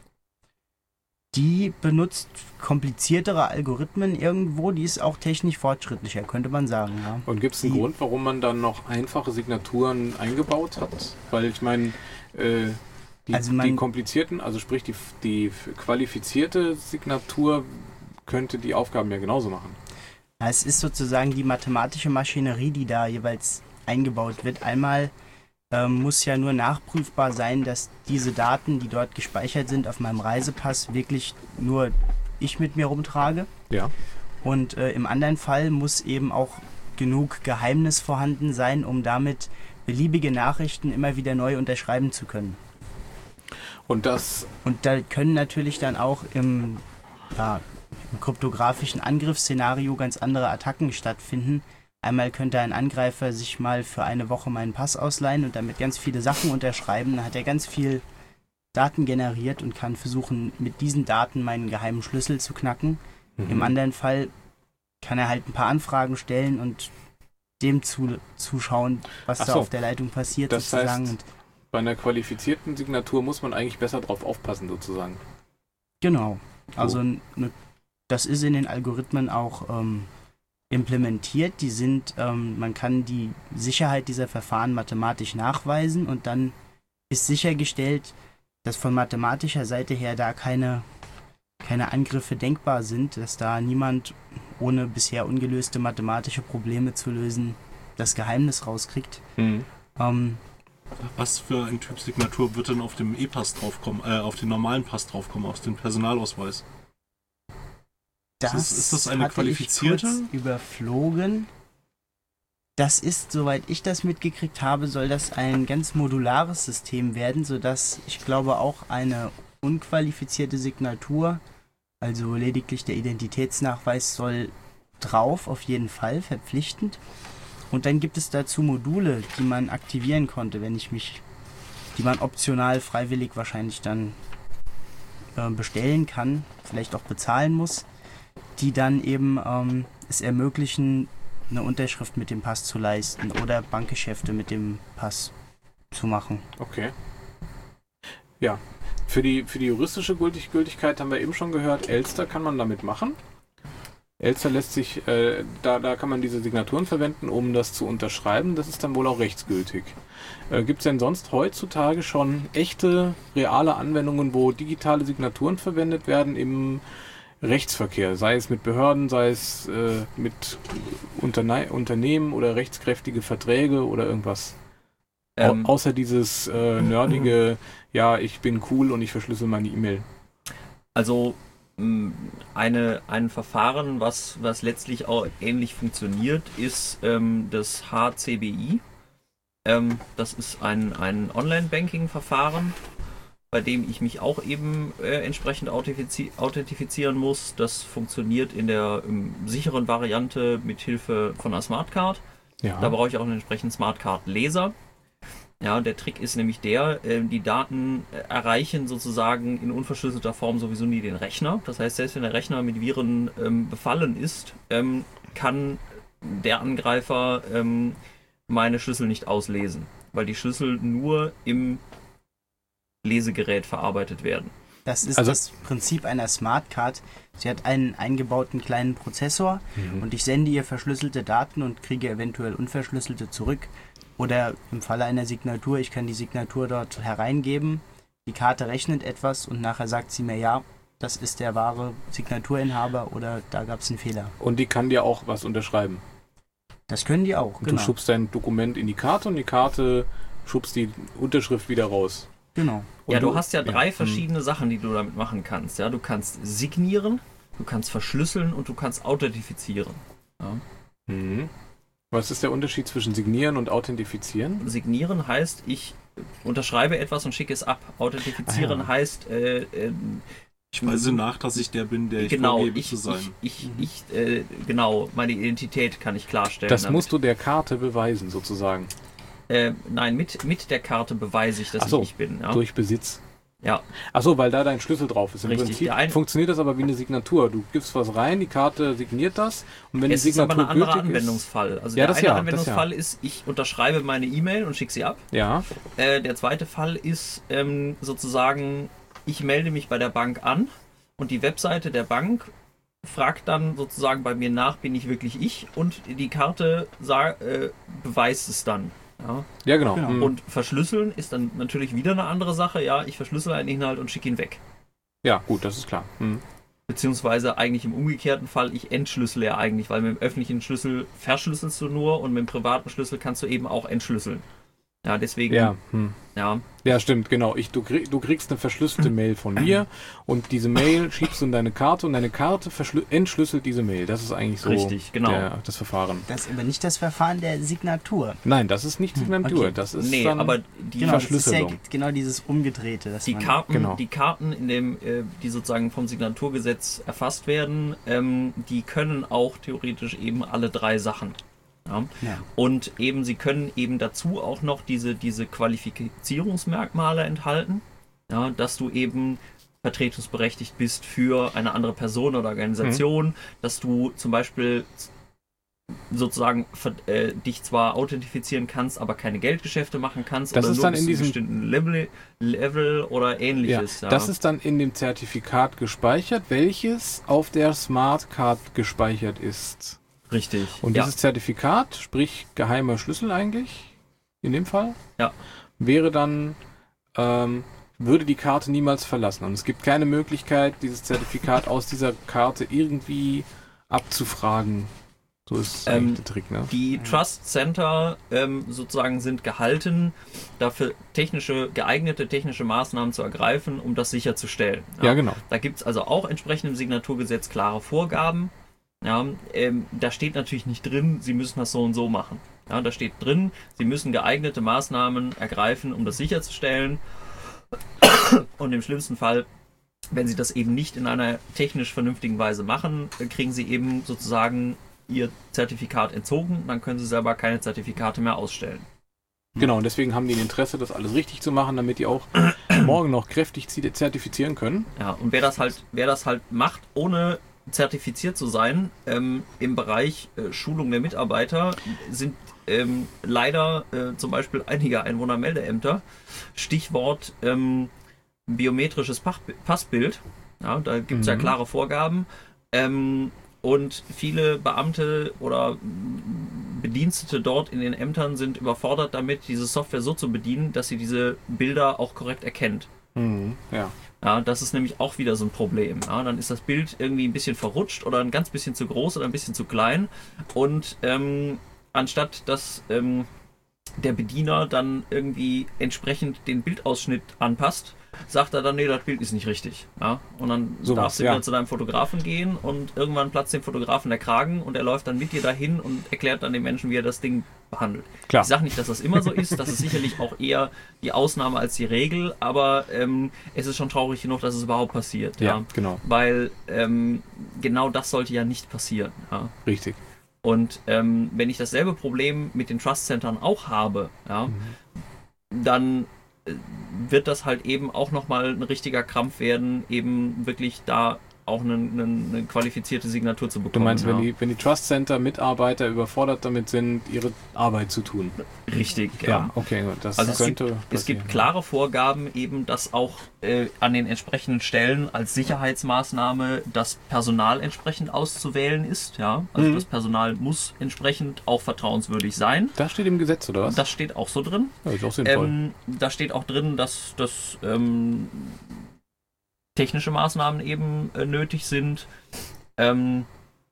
S3: die benutzt kompliziertere Algorithmen irgendwo, die ist auch technisch fortschrittlicher, könnte man sagen, ja.
S1: Und gibt es einen
S3: Die-
S1: Grund, warum man dann noch einfache Signaturen eingebaut hat? Weil ich meine, äh, die,
S3: Also man-
S1: die komplizierten, also sprich die, die qualifizierte Signatur könnte die Aufgaben ja genauso machen.
S3: Ja, es ist sozusagen die mathematische Maschinerie, die da jeweils eingebaut wird. Einmal ähm, muss ja nur nachprüfbar sein, dass diese Daten, die dort gespeichert sind auf meinem Reisepass, wirklich nur ich mit mir rumtrage.
S1: Ja.
S3: Und äh, im anderen Fall muss eben auch genug Geheimnis vorhanden sein, um damit beliebige Nachrichten immer wieder neu unterschreiben zu können.
S1: Und das,
S3: Und da können natürlich dann auch im, ja, im kryptografischen Angriffsszenario ganz andere Attacken stattfinden. Einmal könnte ein Angreifer sich mal für eine Woche meinen Pass ausleihen und damit ganz viele Sachen unterschreiben. Dann hat er ganz viel Daten generiert und kann versuchen, mit diesen Daten meinen geheimen Schlüssel zu knacken.
S1: Mhm.
S3: Im anderen Fall kann er halt ein paar Anfragen stellen und dem zu, zuschauen, was
S1: Ach
S3: da
S1: so.
S3: auf der Leitung passiert
S1: Das
S3: sozusagen.
S1: heißt,
S3: Und
S1: bei einer qualifizierten Signatur muss man eigentlich besser drauf aufpassen, sozusagen.
S3: genau. Also ne, das ist in den Algorithmen auch ähm, implementiert. Die sind, ähm, man kann die Sicherheit dieser Verfahren mathematisch nachweisen und dann ist sichergestellt, dass von mathematischer Seite her da keine, keine Angriffe denkbar sind, dass da niemand ohne bisher ungelöste mathematische Probleme zu lösen das Geheimnis rauskriegt.
S1: Mhm.
S3: Ähm,
S4: Was für ein Typ Signatur wird denn auf dem E-Pass draufkommen, äh, auf den normalen Pass draufkommen, auf den Personalausweis?
S3: das
S4: ist- ist das eine
S3: hatte
S4: qualifizierte?
S3: Ich kurz überflogen. Das ist, soweit ich das mitgekriegt habe, soll das ein ganz modulares System werden, sodass ich glaube auch eine unqualifizierte Signatur, also lediglich der Identitätsnachweis soll drauf, auf jeden Fall, verpflichtend. Und dann gibt es dazu Module, die man aktivieren konnte, wenn ich mich, die man optional freiwillig wahrscheinlich dann äh, bestellen kann, vielleicht auch bezahlen muss, die dann eben ähm, es ermöglichen, eine Unterschrift mit dem Pass zu leisten oder Bankgeschäfte mit dem Pass zu machen.
S1: Okay. Ja. Für die, für die juristische Gültig Gültigkeit haben wir eben schon gehört, Elster kann man damit machen. Elster lässt sich, äh, da, da kann man diese Signaturen verwenden, um das zu unterschreiben. Das ist dann wohl auch rechtsgültig. Äh, Gibt es denn sonst heutzutage schon echte, reale Anwendungen, wo digitale Signaturen verwendet werden im Rechtsverkehr? Sei es mit Behörden, sei es äh, mit Unterne Unternehmen oder rechtskräftige Verträge oder irgendwas? Au
S2: Ähm,
S1: außer dieses äh, nerdige, ja, ich bin cool und ich verschlüssel meine E-Mail.
S2: Also mh, eine, ein Verfahren, was, was letztlich auch ähnlich funktioniert, ist ähm, das H C B I. Ähm, das ist ein, ein Online-Banking-Verfahren, bei dem ich mich auch eben äh, entsprechend authentifizi authentifizieren muss. Das funktioniert in der ähm, sicheren Variante mit Hilfe von einer Smartcard.
S1: Ja.
S2: Da brauche ich auch einen entsprechenden Smartcard-Leser. Ja, der Trick ist nämlich der, äh, die Daten äh, erreichen sozusagen in unverschlüsselter Form sowieso nie den Rechner. Das heißt, selbst wenn der Rechner mit Viren ähm, befallen ist, ähm, kann der Angreifer ähm, meine Schlüssel nicht auslesen, weil die Schlüssel nur im Lesegerät verarbeitet werden.
S3: Das ist
S1: Also-
S3: das Prinzip einer Smartcard. Sie hat einen eingebauten kleinen Prozessor
S1: Mhm.
S3: und ich sende ihr verschlüsselte Daten und kriege eventuell unverschlüsselte zurück. Oder im Falle einer Signatur, ich kann die Signatur dort hereingeben, die Karte rechnet etwas und nachher sagt sie mir, ja, das ist der wahre Signaturinhaber oder da gab es einen Fehler.
S1: Und die kann dir auch was unterschreiben.
S3: Das können die auch,
S1: Du
S3: genau.
S1: schubst dein Dokument in die Karte und die Karte schubst die Unterschrift wieder raus.
S3: Genau.
S1: Und
S2: Ja, du hast ja drei
S1: ja,
S2: verschiedene Sachen, die du damit machen kannst. Ja, du kannst signieren, du kannst verschlüsseln und du kannst authentifizieren. Ja.
S1: Mhm. Was ist der Unterschied zwischen signieren und authentifizieren?
S2: Signieren heißt, ich unterschreibe etwas und schicke es ab. Authentifizieren
S1: Ah, ja.
S2: heißt, äh, äh,
S4: Ich weise nach, dass ich der bin, der ich
S2: genau,
S4: vorgebe
S2: ich,
S4: zu sein.
S2: ich, ich, ich äh, genau, meine Identität kann ich klarstellen.
S1: Das
S2: damit.
S1: musst du der Karte beweisen, sozusagen.
S2: Äh, nein, mit, mit der Karte beweise ich, dass
S1: Ach so,
S2: ich ich bin. Ja?
S1: Durch Besitz.
S2: ja.
S1: Achso, weil da dein Schlüssel drauf ist. Im
S2: Richtig,
S1: Prinzip
S2: der ein-
S1: funktioniert das aber wie eine Signatur. Du gibst was rein, die Karte signiert das und wenn
S2: Es
S1: die
S2: ist aber
S1: Signatur
S2: ein anderer
S1: gültig
S2: Anwendungsfall. Also
S1: Ja,
S2: der
S1: das
S2: eine
S1: ja, das
S2: Anwendungsfall ist, ich unterschreibe meine E-Mail und schicke sie ab.
S1: ist... Ja,
S2: Äh, der zweite Fall ist ähm, sozusagen, ich melde mich bei der Bank an und die Webseite der Bank fragt dann sozusagen bei mir nach, bin ich wirklich ich? Und die Karte sag, äh, beweist es dann. Ja.
S1: ja genau.
S3: Genau.
S1: Mhm.
S2: Und verschlüsseln ist dann natürlich wieder eine andere Sache. Ja, ich verschlüssel einen Inhalt und schicke ihn weg.
S1: Ja, gut, das ist klar. Mhm.
S2: Beziehungsweise eigentlich im umgekehrten Fall, ich entschlüssele ja eigentlich, weil mit dem öffentlichen Schlüssel verschlüsselst du nur und mit dem privaten Schlüssel kannst du eben auch entschlüsseln. Ja, deswegen,
S1: Ja, hm.
S2: ja,
S1: Ja, stimmt, genau. Ich, du, krieg, du kriegst eine verschlüsselte Mail von mir und diese Mail schiebst du in deine Karte und deine Karte verschlü- entschlüsselt diese Mail. Das ist eigentlich so
S2: Richtig, genau.
S1: der, das Verfahren.
S3: Das ist aber nicht das Verfahren der Signatur.
S1: Nein, das ist nicht Signatur.
S3: okay.
S1: Das ist
S2: nee,
S1: dann
S2: aber die,
S3: Genau, das ist ja
S1: Verschlüsselung.
S3: genau dieses Umgedrehte. Dass
S2: die
S3: man,
S2: Karten,
S1: Genau.
S2: die Karten, in dem, äh, die sozusagen vom Signaturgesetz erfasst werden, ähm, die können auch theoretisch eben alle drei Sachen. Ja.
S3: Ja.
S2: Und eben, sie können eben dazu auch noch diese, diese Qualifizierungsmerkmale enthalten, ja, dass du eben vertretungsberechtigt bist für eine andere Person oder Organisation,
S1: Mhm.
S2: dass du zum Beispiel sozusagen ver- äh, dich zwar authentifizieren kannst, aber keine Geldgeschäfte machen kannst
S1: Das
S2: oder
S1: ist
S2: nur
S1: dann
S2: bis
S1: in
S2: zu einem
S1: diesem-
S2: bestimmten Level, Level oder
S1: Ja,
S2: ähnliches. Ja,
S1: das ist dann in dem Zertifikat gespeichert, welches auf der Smartcard gespeichert ist.
S2: richtig.
S1: Und
S2: ja.
S1: dieses Zertifikat, sprich geheimer Schlüssel eigentlich, in dem Fall,
S2: Ja.
S1: wäre dann, ähm, würde die Karte niemals verlassen. Und es gibt keine Möglichkeit, dieses Zertifikat aus dieser Karte irgendwie abzufragen. So ist
S2: Ähm,
S1: eigentlich der Trick, ne?
S2: Die Trust Center ähm, sozusagen sind gehalten, dafür technische, geeignete technische Maßnahmen zu ergreifen, um das sicherzustellen.
S1: Ja, genau.
S2: Da gibt es also auch entsprechend im Signaturgesetz klare Vorgaben. Ja, ähm, da steht natürlich nicht drin, Sie müssen das so und so machen. Ja, da steht drin, Sie müssen geeignete Maßnahmen ergreifen, um das sicherzustellen. Und im schlimmsten Fall, wenn Sie das eben nicht in einer technisch vernünftigen Weise machen, äh, kriegen Sie eben sozusagen Ihr Zertifikat entzogen. Dann können Sie selber keine Zertifikate mehr ausstellen.
S1: Genau, und deswegen haben die ein Interesse, das alles richtig zu machen, damit die auch morgen noch kräftig zi- zertifizieren können.
S2: Ja, und wer das halt, wer das halt macht, ohne zertifiziert zu sein, ähm, im Bereich äh, Schulung der Mitarbeiter sind ähm, leider äh, zum Beispiel einige Einwohnermeldeämter. Stichwort ähm, biometrisches Pach- Passbild. Ja, da gibt es ja
S1: Mhm.
S2: klare Vorgaben. Ähm, und viele Beamte oder Bedienstete dort in den Ämtern sind überfordert damit, diese Software so zu bedienen, dass sie diese Bilder auch korrekt erkennt.
S1: Mhm. Ja.
S2: Ja, das ist nämlich auch wieder so ein Problem. Ja, dann ist das Bild irgendwie ein bisschen verrutscht oder ein ganz bisschen zu groß oder ein bisschen zu klein. Und ähm, anstatt dass ähm, der Bediener dann irgendwie entsprechend den Bildausschnitt anpasst, sagt er dann, nee, das Bild ist nicht richtig. Ja, und dann
S1: Sowas,
S2: darfst du
S1: ja.
S2: wieder zu deinem Fotografen gehen und irgendwann platzt dem Fotografen der Kragen und er läuft dann mit dir dahin und erklärt dann den Menschen, wie er das Ding behandelt.
S1: Klar.
S2: Ich sage nicht, dass das immer so ist, das ist sicherlich auch eher die Ausnahme als die Regel, aber ähm, es ist schon traurig genug, dass es überhaupt passiert.
S1: Ja,
S2: Ja,
S1: genau.
S2: Weil ähm, genau das sollte ja nicht passieren. Ja.
S1: Richtig.
S2: Und ähm, wenn ich dasselbe Problem mit den Trust-Centern auch habe, ja, dann äh, wird das halt eben auch nochmal ein richtiger Krampf werden, eben wirklich da auch eine, eine, eine qualifizierte Signatur zu bekommen.
S1: Du meinst,
S2: ja.
S1: wenn die, wenn die Trust Center Mitarbeiter überfordert damit sind, ihre Arbeit zu tun?
S2: Richtig, ja.
S1: Ja, okay, gut, das
S2: Also es gibt,
S1: könnte
S2: es gibt
S1: passieren.
S2: klare Vorgaben eben, dass auch äh, an den entsprechenden Stellen als Sicherheitsmaßnahme das Personal entsprechend auszuwählen ist. Ja? Also
S1: Mhm.
S2: das Personal muss entsprechend auch vertrauenswürdig sein.
S1: Das steht im Gesetz, oder was?
S2: Das steht auch so drin.
S1: Ja, ist auch sinnvoll.
S2: Ähm, da steht auch drin, dass, dass ähm, technische Maßnahmen eben äh, nötig sind. Ähm,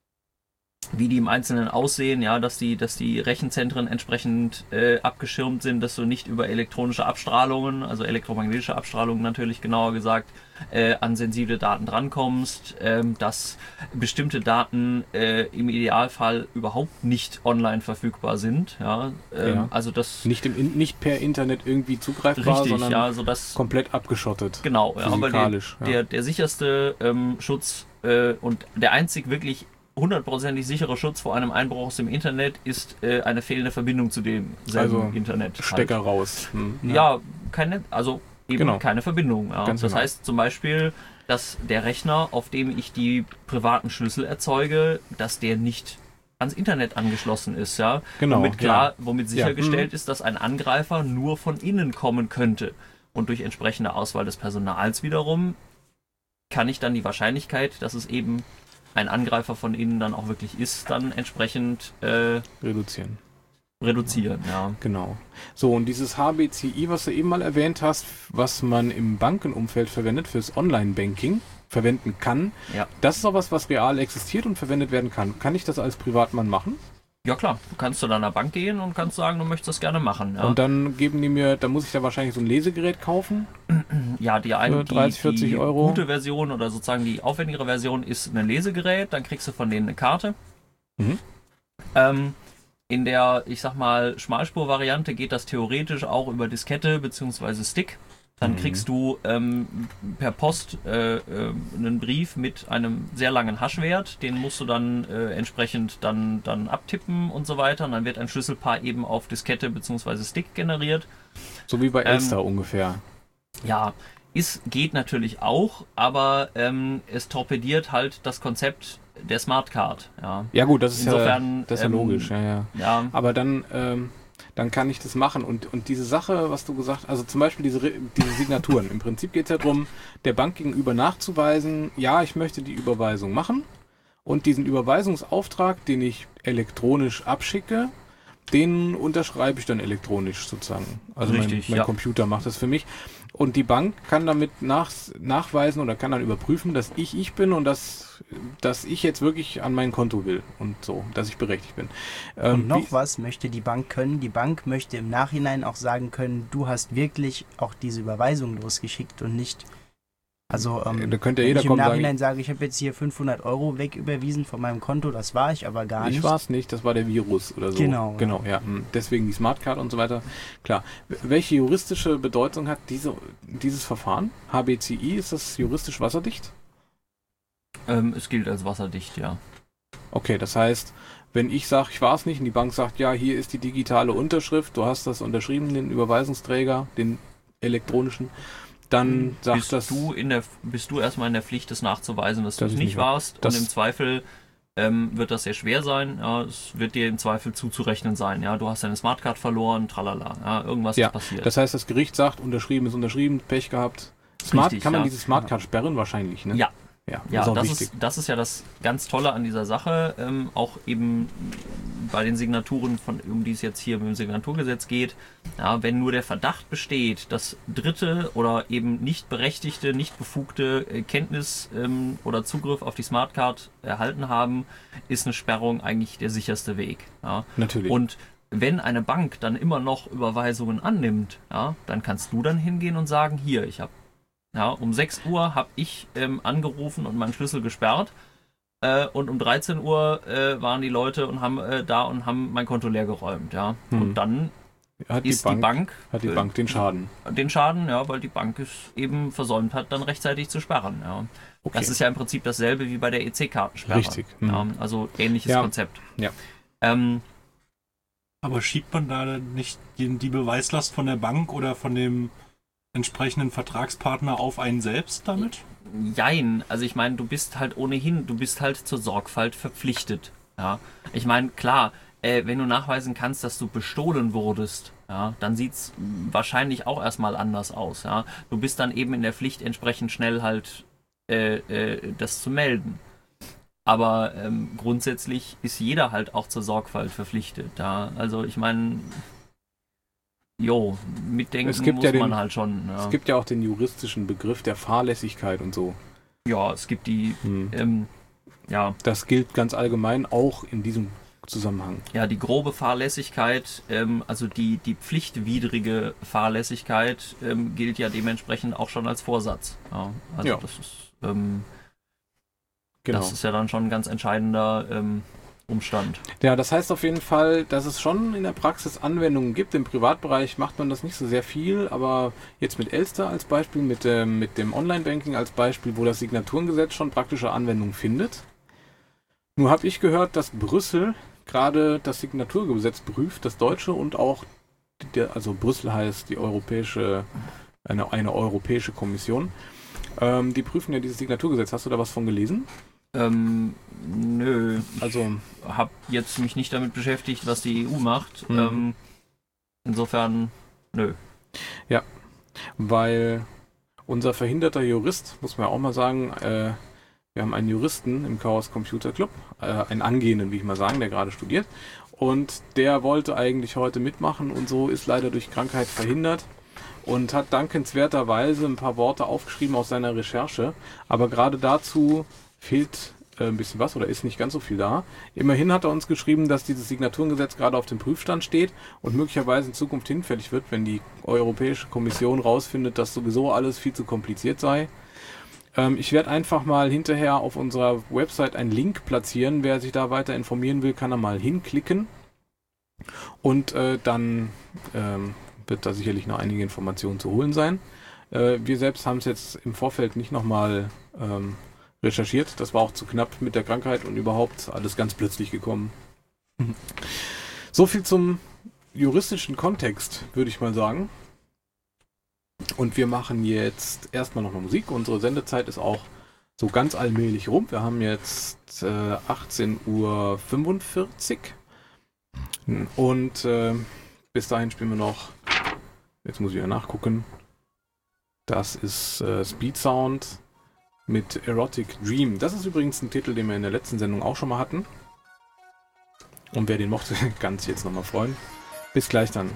S2: wie die im Einzelnen aussehen, ja, dass die, dass die Rechenzentren entsprechend äh, abgeschirmt sind, dass du nicht über elektronische Abstrahlungen, also elektromagnetische Abstrahlungen natürlich genauer gesagt, äh, an sensible Daten drankommst, ähm, dass bestimmte Daten äh, im Idealfall überhaupt nicht online verfügbar sind, ja, ähm,
S1: Ja.
S2: also das
S1: nicht, im, In- nicht per Internet irgendwie zugreifbar,
S2: richtig,
S1: sondern
S2: ja, also das
S1: komplett abgeschottet.
S2: genau, ja, aber der,
S1: Physikalisch, ja.
S2: der, der sicherste ähm, Schutz äh, und der einzig wirklich hundertprozentig sichere Schutz vor einem Einbruch aus dem Internet ist äh, eine fehlende Verbindung zu dem selben
S1: Also
S2: Internet. halt.
S1: Stecker raus. Hm.
S2: Ja, keine, also eben
S1: Genau.
S2: keine Verbindung. Ja.
S1: Ganz
S2: Das
S1: genau.
S2: heißt zum Beispiel, dass der Rechner, auf dem ich die privaten Schlüssel erzeuge, dass der nicht ans Internet angeschlossen ist, ja.
S1: Genau,
S2: Womit klar,
S1: ja.
S2: womit
S1: Ja,
S2: sichergestellt
S1: mhm.
S2: ist, dass ein Angreifer nur von innen kommen könnte. Und durch entsprechende Auswahl des Personals wiederum kann ich dann die Wahrscheinlichkeit, dass es eben ein Angreifer von innen dann auch wirklich ist, dann entsprechend äh,
S1: Reduzieren.
S2: reduzieren, ja.
S1: Genau. So, und dieses H B C I, was du eben mal erwähnt hast, was man im Bankenumfeld verwendet, fürs Online-Banking verwenden kann,
S2: Ja.
S1: das ist auch was, was real existiert und verwendet werden kann. Kann ich das als Privatmann machen?
S2: Ja klar, du kannst zu deiner Bank gehen und kannst sagen, du möchtest das gerne machen. Ja,
S1: Und dann geben die mir, da muss ich ja wahrscheinlich so ein Lesegerät kaufen.
S2: ja die, ein,
S1: für
S2: die,
S1: dreißig, vierzig
S2: die
S1: Euro.
S2: gute Version oder sozusagen die aufwendigere Version ist ein Lesegerät, dann kriegst du von denen eine Karte.
S1: Mhm.
S2: Ähm, in der, ich sag mal, Schmalspur-Variante geht das theoretisch auch über Diskette bzw. Stick. Dann
S1: Mhm.
S2: kriegst du ähm, per Post äh, äh, einen Brief mit einem sehr langen Haschwert, den musst du dann äh, entsprechend dann, dann abtippen und so weiter. Und dann wird ein Schlüsselpaar eben auf Diskette bzw. Stick generiert.
S1: So wie bei
S2: Ähm,
S1: Elster ungefähr.
S2: Ja, ist, geht natürlich auch, aber ähm, es torpediert halt das Konzept der Smartcard. Ja,
S1: Ja gut, das ist
S2: insofern,
S1: ja, das ist ja
S2: ähm,
S1: logisch. Ja, ja.
S2: ja,
S1: Aber dann, ähm, dann kann ich das machen. Und, und diese Sache, was du gesagt hast, also zum Beispiel diese, Re- diese Signaturen. Im Prinzip geht es ja darum, der Bank gegenüber nachzuweisen, ja, ich möchte die Überweisung machen. Und diesen Überweisungsauftrag, den ich elektronisch abschicke, den unterschreibe ich dann elektronisch sozusagen. Also
S2: Richtig,
S1: mein, mein
S2: ja.
S1: Computer macht das für mich. Und die Bank kann damit nach, nachweisen oder kann dann überprüfen, dass ich ich bin und dass, dass ich jetzt wirklich an mein Konto will und so, dass ich berechtigt bin. Ähm,
S3: Und noch
S1: wie-
S3: was möchte die Bank können. Die Bank möchte im Nachhinein auch sagen können, du hast wirklich auch diese Überweisung losgeschickt und nicht... Also, ähm,
S1: Da könnte ja
S3: wenn
S1: jeder
S3: ich im
S1: kommen und
S3: Nachhinein sage, ich habe jetzt hier fünfhundert Euro wegüberwiesen von meinem Konto, das war ich aber gar
S1: Ich
S3: nicht.
S1: war es nicht, das war der Virus oder so.
S3: Genau,
S1: Genau, ja. Hm. Deswegen die Smartcard und so weiter. Klar. W- Welche juristische Bedeutung hat diese, dieses Verfahren? H B C I, ist das juristisch wasserdicht?
S2: ähm, es gilt als wasserdicht, ja.
S1: Okay, das heißt, wenn ich sage, ich war es nicht und die Bank sagt, ja, hier ist die digitale Unterschrift, du hast das unterschrieben, den Überweisungsträger, den elektronischen, dann sagt
S2: bist
S1: das...
S2: du in der bist du erstmal in der Pflicht, das nachzuweisen, dass du
S1: Dass
S2: es
S1: ich
S2: nicht
S1: nicht war.
S2: warst.
S1: Das-
S2: und im Zweifel ähm, wird das sehr schwer sein. Ja, es wird dir im Zweifel zuzurechnen sein. Ja, du hast deine Smartcard verloren, tralala. Ja, irgendwas
S1: Ja,
S2: ist passiert.
S1: Das heißt, das Gericht sagt, unterschrieben ist unterschrieben, Pech gehabt. Smart,
S2: Richtig,
S1: kann man
S2: ja.
S1: diese Smartcard sperren? Wahrscheinlich, ne?
S2: Ja.
S1: Ja,
S2: Ja,
S1: ist auch
S2: das
S1: wichtig.
S2: ist, das ist ja das ganz Tolle an dieser Sache, ähm, auch eben bei den Signaturen, von, um die es jetzt hier mit dem Signaturgesetz geht. Ja, wenn nur der Verdacht besteht, dass Dritte oder eben nicht berechtigte, nicht befugte äh, Kenntnis ähm, oder Zugriff auf die Smartcard erhalten haben, ist eine Sperrung eigentlich der sicherste Weg. Ja.
S1: Natürlich.
S2: Und wenn eine Bank dann immer noch Überweisungen annimmt, ja, dann kannst du dann hingehen und sagen, hier, ich habe Ja, um sechs Uhr habe ich ähm, angerufen und meinen Schlüssel gesperrt. Äh, und um dreizehn Uhr äh, waren die Leute und haben äh, da und haben mein Konto leer geräumt. Ja.
S1: Hm.
S2: Und dann
S1: hat
S2: ist die Bank,
S1: hat die
S2: äh,
S1: Bank den Schaden.
S2: den Schaden, ja, weil die Bank es eben versäumt hat, dann rechtzeitig zu sperren. Ja.
S1: Okay.
S2: Das ist ja im Prinzip dasselbe wie bei der E C-Kartensperre.
S1: Richtig. Hm.
S2: Ja, also ähnliches
S1: Ja.
S2: Konzept.
S1: Ja.
S2: Ähm,
S4: Aber schiebt man da nicht die, die Beweislast von der Bank oder von dem entsprechenden Vertragspartner auf einen selbst damit?
S2: Jein, also ich meine, du bist halt ohnehin, du bist halt zur Sorgfalt verpflichtet. Ja, ich meine, klar, äh, wenn du nachweisen kannst, dass du bestohlen wurdest, ja, dann sieht's wahrscheinlich auch erstmal anders aus. Ja, du bist dann eben in der Pflicht, entsprechend schnell halt äh, äh, das zu melden. Aber ähm, grundsätzlich ist jeder halt auch zur Sorgfalt verpflichtet. Ja, also ich meine, jo, mitdenken
S1: Es gibt
S2: muss
S1: ja den-
S2: man halt schon. Ja.
S1: Es gibt ja auch den juristischen Begriff der Fahrlässigkeit und so.
S2: ja, es gibt die,
S1: Hm.
S2: ähm, ja.
S1: Das gilt ganz allgemein auch in diesem Zusammenhang.
S2: Ja, die grobe Fahrlässigkeit, ähm, also die, die pflichtwidrige Fahrlässigkeit ähm, gilt ja dementsprechend auch schon als Vorsatz. Ja, also
S1: Ja.
S2: das ist, ähm,
S1: Genau.
S2: das ist ja dann schon ein ganz entscheidender ähm, Umstand.
S1: Ja, das heißt auf jeden Fall, dass es schon in der Praxis Anwendungen gibt. Im Privatbereich macht man das nicht so sehr viel, aber jetzt mit Elster als Beispiel, mit, ähm, mit dem Online-Banking als Beispiel, wo das Signaturengesetz schon praktische Anwendung findet. Nur habe ich gehört, dass Brüssel gerade das Signaturgesetz prüft, das deutsche und auch, der, also Brüssel heißt die europäische, eine, eine europäische Kommission. Ähm, die prüfen ja dieses Signaturgesetz. Hast du da was von gelesen?
S2: Ähm, nö,
S1: Also
S2: habe jetzt mich nicht damit beschäftigt, was die E U macht.
S1: Mhm.
S2: Ähm, insofern, nö.
S1: weil unser verhinderter Jurist, muss man ja auch mal sagen, äh, wir haben einen Juristen im Chaos Computer Club, äh, einen angehenden, wie ich mal sagen, der gerade studiert, und der wollte eigentlich heute mitmachen und so ist leider durch Krankheit verhindert und hat dankenswerterweise ein paar Worte aufgeschrieben aus seiner Recherche, aber gerade dazu fehlt äh, ein bisschen was oder ist nicht ganz so viel da. Immerhin hat er uns geschrieben, dass dieses Signaturengesetz gerade auf dem Prüfstand steht und möglicherweise in Zukunft hinfällig wird, wenn die Europäische Kommission rausfindet, dass sowieso alles viel zu kompliziert sei. Ähm, ich werde einfach mal hinterher auf unserer Website einen Link platzieren. Wer sich da weiter informieren will, kann da mal hinklicken. Und äh, dann ähm, wird da sicherlich noch einige Informationen zu holen sein. Äh, wir selbst haben es jetzt im Vorfeld nicht nochmal ähm, recherchiert. Das war auch zu knapp mit der Krankheit und überhaupt alles ganz plötzlich gekommen. So viel zum juristischen Kontext, würde ich mal sagen. Und wir machen jetzt erstmal nochmal Musik. Unsere Sendezeit ist auch so ganz allmählich rum. Wir haben jetzt äh, achtzehn Uhr fünfundvierzig. Und äh, bis dahin spielen wir noch, jetzt muss ich ja nachgucken, das ist äh, Speed Sound mit Erotic Dream. Das ist übrigens ein Titel, den wir in der letzten Sendung auch schon mal hatten. Und wer den mochte, kann sich jetzt nochmal freuen. Bis gleich dann.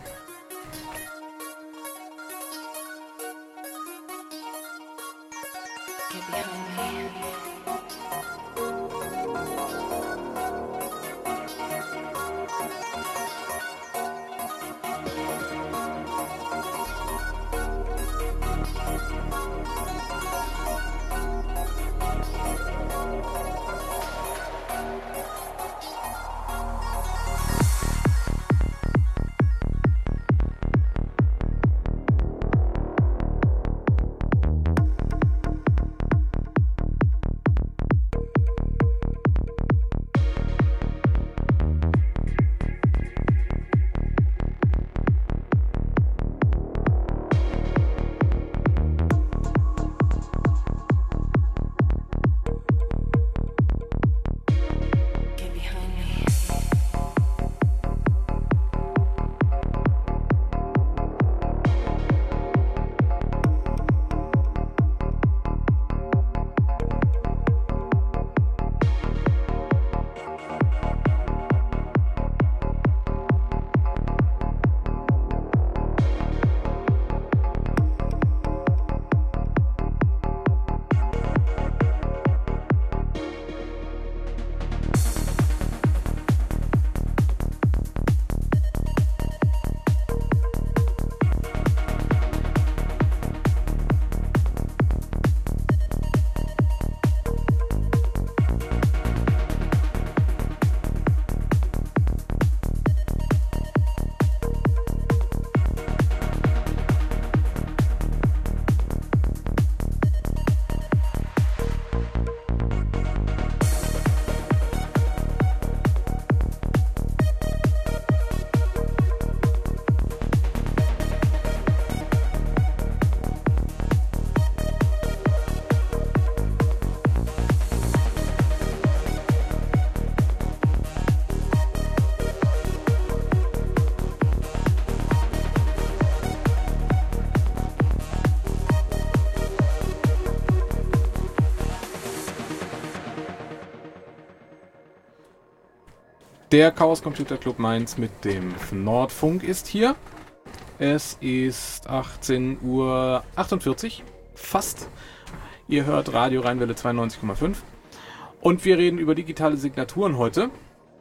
S1: Der Chaos Computer Club Mainz mit dem Nordfunk ist hier. Es ist achtzehn Uhr achtundvierzig, fast. Ihr hört Radio Rheinwelle zweiundneunzig Komma fünf. Und wir reden über digitale Signaturen heute.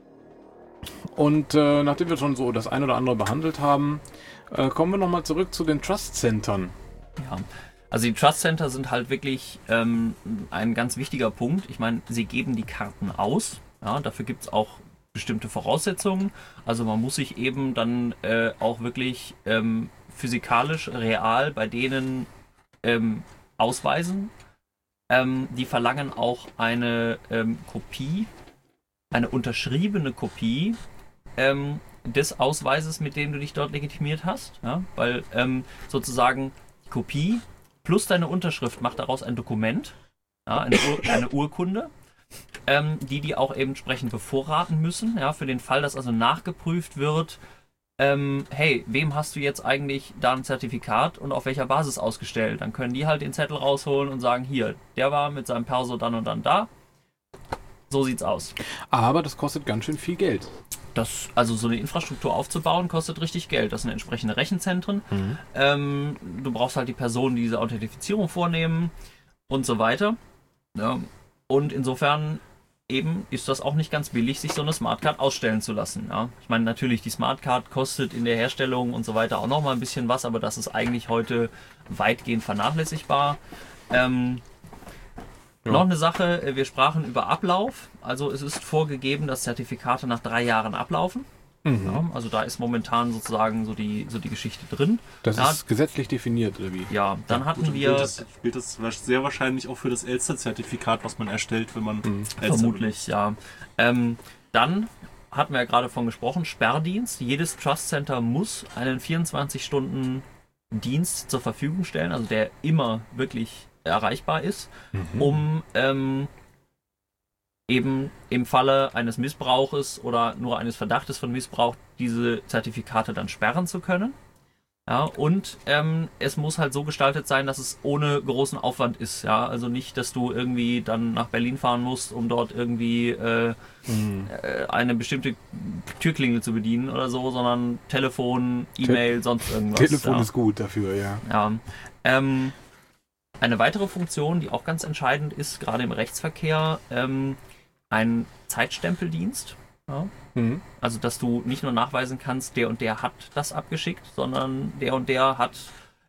S1: Und äh, nachdem wir schon so das ein oder andere behandelt haben, äh, kommen wir nochmal zurück zu den Trust Centern.
S2: Ja, also die Trust Center sind halt wirklich ähm, ein ganz wichtiger Punkt. Ich meine, sie geben die Karten aus. Ja, dafür gibt es auch bestimmte Voraussetzungen. Also man muss sich eben dann äh, auch wirklich ähm, physikalisch, real bei denen ähm, ausweisen. Ähm, die verlangen auch eine ähm, Kopie, eine unterschriebene Kopie ähm, des Ausweises, mit dem du dich dort legitimiert hast. Ja? Weil ähm, sozusagen die Kopie plus deine Unterschrift macht daraus ein Dokument, ja, eine, Ur eine Urkunde. Ähm, die die auch eben entsprechend bevorraten müssen, ja, für den Fall, dass also nachgeprüft wird, ähm, hey, wem hast du jetzt eigentlich da ein Zertifikat und auf welcher Basis ausgestellt? Dann können die halt den Zettel rausholen und sagen, hier, der war mit seinem Perso dann und dann da. So sieht's aus.
S1: Aber das kostet ganz schön viel Geld.
S2: Das, also so eine Infrastruktur aufzubauen, kostet richtig Geld. Das sind entsprechende Rechenzentren. Mhm. Ähm, du brauchst halt die Personen, die diese Authentifizierung vornehmen und so weiter. Ja. Und insofern eben ist das auch nicht ganz billig, sich so eine Smartcard ausstellen zu lassen. Ja? Ich meine, natürlich, die Smartcard kostet in der Herstellung und so weiter auch nochmal ein bisschen was, aber das ist eigentlich heute weitgehend vernachlässigbar. Ähm,
S1: Ja.
S2: Noch eine Sache, äh, wir sprachen über Ablauf. Also es ist vorgegeben, dass Zertifikate nach drei Jahren ablaufen.
S1: Mhm.
S2: Ja, also da ist momentan sozusagen so die, so die Geschichte drin.
S1: Das
S2: Ja.
S1: ist gesetzlich definiert, oder wie?
S2: Ja, dann hatten
S4: Gut,
S2: wir...
S4: gilt das, gilt das sehr wahrscheinlich auch für das Elster-Zertifikat, was man erstellt, wenn man
S1: Mhm.
S4: Elster
S2: Vermutlich, ja. Ähm, dann hatten wir ja gerade von gesprochen, Sperrdienst. Jedes Trust Center muss einen vierundzwanzig Stunden Dienst zur Verfügung stellen, also der immer wirklich erreichbar ist,
S1: Mhm.
S2: um ähm, eben im Falle eines Missbrauches oder nur eines Verdachtes von Missbrauch diese Zertifikate dann sperren zu können. Ja, und ähm, es muss halt so gestaltet sein, dass es ohne großen Aufwand ist. Ja, also nicht, dass du irgendwie dann nach Berlin fahren musst, um dort irgendwie äh,
S1: Mhm.
S2: äh, eine bestimmte Türklingel zu bedienen oder so, sondern Telefon, E-Mail, sonst irgendwas.
S1: Telefon
S2: ja.
S1: ist gut dafür, ja.
S2: Ja. Ähm, eine weitere Funktion, die auch ganz entscheidend ist, gerade im Rechtsverkehr, ähm, ein Zeitstempeldienst. Ja.
S1: Mhm.
S2: Also, dass du nicht nur nachweisen kannst, der und der hat das abgeschickt, sondern der und der hat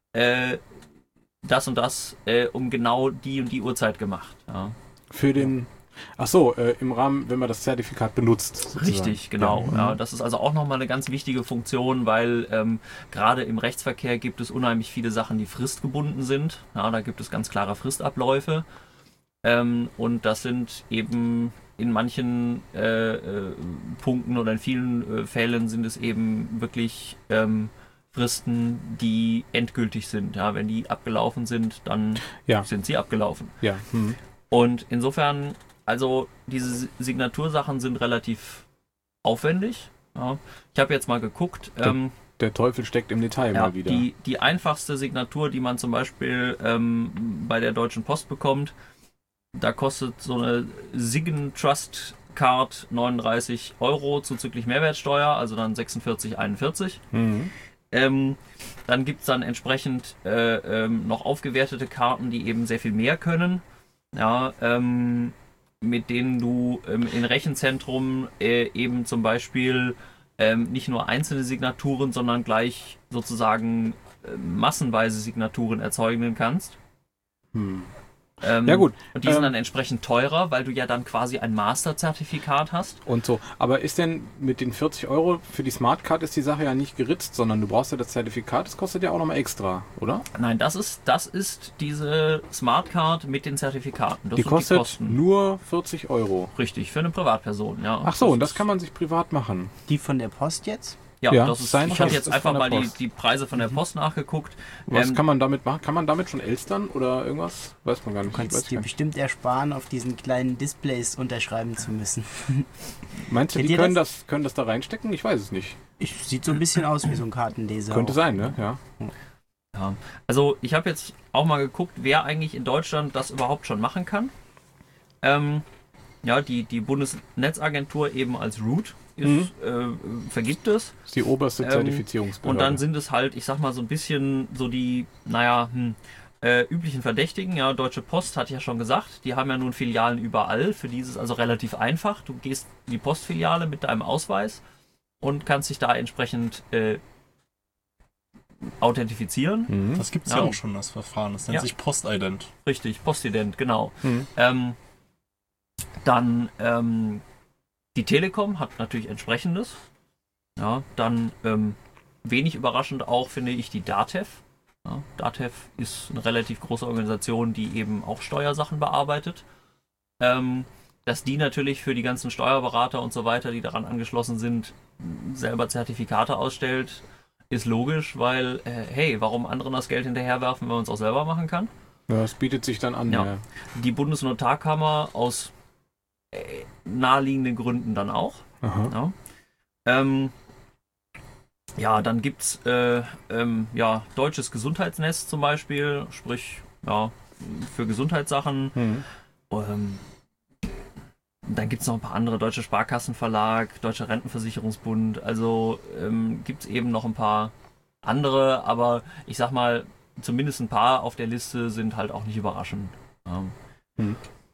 S2: äh, das und das äh, um genau die und die Uhrzeit gemacht. Ja.
S1: Für den. Ach so, äh, im Rahmen, wenn man das Zertifikat benutzt. sozusagen.
S2: Richtig, genau.
S1: Ja.
S2: Ja, das ist also auch nochmal eine ganz wichtige Funktion, weil ähm, gerade im Rechtsverkehr gibt es unheimlich viele Sachen, die fristgebunden sind. Ja, da gibt es ganz klare Fristabläufe. Ähm, und das sind eben in manchen äh, äh, Punkten oder in vielen äh, Fällen sind es eben wirklich ähm, Fristen, die endgültig sind. Ja, wenn die abgelaufen sind, dann
S1: Ja.
S2: sind sie abgelaufen.
S1: Ja. Mhm.
S2: Und insofern, also diese Signatursachen sind relativ aufwendig. Ja. Ich habe jetzt mal geguckt.
S1: Der-
S2: Ähm,
S1: Der Teufel steckt im Detail
S2: ja,
S1: mal wieder.
S2: die, die einfachste Signatur, die man zum Beispiel ähm, bei der Deutschen Post bekommt, da kostet so eine Sign Trust Card neununddreißig Euro zuzüglich Mehrwertsteuer, also dann sechsundvierzig Euro einundvierzig.
S1: Mhm.
S2: Ähm, dann gibt es dann entsprechend äh, ähm, noch aufgewertete Karten, die eben sehr viel mehr können. Ja, ähm, mit denen du ähm, in Rechenzentrum äh, eben zum Beispiel ähm, nicht nur einzelne Signaturen, sondern gleich sozusagen äh, massenweise Signaturen erzeugen kannst.
S1: Hm.
S2: Ähm,
S1: Ja, gut.
S2: Und die sind
S1: Ähm,
S2: dann entsprechend teurer, weil du ja dann quasi ein Master-Zertifikat hast.
S1: Und so. Aber ist denn mit den vierzig Euro für die Smartcard ist die Sache ja nicht geritzt, sondern du brauchst ja das Zertifikat, das kostet ja auch nochmal extra, oder?
S2: Nein, das ist, das ist diese Smartcard mit den Zertifikaten. Das
S1: Die
S2: sind
S1: kostet
S2: die Kosten.
S1: nur vierzig Euro.
S2: Richtig, für eine Privatperson, ja.
S1: Ach so, und das
S2: ist-
S1: kann man sich privat machen.
S3: Die von der Post jetzt?
S2: Ja,
S1: Ja,
S2: das ist,
S1: sein
S2: ich habe
S1: Post
S2: jetzt
S1: ist
S2: einfach
S1: von der
S2: mal die,
S1: Post.
S2: die Preise von der Post nachgeguckt.
S1: Was
S2: Ähm,
S1: kann man damit machen? Kann man damit schon elstern oder irgendwas? Weiß man gar nicht.
S3: Du
S1: Ich weiß
S3: kannst dir
S1: gar nicht.
S3: bestimmt ersparen, auf diesen kleinen Displays unterschreiben zu müssen.
S1: Meinst du,
S3: Kennt
S1: die
S3: ihr
S1: können
S3: das?
S1: das? können das da reinstecken? Ich weiß es nicht.
S3: Ich, sieht so ein bisschen aus wie so ein Kartenleser.
S1: Könnte
S3: auch.
S1: sein, ne? Ja.
S2: Ja. Also ich habe jetzt auch mal geguckt, wer eigentlich in Deutschland das überhaupt schon machen kann. Ähm, ja, die, die Bundesnetzagentur eben als Root ist, äh, vergibt es.
S1: Das ist die oberste
S2: Ähm,
S1: Zertifizierungsbehörde.
S2: Und dann sind es halt, ich sag mal, so ein bisschen so die, naja, hm, äh, üblichen Verdächtigen. Ja, Deutsche Post hat ja schon gesagt, die haben ja nun Filialen überall. Für die ist es also relativ einfach. Du gehst in die Postfiliale mit deinem Ausweis und kannst dich da entsprechend äh, authentifizieren.
S1: Mhm.
S4: Das gibt es
S2: Ja.
S4: ja. auch schon, das Verfahren. Das nennt
S2: Ja.
S4: sich Postident.
S2: Richtig, Postident, genau.
S1: Mhm.
S2: Ähm, dann ähm, die Telekom hat natürlich entsprechendes. Ja, dann ähm, wenig überraschend auch finde ich die DATEV. Ja, DATEV ist eine relativ große Organisation, die eben auch Steuersachen bearbeitet. Ähm, dass die natürlich für die ganzen Steuerberater und so weiter, die daran angeschlossen sind, selber Zertifikate ausstellt, ist logisch, weil, äh, hey, warum anderen das Geld hinterherwerfen, wenn man es auch selber machen kann?
S1: Ja, das bietet sich dann an.
S2: Ja.
S1: Ja.
S2: Die Bundesnotarkammer aus äh, naheliegenden Gründen dann auch.
S1: Aha.
S2: Ja, ähm, ja dann gibt es äh, ähm, ja, Deutsches Gesundheitsnetz zum Beispiel, sprich ja, für Gesundheitssachen.
S1: Mhm.
S2: Ähm, dann gibt es noch ein paar andere, Deutsche Sparkassenverlag, Deutscher Rentenversicherungsbund, also ähm, gibt es eben noch ein paar andere, aber ich sag mal, zumindest ein paar auf der Liste sind halt auch nicht überraschend. Ja.
S1: Hm.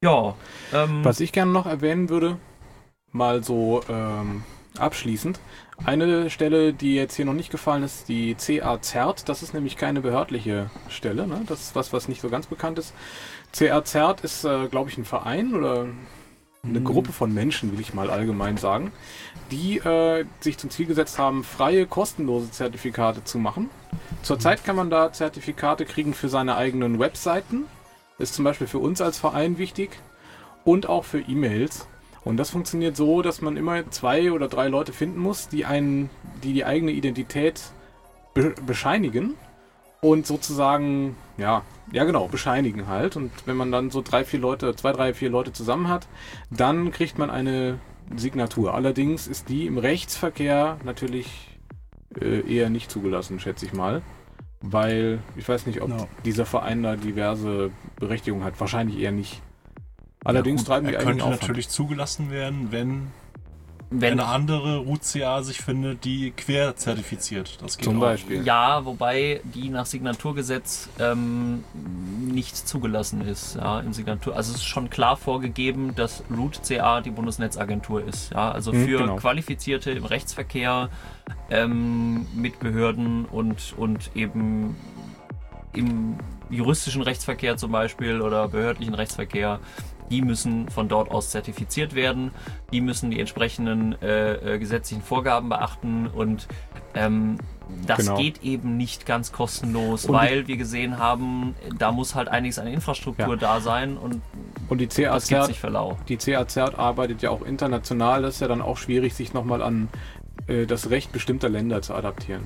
S2: Ja, ähm,
S1: Was ich gerne noch erwähnen würde, mal so ähm, abschließend, eine Stelle, die jetzt hier noch nicht gefallen ist, die C A CERT, das ist nämlich keine behördliche Stelle, ne? Das ist was, was nicht so ganz bekannt ist. C A CERT ist, äh, glaube ich, ein Verein oder eine
S3: Hm.
S1: Gruppe von Menschen, will ich mal allgemein sagen, die äh, sich zum Ziel gesetzt haben, freie, kostenlose Zertifikate zu machen. Zurzeit kann man da Zertifikate kriegen für seine eigenen Webseiten. Ist zum Beispiel für uns als Verein wichtig und auch für E-Mails. Und das funktioniert so, dass man immer zwei oder drei Leute finden muss, die einen, die die eigene Identität be bescheinigen und sozusagen, ja, ja genau, bescheinigen halt. Und wenn man dann so drei, vier Leute, zwei, drei, vier Leute zusammen hat, dann kriegt man eine Signatur. Allerdings ist die im Rechtsverkehr natürlich äh, eher nicht zugelassen, schätze ich mal. Weil, ich weiß nicht, ob
S3: No.
S1: dieser Verein da diverse Berechtigungen hat. Wahrscheinlich eher nicht. Allerdings
S4: Ja, gut,
S1: treiben die
S4: er
S1: eigenen
S4: könnte
S1: Aufwand.
S4: natürlich zugelassen werden, wenn,
S2: wenn,
S4: eine andere Root C A sich findet, die quer zertifiziert. Das geht
S1: Zum
S4: auch.
S1: Beispiel.
S2: ja, wobei die nach Signaturgesetz ähm, nicht zugelassen ist. Ja, im Signatur, also es ist schon klar vorgegeben, dass Root C A die Bundesnetzagentur ist. Ja, also
S1: Mhm,
S2: für
S1: genau.
S2: Qualifizierte im Rechtsverkehr ähm, mit Behörden und, und eben im juristischen Rechtsverkehr zum Beispiel oder behördlichen Rechtsverkehr, die müssen von dort aus zertifiziert werden, die müssen die entsprechenden äh, äh, gesetzlichen Vorgaben beachten und ähm, das
S1: Genau.
S2: geht eben nicht ganz kostenlos,
S1: Und die-
S2: weil wir gesehen haben, da muss halt einiges an Infrastruktur
S1: Ja.
S2: da sein und
S1: Und die C A
S2: das gibt
S1: CERT
S2: sich für lau.
S1: Die C A CERT arbeitet ja auch international. Das ist ja dann auch schwierig, sich nochmal an äh, das Recht bestimmter Länder zu adaptieren.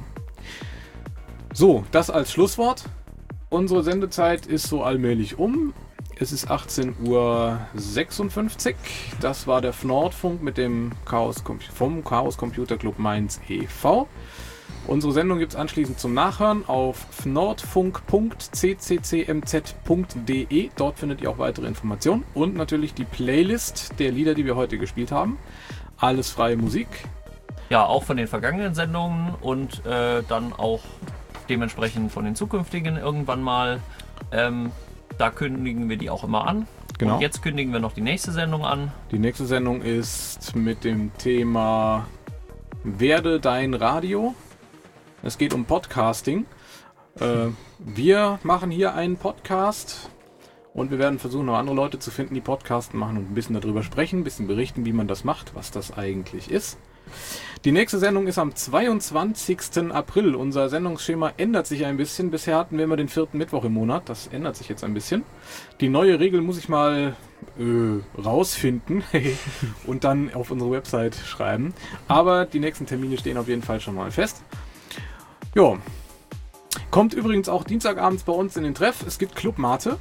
S1: So, das als Schlusswort. Unsere Sendezeit ist so allmählich um. Es ist achtzehn Uhr sechsundfünfzig. Das war der Nordfunk mit dem Chaos vom Chaos Computer Club Mainz e V. Unsere Sendung gibt es anschließend zum Nachhören auf nordfunk punkt c c c m z punkt d e. Dort findet ihr auch weitere Informationen und natürlich die Playlist der Lieder, die wir heute gespielt haben. Alles freie Musik.
S2: Ja, auch von den vergangenen Sendungen und äh, dann auch dementsprechend von den zukünftigen irgendwann mal. Ähm, da kündigen wir die auch immer an.
S1: Genau.
S2: Und jetzt kündigen wir noch die nächste Sendung an.
S1: Die nächste Sendung ist mit dem Thema Werde dein Radio. Es geht um Podcasting. Äh, wir machen hier einen Podcast und wir werden versuchen, noch andere Leute zu finden, die Podcasten machen und ein bisschen darüber sprechen, ein bisschen berichten, wie man das macht, was das eigentlich ist. Die nächste Sendung ist am zweiundzwanzigsten April. Unser Sendungsschema ändert sich ein bisschen. Bisher hatten wir immer den vierten Mittwoch im Monat. Das ändert sich jetzt ein bisschen. Die neue Regel muss ich mal äh, rausfinden und dann auf unsere Website schreiben. Aber die nächsten Termine stehen auf jeden Fall schon mal fest. Jo. Kommt übrigens auch Dienstagabends bei uns in den Treff. Es gibt Club Mate.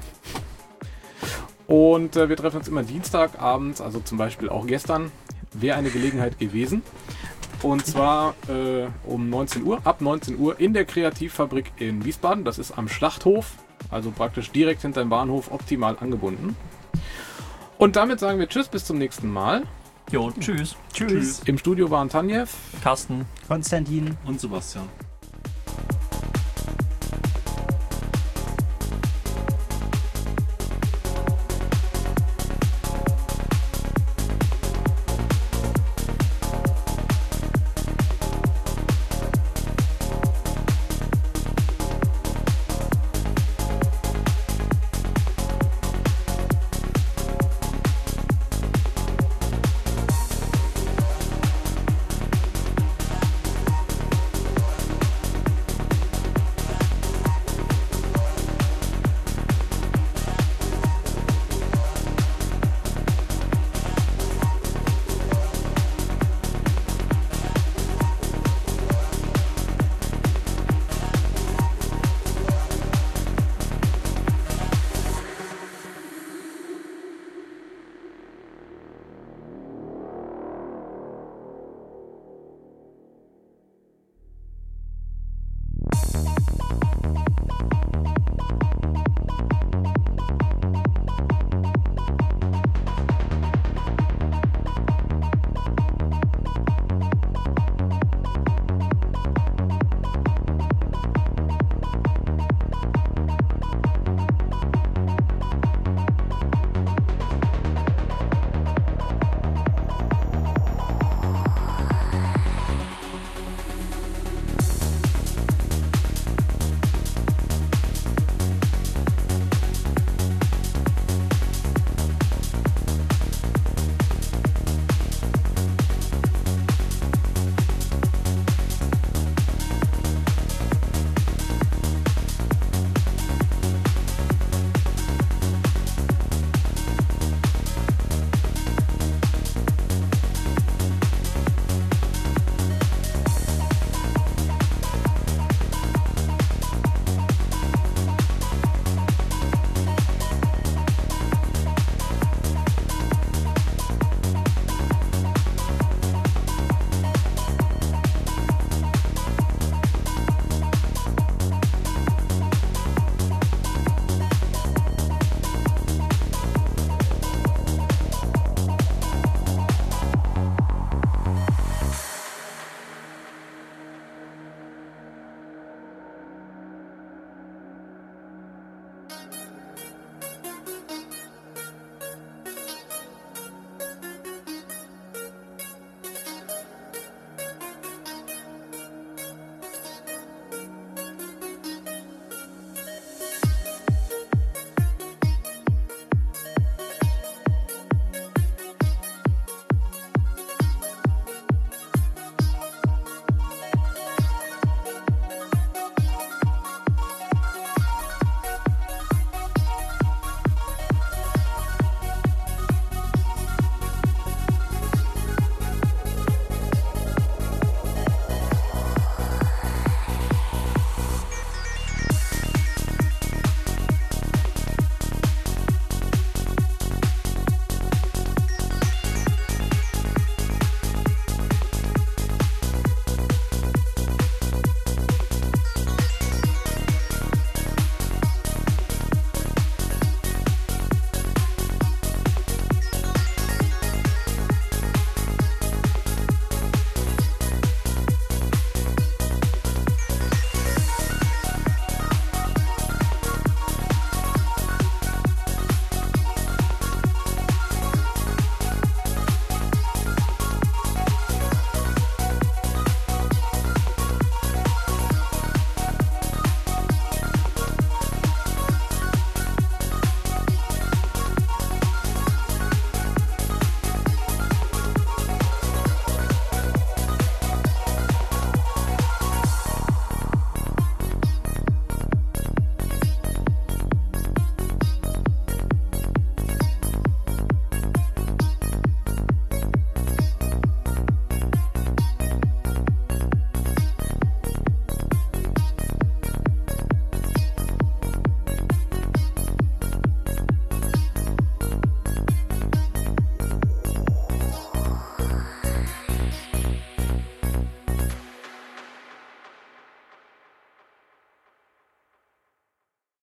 S1: Und äh, wir treffen uns immer Dienstagabends, also zum Beispiel auch gestern. Wäre eine Gelegenheit gewesen. Und zwar äh, um neunzehn Uhr, ab neunzehn Uhr in der Kreativfabrik in Wiesbaden. Das ist am Schlachthof, also praktisch direkt hinter dem Bahnhof, optimal angebunden. Und damit sagen wir Tschüss, bis zum nächsten Mal.
S2: Jo, tschüss.
S3: Tschüss.
S1: Im Studio waren Tanjev.
S2: Carsten.
S3: Konstantin.
S4: Und Sebastian.